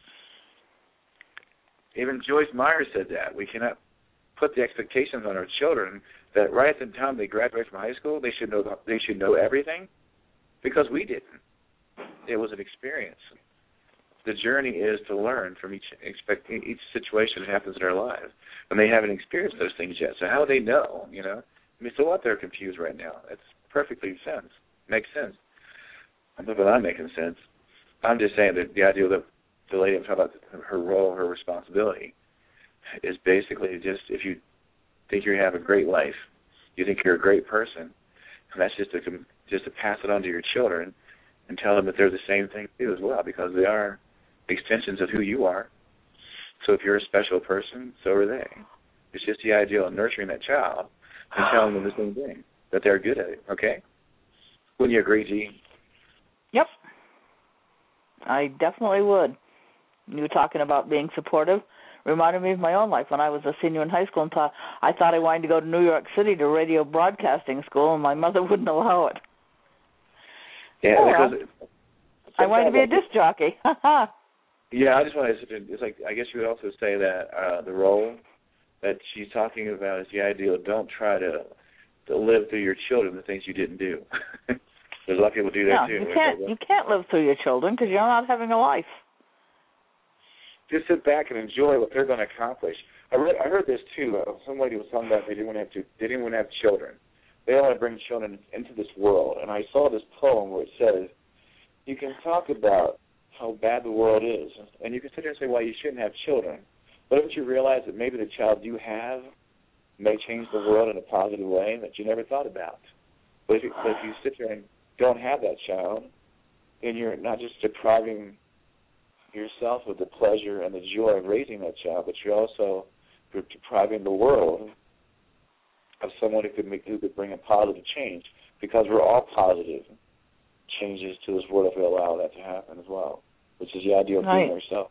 Even Joyce Meyer said that. We cannot put the expectations on our children that right at the time they graduate from high school, they should know everything, because we didn't. It was an experience. The journey is to learn from each situation that happens in our lives. And they haven't experienced those things yet. So how do they know, you know? I mean, so what? They're confused right now. It's perfectly makes sense. I don't know if I'm making sense. I'm just saying that the idea that the lady, I'm talking about her role, her responsibility, is basically just if you think you have a great life, you think you're a great person, and that's just to pass it on to your children and tell them that they're the same thing too as well, because they are extensions of who you are. So if you're a special person, so are they. It's just the idea of nurturing that child and telling them the same thing, that they're good at it, okay? Wouldn't you agree, G? Yep. I definitely would. You were talking about being supportive. Reminded me of my own life when I was a senior in high school and I thought I wanted to go to New York City to radio broadcasting school, and my mother wouldn't allow it. Yeah, because I wanted to be a disc jockey. Yeah, I just want to. It's like I guess you would also say that the role that she's talking about is the idea of don't try to live through your children the things you didn't do. There's a lot of people do that too. You can't live through your children because you're not having a life. Just sit back and enjoy what they're going to accomplish. I heard this too. Some lady was talking about they didn't want to have children. They don't want to bring children into this world. And I saw this poem where it says, you can talk about how bad the world is, and you can sit there and say, well, you shouldn't have children. But don't you realize that maybe the child you have may change the world in a positive way that you never thought about? But if you sit there and don't have that child, then you're not just depriving yourself of the pleasure and the joy of raising that child, but you're depriving the world of someone who could bring a positive change, because we're all positive changes to this world if we allow that to happen as well, which is the idea of being ourselves.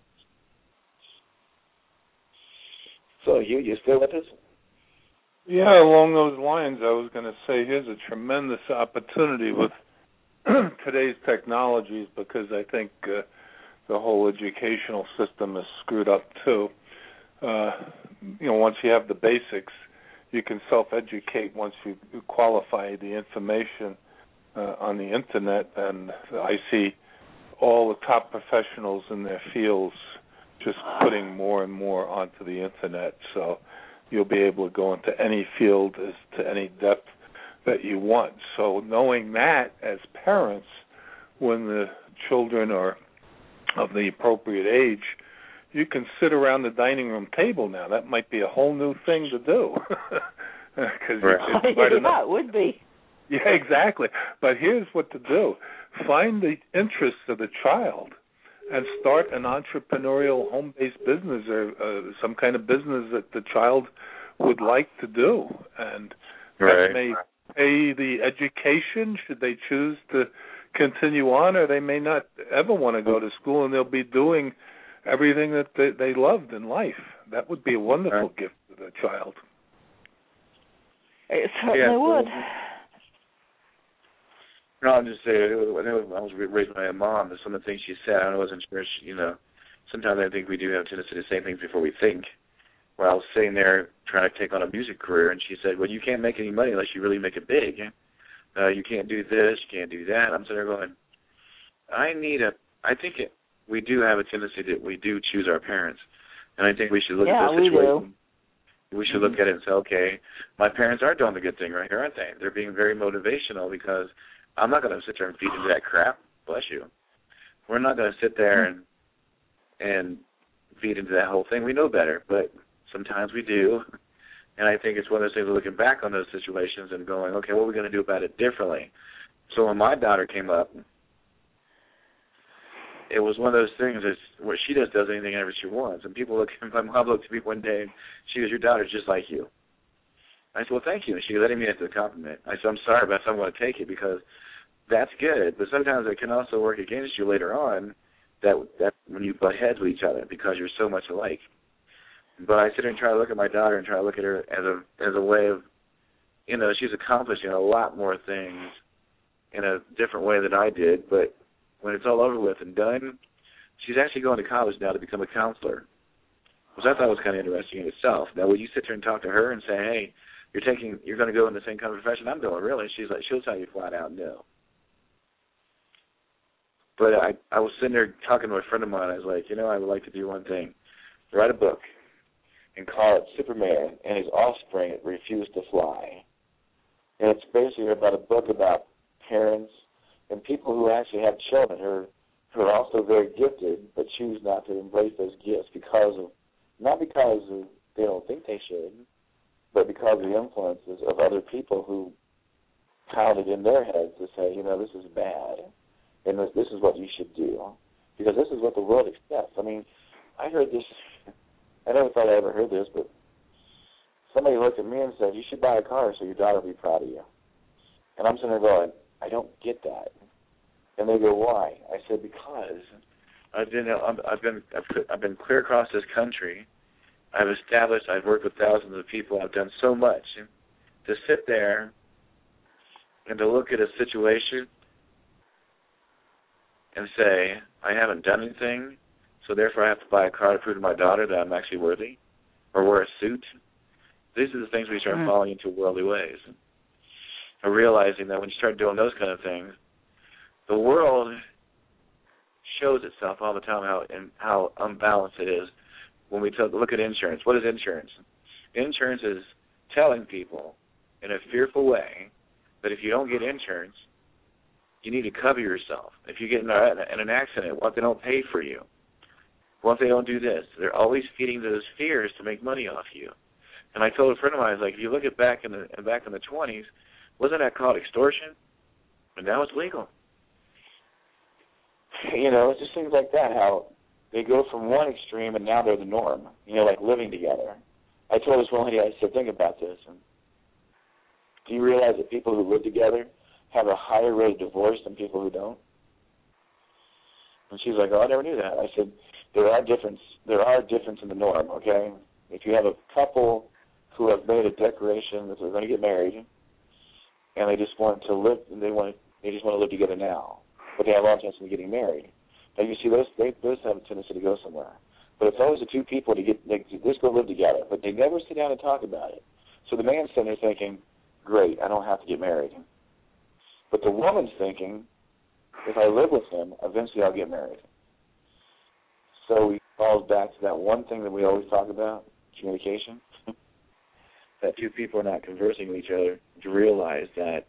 So you still with us? Yeah, along those lines, I was going to say here's a tremendous opportunity with today's technologies, because I think the whole educational system is screwed up too. Once you have the basics, you can self-educate once you qualify the information on the Internet, and I see all the top professionals in their fields just putting more and more onto the Internet, so you'll be able to go into any field as to any depth that you want. So knowing that as parents, when the children are of the appropriate age, you can sit around the dining room table now. That might be a whole new thing to do. It would be. Yeah, exactly. But here's what to do. Find the interests of the child and start an entrepreneurial home-based business or some kind of business that the child would like to do. And that may pay the education, should they choose to continue on, or they may not ever want to go to school, and they'll be doing everything that they loved in life. That would be a wonderful gift to the child. It certainly would. No, I'm just saying, I was raised by a mom, and some of the things she said, I wasn't sure, sometimes I think we do have a tendency to say things before we think. Well, I was sitting there trying to take on a music career, and she said, well, you can't make any money unless you really make it big. You can't do this, you can't do that. I'm sitting there going, we do have a tendency that we do choose our parents. And I think we should look at this situation. We should look at it and say, okay, my parents are doing the good thing right here, aren't they? They're being very motivational, because I'm not going to sit there and feed into that crap. Bless you. We're not going to sit there and feed into that whole thing. We know better, but sometimes we do. And I think it's one of those things of looking back on those situations and going, okay, what are we going to do about it differently? So when my daughter came up, it was one of those things where she just does anything ever she wants. And my mom looked at me one day and she goes, your daughter's just like you. I said, well, thank you. And she goes, I didn't mean it as a compliment. I said, I'm sorry, but I'm going to take it, because that's good. But sometimes it can also work against you later on, that when you butt heads with each other, because you're so much alike. But I sit there and try to look at my daughter and try to look at her as a way of, she's accomplishing a lot more things in a different way than I did, but when it's all over with and done, she's actually going to college now to become a counselor, which I thought was kind of interesting in itself. Now, would you sit there and talk to her and say, hey, you're going to go in the same kind of profession I'm doing, really? She's like, she'll tell you flat out no. But I was sitting there talking to a friend of mine. I was like, I would like to do one thing, write a book and call it Superman and His Offspring Refused to Fly. And it's basically about a book about parents and people who actually have children who are also very gifted but choose not to embrace those gifts not because they don't think they should, but because of the influences of other people who pounded in their heads to say, this is bad, and this is what you should do, because this is what the world accepts. I mean, I heard this, I never thought I ever heard this, but somebody looked at me and said, you should buy a car so your daughter will be proud of you. And I'm sitting there going, I don't get that. And they go, why? I said, because I've been clear across this country. I've worked with thousands of people. I've done so much. To sit there and to look at a situation and say, I haven't done anything, so therefore I have to buy a car to prove to my daughter that I'm actually worthy, or wear a suit. These are the things we start falling into worldly ways. And realizing that when you start doing those kind of things, the world shows itself all the time how unbalanced it is. When we look at insurance, what is insurance? Insurance is telling people in a fearful way that if you don't get insurance, you need to cover yourself. If you get in an accident, what if they don't pay for you? What if they don't do this? They're always feeding those fears to make money off you. And I told a friend of mine, I was like, if you look at back in the 20s, wasn't that called extortion? And now it's legal. It just seems like that, how they go from one extreme and now they're the norm, like living together. I told this one lady, I said, think about this. And do you realize that people who live together have a higher rate of divorce than people who don't? And she's like, oh, I never knew that. I said, there are difference in the norm, okay? If you have a couple who have made a declaration that they're going to get married and they just want to live, they just want to live together now, but they have a lot of chance of getting married. Now, you see, those have a tendency to go somewhere. But it's always the two people they just go live together, but they never sit down and talk about it. So the man's sitting there thinking, great, I don't have to get married. But the woman's thinking, if I live with him, eventually I'll get married. So it falls back to that one thing that we always talk about, communication, that two people are not conversing with each other to realize that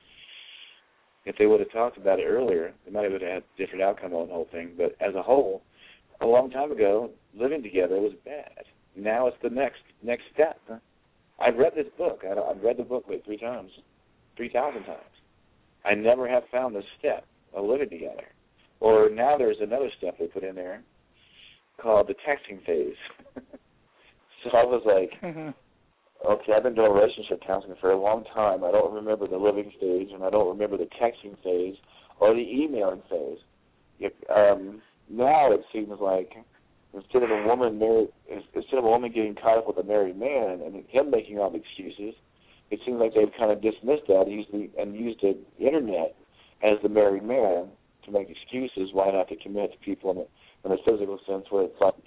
if they would have talked about it earlier, they might have had a different outcome on the whole thing. But as a whole, a long time ago, living together was bad. Now it's the next step. I've read this book. I've read the book like 3,000 times. I never have found the step of living together. Or now there's another step they put in there called the texting phase. So I was like, okay, I've been doing relationship counseling for a long time. I don't remember the living stage, and I don't remember the texting phase or the emailing phase. Now it seems like instead of a woman getting caught up with a married man and him making all the excuses, it seems like they've kind of dismissed that and used the internet as the married man to make excuses why not to commit to people in a physical sense, where it's like,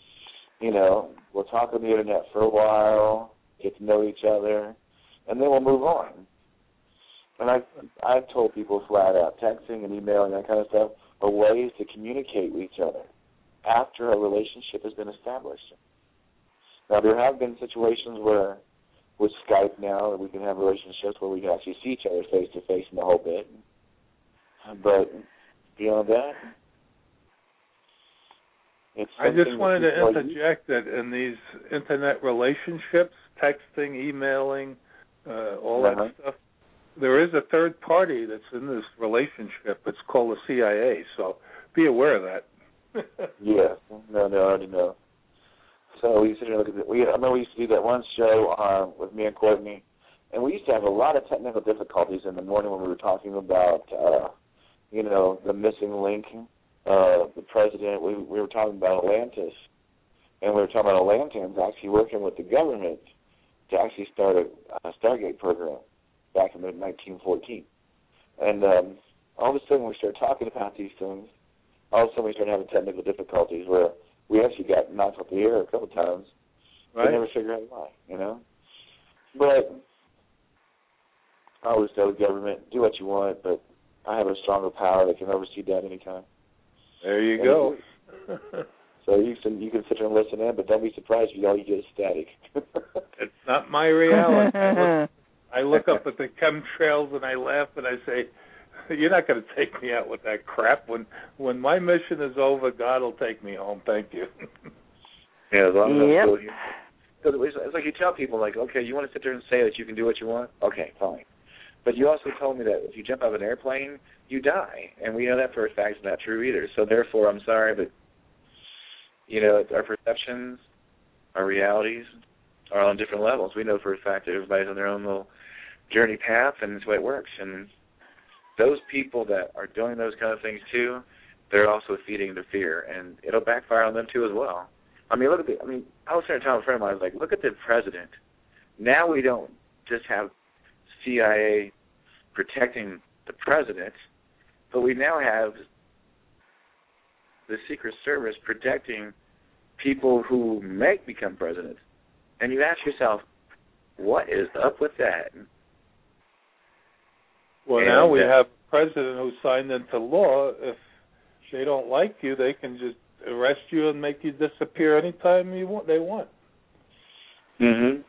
we'll talk on the internet for a while, get to know each other, and then we'll move on. And I've told people flat out, texting and emailing, that kind of stuff, are ways to communicate with each other after a relationship has been established. Now, there have been situations where, with Skype now, we can have relationships where we can actually see each other face-to-face and the whole bit. But beyond that, I just wanted to interject that in these internet relationships, texting, emailing, all that stuff, there is a third party that's in this relationship. It's called the CIA, so be aware of that. Yeah, no, I already know. So we used to look at I remember we used to do that one show with me and Courtney, and we used to have a lot of technical difficulties in the morning when we were talking about, the missing link. The president, we were talking about Atlantis, and we were talking about Atlanteans actually working with the government to actually start a Stargate program back in 1914. And all of a sudden we start talking about these things. All of a sudden we start having technical difficulties where we actually got knocked off the air a couple of times. Right. We never figured out why, you know. But I always tell the government, do what you want, but I have a stronger power that can oversee that anytime. There you go. So you can sit there and listen in, but don't be surprised if all you get is static. It's not my reality. I look up at the chemtrails and I laugh and I say, you're not going to take me out with that crap. When my mission is over, God will take me home. Thank you. Yeah, as long as I'm still here. It's like you tell people, like, okay, you want to sit there and say that you can do what you want? Okay, fine. But you also told me that if you jump out of an airplane, you die. And we know that for a fact is not true either. So therefore, I'm sorry, but, you know, our perceptions, our realities are on different levels. We know for a fact that everybody's on their own little journey path, and it's the way it works. And those people that are doing those kind of things too, they're also feeding the fear, and it'll backfire on them too as well. I mean, I was trying to tell a friend of mine, I was like, look at the president. Now we don't just have CIA protecting the president, but we now have the Secret Service protecting people who may become president. And you ask yourself, what is up with that? Well, now we have a president who signed into law. If they don't like you, they can just arrest you and make you disappear anytime they want. Mm-hmm.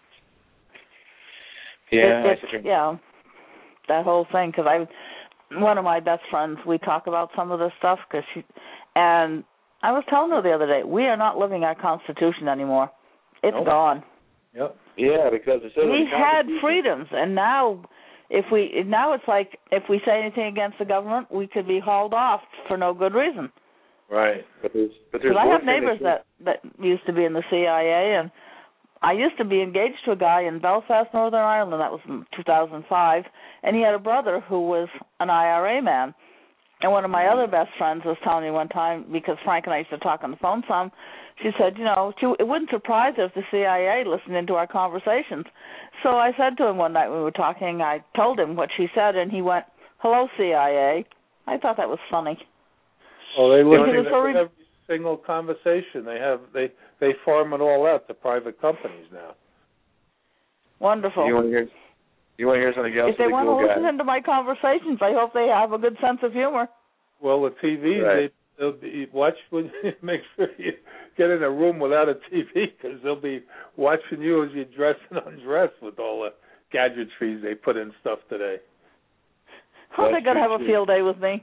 Yeah. Yeah, that whole thing, because one of my best friends, we talk about some of this stuff, and I was telling her the other day, we are not living our Constitution anymore. It's gone. Yep. Yeah, because we had freedoms, and now it's like if we say anything against the government, we could be hauled off for no good reason. Right. But there's I have neighbors that used to be in the CIA, and I used to be engaged to a guy in Belfast, Northern Ireland. That was in 2005, and he had a brother who was an IRA man. And one of my other best friends was telling me one time, because Frank and I used to talk on the phone some, she said, it wouldn't surprise her if the CIA listened into our conversations. So I said to him one night when we were talking, I told him what she said, and he went, "Hello, CIA." I thought that was funny. Oh, they listen to every single conversation. They farm it all out to private companies now. Wonderful. You want to hear something else? If they want to listen into my conversations, I hope they have a good sense of humor. Well, the TV, right. they'll be watching. Make sure you get in a room without a TV, because they'll be watching you as you dress and undress with all the gadgetries they put in stuff today. Oh, they're going to have a field day with me.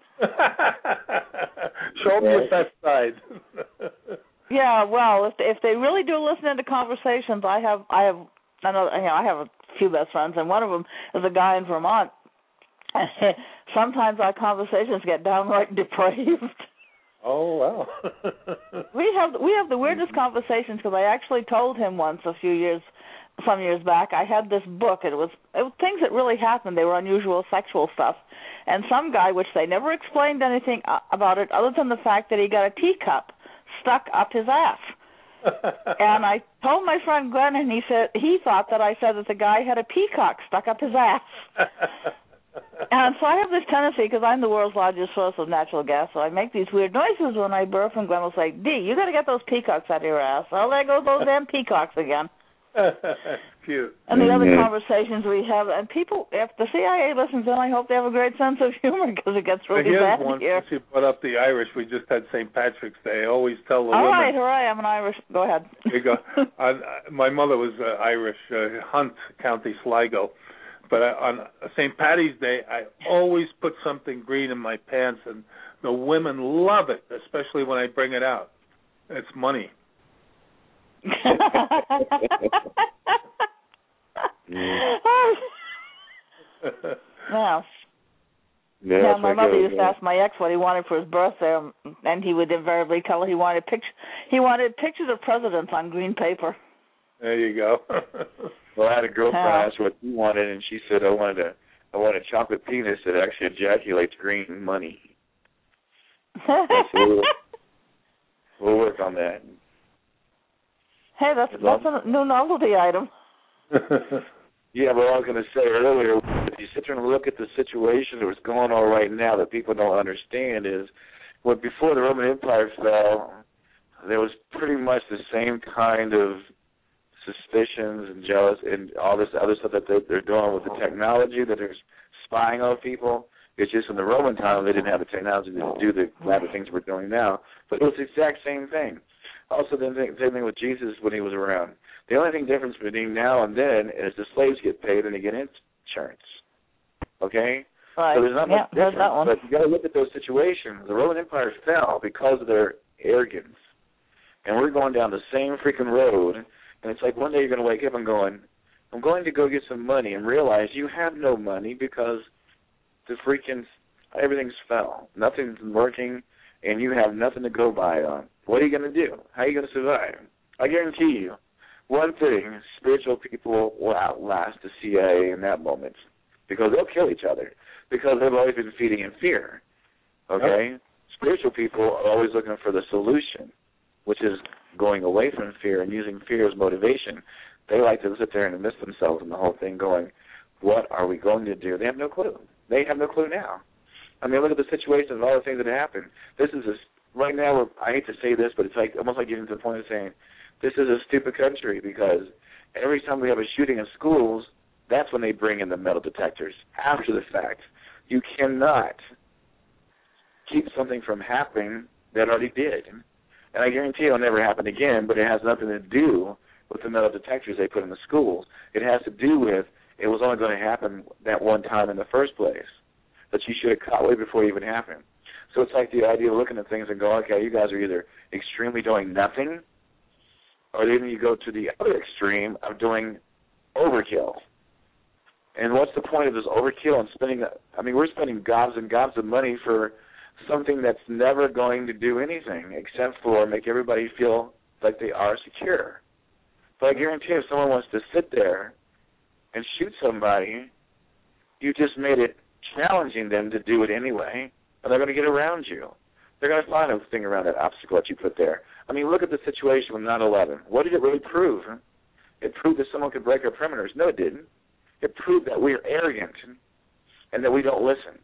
Show me your best side. Yeah, well, if they really do listen into conversations, I have a few best friends, and one of them is a guy in Vermont. Sometimes our conversations get downright depraved. Oh wow! we have the weirdest conversations, because I actually told him once some years back, I had this book, and it was things that really happened. They were unusual sexual stuff, and some guy, which they never explained anything about it other than the fact that he got a teacup stuck up his ass. And I told my friend Glenn, and he thought that I said that the guy had a peacock stuck up his ass. And so I have this tendency, because I'm the world's largest source of natural gas, so I make these weird noises when I burp, and Glenn will say, "Dee, you got to get those peacocks out of your ass." Oh, there goes those damn peacocks again. Cute. And the other conversations we have, and people, if the CIA listens in, I hope they have a great sense of humor, because it gets really bad here. Since you brought up the Irish, we just had St. Patrick's Day. I always tell the women. All right, hooray, I'm an Irish. Go ahead. You go. My mother was Irish, Hunt, County Sligo. But on St. Patty's Day, I always put something green in my pants, and the women love it, especially when I bring it out. It's money. Wow. Yeah, my mother used to ask my ex what he wanted for his birthday, and he would invariably tell her he wanted pictures of presidents on green paper. There you go. Well, I had a girlfriend ask what she wanted, and she said, I want a chocolate penis that actually ejaculates green money. So we'll work on that. Hey, that's a new novelty item. Yeah, but I was going to say earlier, if you sit there and look at the situation that was going on right now that people don't understand is, when before the Roman Empire fell, there was pretty much the same kind of suspicions and jealous and all this other stuff that they're doing with the technology, that they're spying on people. It's just in the Roman time they didn't have the technology to do the type of things we're doing now. But it was the exact same thing. Also, the same thing with Jesus when he was around. The only thing difference between now and then is the slaves get paid and they get insurance. Okay? Right. So there's not much difference. But you got to look at those situations. The Roman Empire fell because of their arrogance. And we're going down the same freaking road. And it's like one day you're going to wake up and going, I'm going to go get some money, and realize you have no money because the freaking everything's fell. Nothing's working, and you have nothing to go by on. What are you going to do? How are you going to survive? I guarantee you, one thing, spiritual people will outlast the CIA in that moment because they'll kill each other because they've always been feeding in fear. Okay? Yep. Spiritual people are always looking for the solution, which is going away from fear and using fear as motivation. They like to sit there and miss themselves in the whole thing going, what are we going to do? They have no clue. They have no clue now. I mean, look at the situations and all the things that happen. This is right now, I hate to say this, but it's like almost like getting to the point of saying, this is a stupid country because every time we have a shooting in schools, that's when they bring in the metal detectors after the fact. You cannot keep something from happening that already did. And I guarantee it'll never happen again, but it has nothing to do with the metal detectors they put in the schools. It has to do with it was only going to happen that one time in the first place, that you should have caught way before it even happened. So it's like the idea of looking at things and going, okay, you guys are either extremely doing nothing, or then you go to the other extreme of doing overkill. And what's the point of this overkill and spending, I mean, we're spending gobs and gobs of money for something that's never going to do anything except for make everybody feel like they are secure. But I guarantee if someone wants to sit there and shoot somebody, you just made it challenging them to do it anyway, and they're going to get around you. They're going to find a thing around that obstacle that you put there. I mean, look at the situation with 9/11. What did it really prove? It proved that someone could break our perimeters. No, it didn't. It proved that we're arrogant and that we don't listen.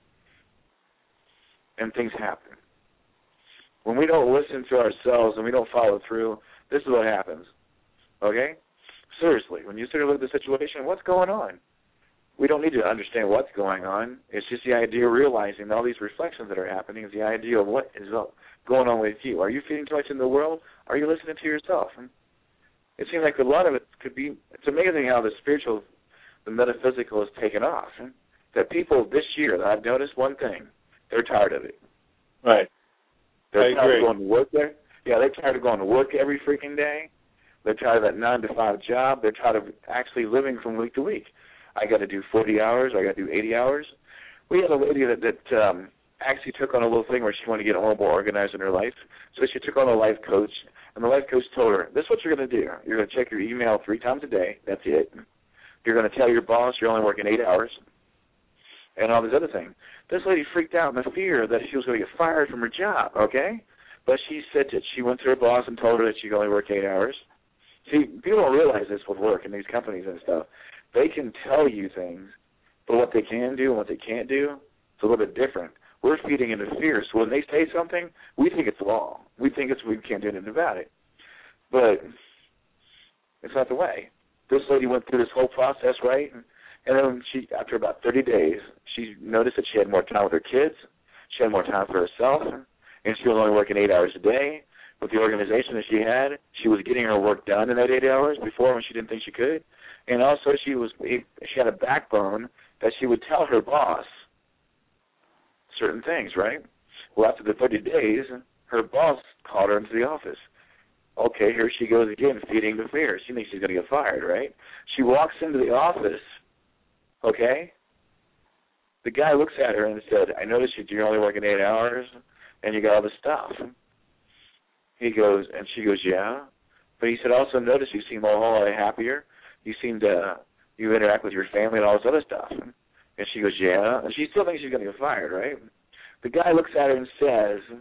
And things happen. When we don't listen to ourselves and we don't follow through, this is what happens. Okay? Seriously, when you sort of look at the situation, what's going on? We don't need to understand what's going on. It's just the idea of realizing all these reflections that are happening is the idea of what is going on with you. Are you feeding too much in the world? Are you listening to yourself? It seems like a lot of it could be, it's amazing how the spiritual, the metaphysical has taken off. That people this year, that I've noticed one thing, they're tired of it. Right. They're tired of going to work there. Yeah, they're tired of going to work every freaking day. They're tired of that 9-to-5 job. They're tired of actually living from week to week. I got to do 40 hours. I got to do 80 hours. We had a lady that actually took on a little thing where she wanted to get a little more organized in her life. So she took on a life coach, and the life coach told her, this is what you're going to do. You're going to check your email 3 times a day. That's it. You're going to tell your boss you're only working 8 hours and all these other things. This lady freaked out in the fear that she was going to get fired from her job, okay? But she said that she went to her boss and told her that she could only work 8 hours. See, people don't realize this with work in these companies and stuff. They can tell you things, but what they can do and what they can't do, it's a little bit different. We're feeding into fear. So when they say something, we think it's law. We think we can't do anything about it. But it's not the way. This lady went through this whole process, right? And then she, after about 30 days, she noticed that she had more time with her kids, she had more time for herself, and she was only working 8 hours a day. With the organization that she was getting her work done in that 8 hours before when she didn't think she could. And also she had a backbone that she would tell her boss certain things, right? Well, after the 30 days, her boss called her into the office. Okay, here she goes again, feeding the fear. She thinks she's going to get fired, right? She walks into the office, okay? The guy looks at her and said, I noticed you're only working 8 hours and you got all this stuff. He goes, and she goes, yeah. But he said, also notice you seem a whole lot happier. You seem to, you interact with your family and all this other stuff. And she goes, yeah. And she still thinks she's going to get fired, right? The guy looks at her and says,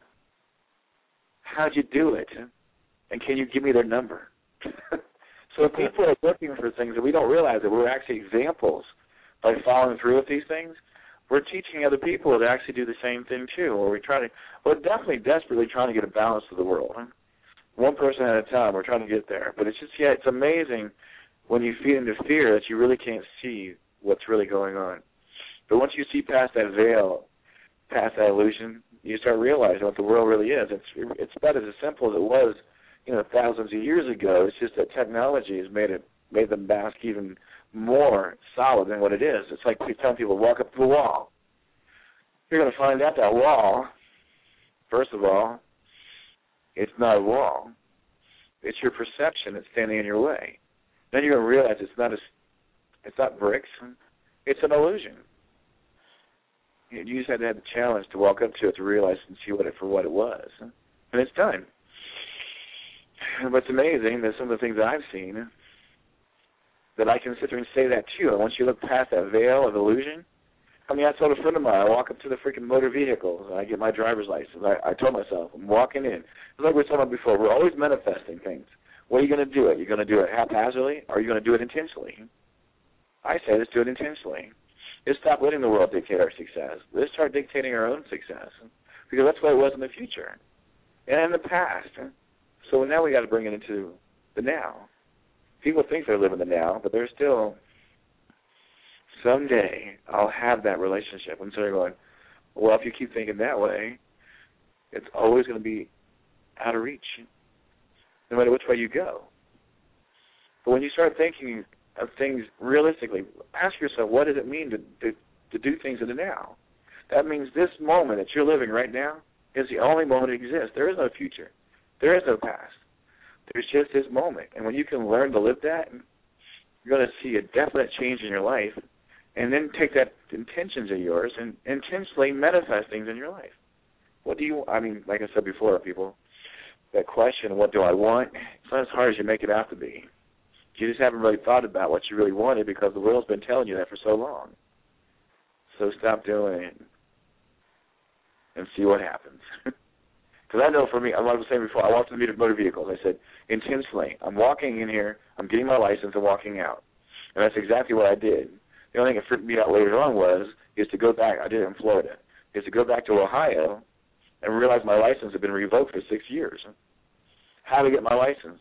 how'd you do it? And can you give me their number? So people are looking for things that we don't realize that we're actually examples by following through with these things, we're teaching other people to actually do the same thing too. Or we're definitely desperately trying to get a balance to the world. One person at a time, we're trying to get there. But it's just, it's amazing when you feed into fear that you really can't see what's really going on. But once you see past that veil, past that illusion, you start realizing what the world really is. It's about as simple as it was, thousands of years ago. It's just that technology has made the mask even more solid than what it is. It's like telling people, walk up to the wall. You're going to find out that wall, first of all, it's not a wall. It's your perception that's standing in your way. Then you're going to realize it's not bricks. It's an illusion. You just had to have the challenge to walk up to it to realize and see it for what it was. And it's done. But it's amazing that some of the things that I've seen, that I can sit there and say that too. And once you look past that veil of illusion, I told a friend of mine, I walk up to the freaking motor vehicles, and I get my driver's license. I told myself, I'm walking in. It's like we were talking about before. We're always manifesting things. What are you going to do it? You're going to do it haphazardly, or are you going to do it intentionally? I say let's do it intentionally. Let's stop letting the world dictate our success. Let's start dictating our own success, because that's what it was in the future and in the past. So now we got to bring it into the now. People think they're living the now, but they're still, someday I'll have that relationship. And so they're going, well, if you keep thinking that way, it's always going to be out of reach, no matter which way you go. But when you start thinking of things realistically, ask yourself, what does it mean to do things in the now? That means this moment that you're living right now is the only moment that exists. There is no future. There is no past. There's just this moment. And when you can learn to live that, you're going to see a definite change in your life, and then take that intentions of yours and intentionally manifest things in your life. What do you, like I said before, people, that question, what do I want, it's not as hard as you make it out to be. You just haven't really thought about what you really wanted because the world's been telling you that for so long. So stop doing it and see what happens. Because I know for me, like I was saying before, I walked in the motor vehicles. I said, intentionally, I'm walking in here, I'm getting my license and walking out. And that's exactly what I did. The only thing that freaked me out later on is to go back, I did it in Florida, is to go back to Ohio and realize my license had been revoked for 6 years. How to get my license?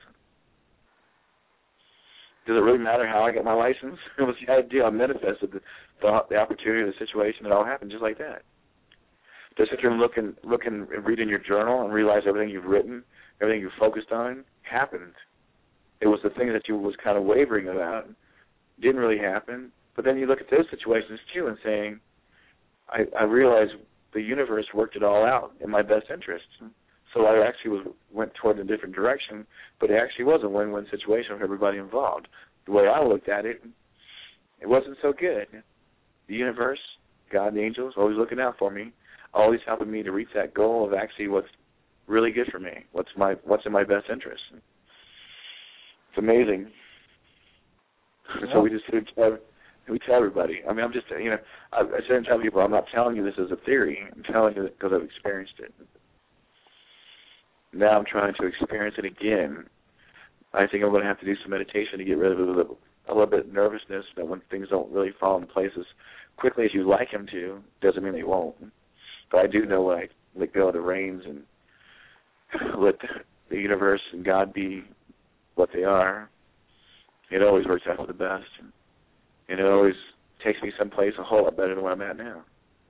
Does it really matter how I get my license? It was the idea. I manifested the opportunity, the situation, it all happened just like that. Just sit here and look and read in your journal and realize everything you've written, everything you've focused on, happened. It was the thing that you was kind of wavering about. Didn't really happen. But then you look at those situations, too, and saying, I realized the universe worked it all out in my best interest. So I actually went toward a different direction, but it actually was a win-win situation for everybody involved. The way I looked at it, it wasn't so good. The universe, God and angels, always looking out for me, always helping me to reach that goal of actually what's really good for me, what's in my best interest. It's amazing. Yeah. So we tell everybody. I'm just, I say and tell people, I'm not telling you this as a theory. I'm telling you because I've experienced it. Now I'm trying to experience it again. I think I'm going to have to do some meditation to get rid of a little bit of nervousness, that when things don't really fall into place as quickly as you'd like them to, doesn't mean they won't. But I do know when I let go of the reins and let the universe and God be what they are, it always works out for the best. And it always takes me someplace a whole lot better than where I'm at now.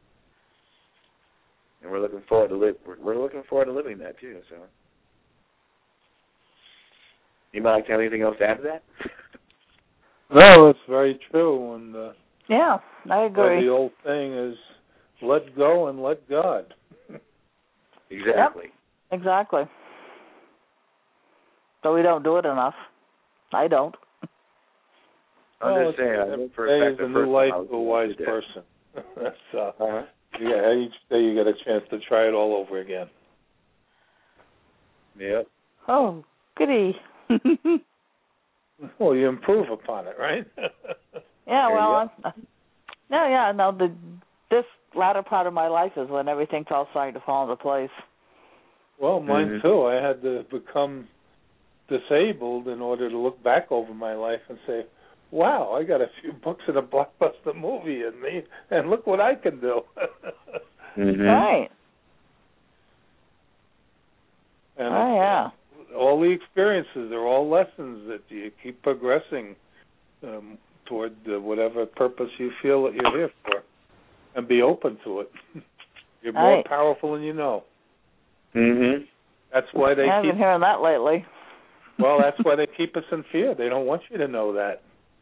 And we're looking forward to living that too. So, you might like to have anything else to add to that? No, it's very true. And yeah, I agree. The old thing is, let go and let God. Exactly. Yep, exactly. So we don't do it enough. I don't. I'm just saying. For a fact, a new life to a wise person. That's yeah. Each day you get a chance to try it all over again. Yep. Oh, goody. Well, you improve upon it, right? Yeah. Well, this latter part of my life is when everything's all starting to fall into place. Well, mine too. I had to become disabled in order to look back over my life and say, wow, I got a few books and a blockbuster movie in me, and look what I can do. Right. And yeah. all the experiences are all lessons that you keep progressing toward whatever purpose you feel that you're here for, and be open to it. You're more powerful than you know. That's why they I've been hearing that lately. Well, that's why they keep us in fear. They don't want you to know that.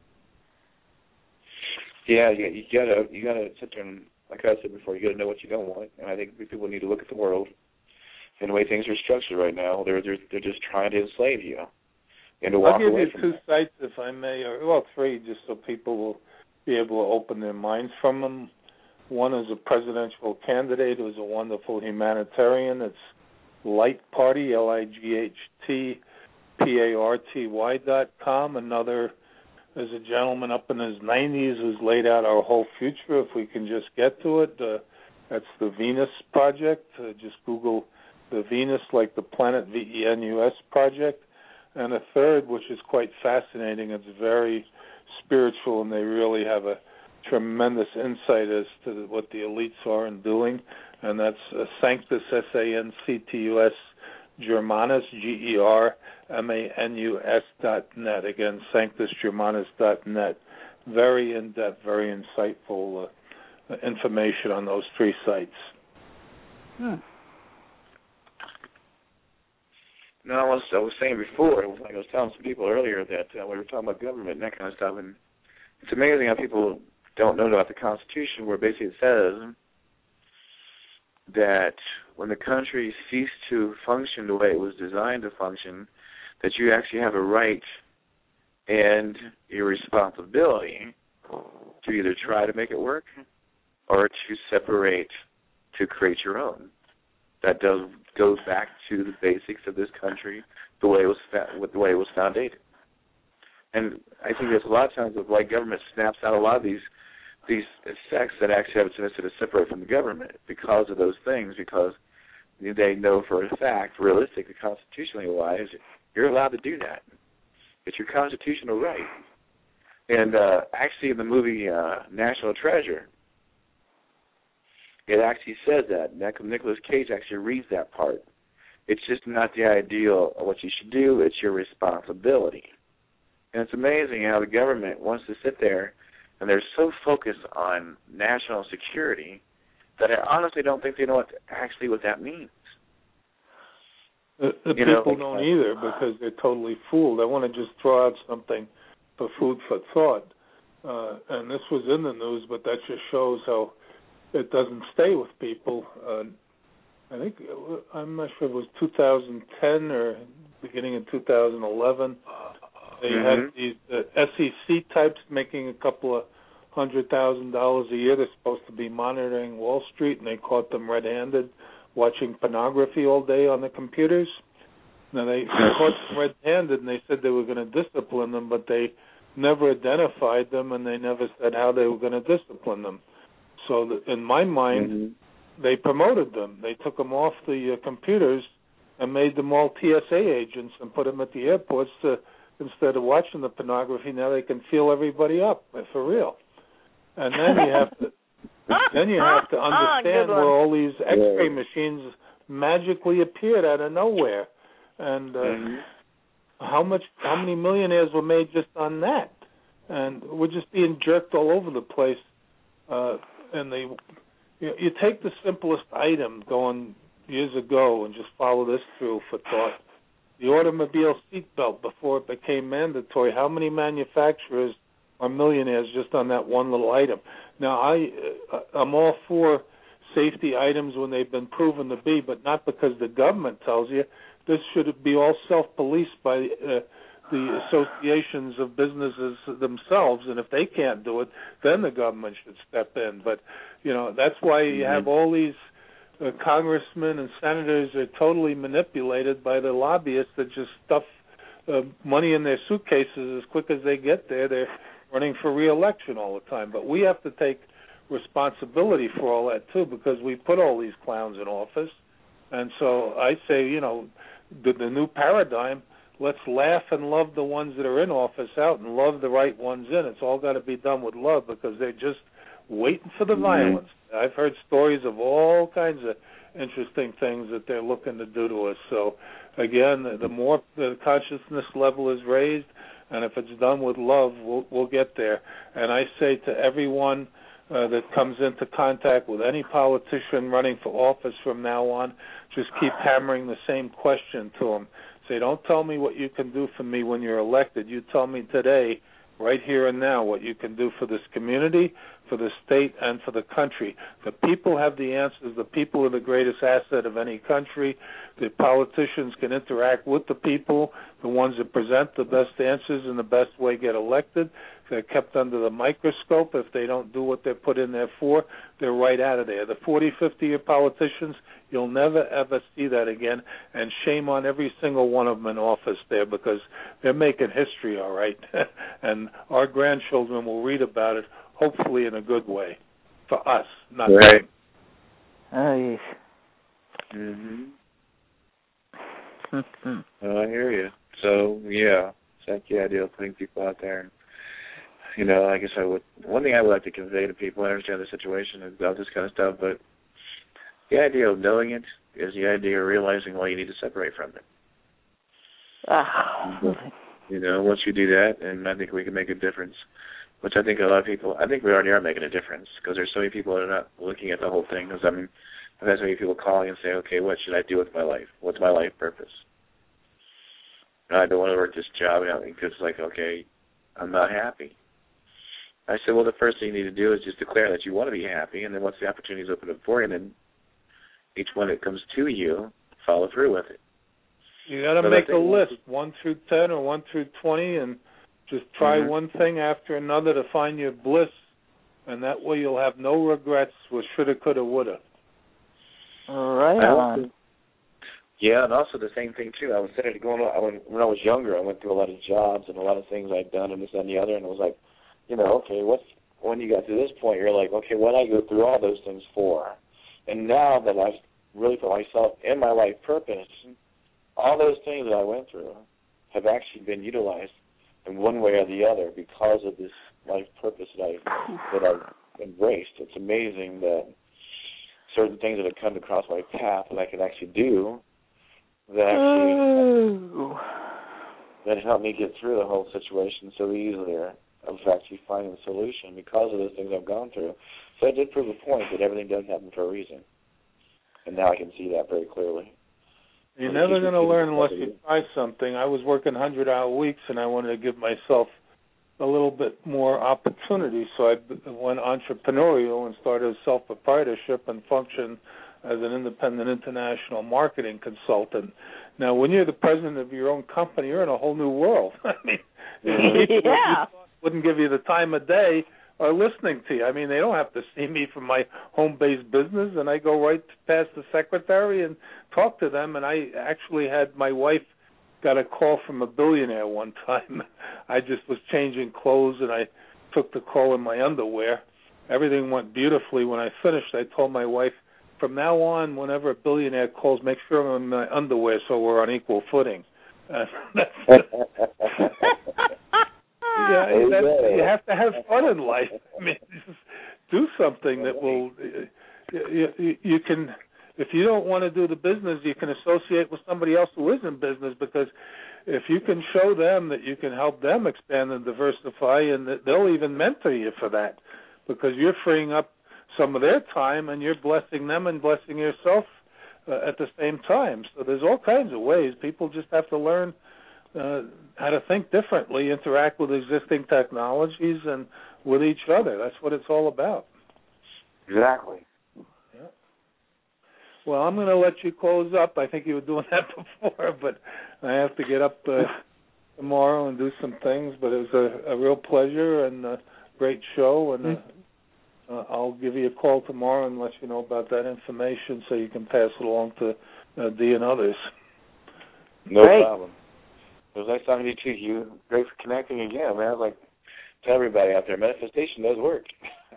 Yeah, you gotta sit there and, like I said before, you gotta know what you don't want. And I think people need to look at the world and the way things are structured right now. They're just trying to enslave you and to walk away from I'll give you 2 sites, if I may, or 3, just so people will be able to open their minds from them. One is a presidential candidate who's a wonderful humanitarian. It's Light Party, LIGHTPARTY.com. Another is a gentleman up in his 90s who's laid out our whole future, if we can just get to it. That's the Venus Project. Just Google the Venus, like the planet, VENUS Project. And a third, which is quite fascinating, it's very spiritual, and they really have a tremendous insight as to what the elites are and doing, and that's Sanctus, SANCTUS, Germanus, GERMANUS.net. Again, sanctusgermanus.net. Very in-depth, very insightful information on those 3 sites. No, I was saying before, like I was telling some people earlier, that we were talking about government and that kind of stuff, and it's amazing how people don't know about the Constitution, where basically it says that when the country ceased to function the way it was designed to function, that you actually have a right and a responsibility to either try to make it work or to separate, to create your own. That goes back to the basics of this country, the way it was founded. And I think there's a lot of times the white government snaps out a lot of these sects that actually have a tendency to separate from the government because of those things, because they know for a fact, realistically, constitutionally wise, you're allowed to do that. It's your constitutional right. And actually in the movie National Treasure, it actually says that. Nicolas Cage actually reads that part. It's just not the ideal of what you should do. It's your responsibility. And it's amazing how the government wants to sit there and they're so focused on national security that I honestly don't think they know what that means. The people don't either, because they're totally fooled. I want to just throw out something for food for thought. And this was in the news, but that just shows how it doesn't stay with people. I think, I'm not sure if it was 2010 or beginning of 2011. They had these SEC types making a couple of $100,000 a year. They're supposed to be monitoring Wall Street, and they caught them red-handed watching pornography all day on the computers. Now, they caught them red-handed, and they said they were going to discipline them, but they never identified them, and they never said how they were going to discipline them. So in my mind, they promoted them. They took them off the computers and made them all TSA agents and put them at the airports to, instead of watching the pornography, now they can feel everybody up for real. And then you have to understand where all these X-ray machines magically appeared out of nowhere, and how many millionaires were made just on that. And we're just being jerked all over the place. And you take the simplest item going years ago and just follow this through for thought. The automobile seatbelt, before it became mandatory, how many manufacturers are millionaires just on that one little item? Now, I'm all for safety items when they've been proven to be, but not because the government tells you. This should be all self-policed by the associations of businesses themselves, and if they can't do it, then the government should step in. But, that's why you have all these congressmen and senators are totally manipulated by the lobbyists that just stuff money in their suitcases as quick as they get there. They're running for re-election all the time. But we have to take responsibility for all that, too, because we put all these clowns in office. And so I say, the new paradigm, let's laugh and love the ones that are in office out and love the right ones in. It's all got to be done with love because they're just waiting for the violence. I've heard stories of all kinds of interesting things that they're looking to do to us. So, again, the more the consciousness level is raised, and if it's done with love, we'll get there. And I say to everyone that comes into contact with any politician running for office from now on, just keep hammering the same question to them. Say, don't tell me what you can do for me when you're elected. You tell me today, right here and now, what you can do for this community, for the state, and for the country. The people have the answers. The people are the greatest asset of any country. The politicians can interact with the people. The ones that present the best answers in the best way get elected. If they're kept under the microscope, if they don't do what they're put in there for, they're right out of there. The 40, 50-year politicians, you'll never, ever see that again, and shame on every single one of them in office there because they're making history, all right, and our grandchildren will read about it, hopefully in a good way, for us, not right. them. Oh, yes. Oh, I hear you. So, yeah, it's like the idea of putting people out there. You know, I guess one thing I would like to convey to people, I understand the situation and all this kind of stuff, but the idea of knowing it is the idea of realizing why you need to separate from it. You know, once you do that, and I think we can make a difference, which I think a lot of people, I think we already are making a difference because there's so many people that are not looking at the whole thing. Because, I mean, I've had so many people calling and say, okay, what should I do with my life? What's my life purpose? And I don't want to work this job because it's like, okay, I'm not happy. I said, well, the first thing you need to do is just declare that you want to be happy, and then once the opportunities open up for you, then each one that comes to you, follow through with it. You got to make a list, 1 through 10 or 1 through 20, and just try one thing after another to find your bliss, and that way you'll have no regrets with shoulda, coulda, woulda. Right. Yeah, and also the same thing, too. I was saying, when I was younger, I went through a lot of jobs and a lot of things I'd done and this and the other, and it was like, you know, okay, when you got to this point, you're like, okay, what did I go through all those things for? And now that I've really put myself in my life purpose, all those things that I went through have actually been utilized in one way or the other because of this life purpose that I've embraced. It's amazing that certain things that have come across my path that I can actually do that helped me get through the whole situation so easily. Of actually finding a solution because of those things I've gone through. So it did prove a point that everything does happen for a reason. And now I can see that very clearly. You're never going to learn unless you try something. I was working 100-hour weeks, and I wanted to give myself a little bit more opportunity, so I went entrepreneurial and started self-proprietorship and functioned as an independent international marketing consultant. Now, when you're the president of your own company, you're in a whole new world. I mean, wouldn't give you the time of day are listening to you. I mean, they don't have to see me from my home-based business, and I go right past the secretary and talk to them. And I actually had my wife got a call from a billionaire one time. I just was changing clothes, and I took the call in my underwear. Everything went beautifully. When I finished, I told my wife, from now on, whenever a billionaire calls, make sure I'm in my underwear so we're on equal footing. You have to have fun in life. I mean, just do something that will. You can, if you don't want to do the business, you can associate with somebody else who is in business, because if you can show them that you can help them expand and diversify, and they'll even mentor you for that, because you're freeing up some of their time and you're blessing them and blessing yourself at the same time. So there's all kinds of ways. People just have to learn how to think differently, interact with existing technologies and with each other. That's what it's all about. Exactly. Yeah. Well, I'm going to let you close up. I think you were doing that before, but I have to get up tomorrow and do some things. But it was a real pleasure and a great show, and I'll give you a call tomorrow and let you know about that information so you can pass it along to Dee and others. No problem. It was nice talking to you, too. You great for connecting again, man. I was like, tell everybody out there, manifestation does work.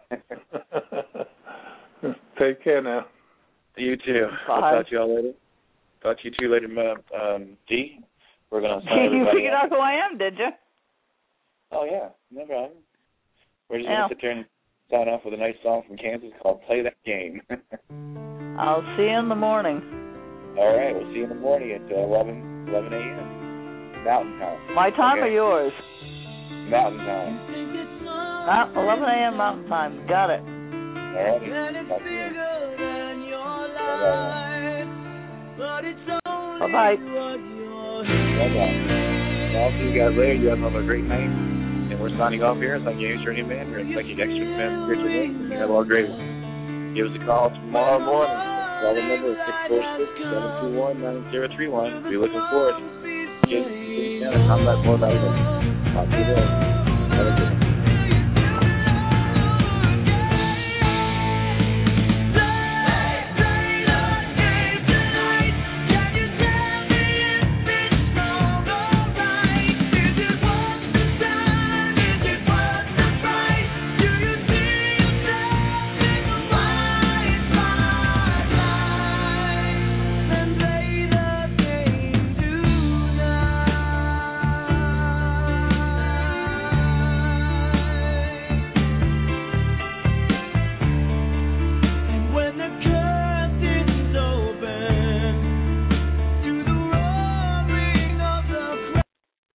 Take care now. You too. Bye. I'll talk to you all later. Talk to you too later, Dee. we're going to sign You everybody figured up. out who I am, did you? Oh, yeah. No problem. We're just going to sit there and sign off with a nice song from Kansas called Play That Game. I'll see you in the morning. All right. We'll see you in the morning at 11 a.m. Mountain Time. My time or yours? Mountain Time. 11 a.m. Mountain Time. Got it. All right. Talk to you. Bye-bye. Bye-bye. I'll see you guys later. You guys have a great night. And we're signing off here. Thank you, Attorney Mandarin. Thank you, Dexter Smith, Rachel Wilson. You have all a great one. Give us a call tomorrow morning. Call the number 646-721-9031. Be looking forward to getting to find out more about it. Talk to you then. Have a good one.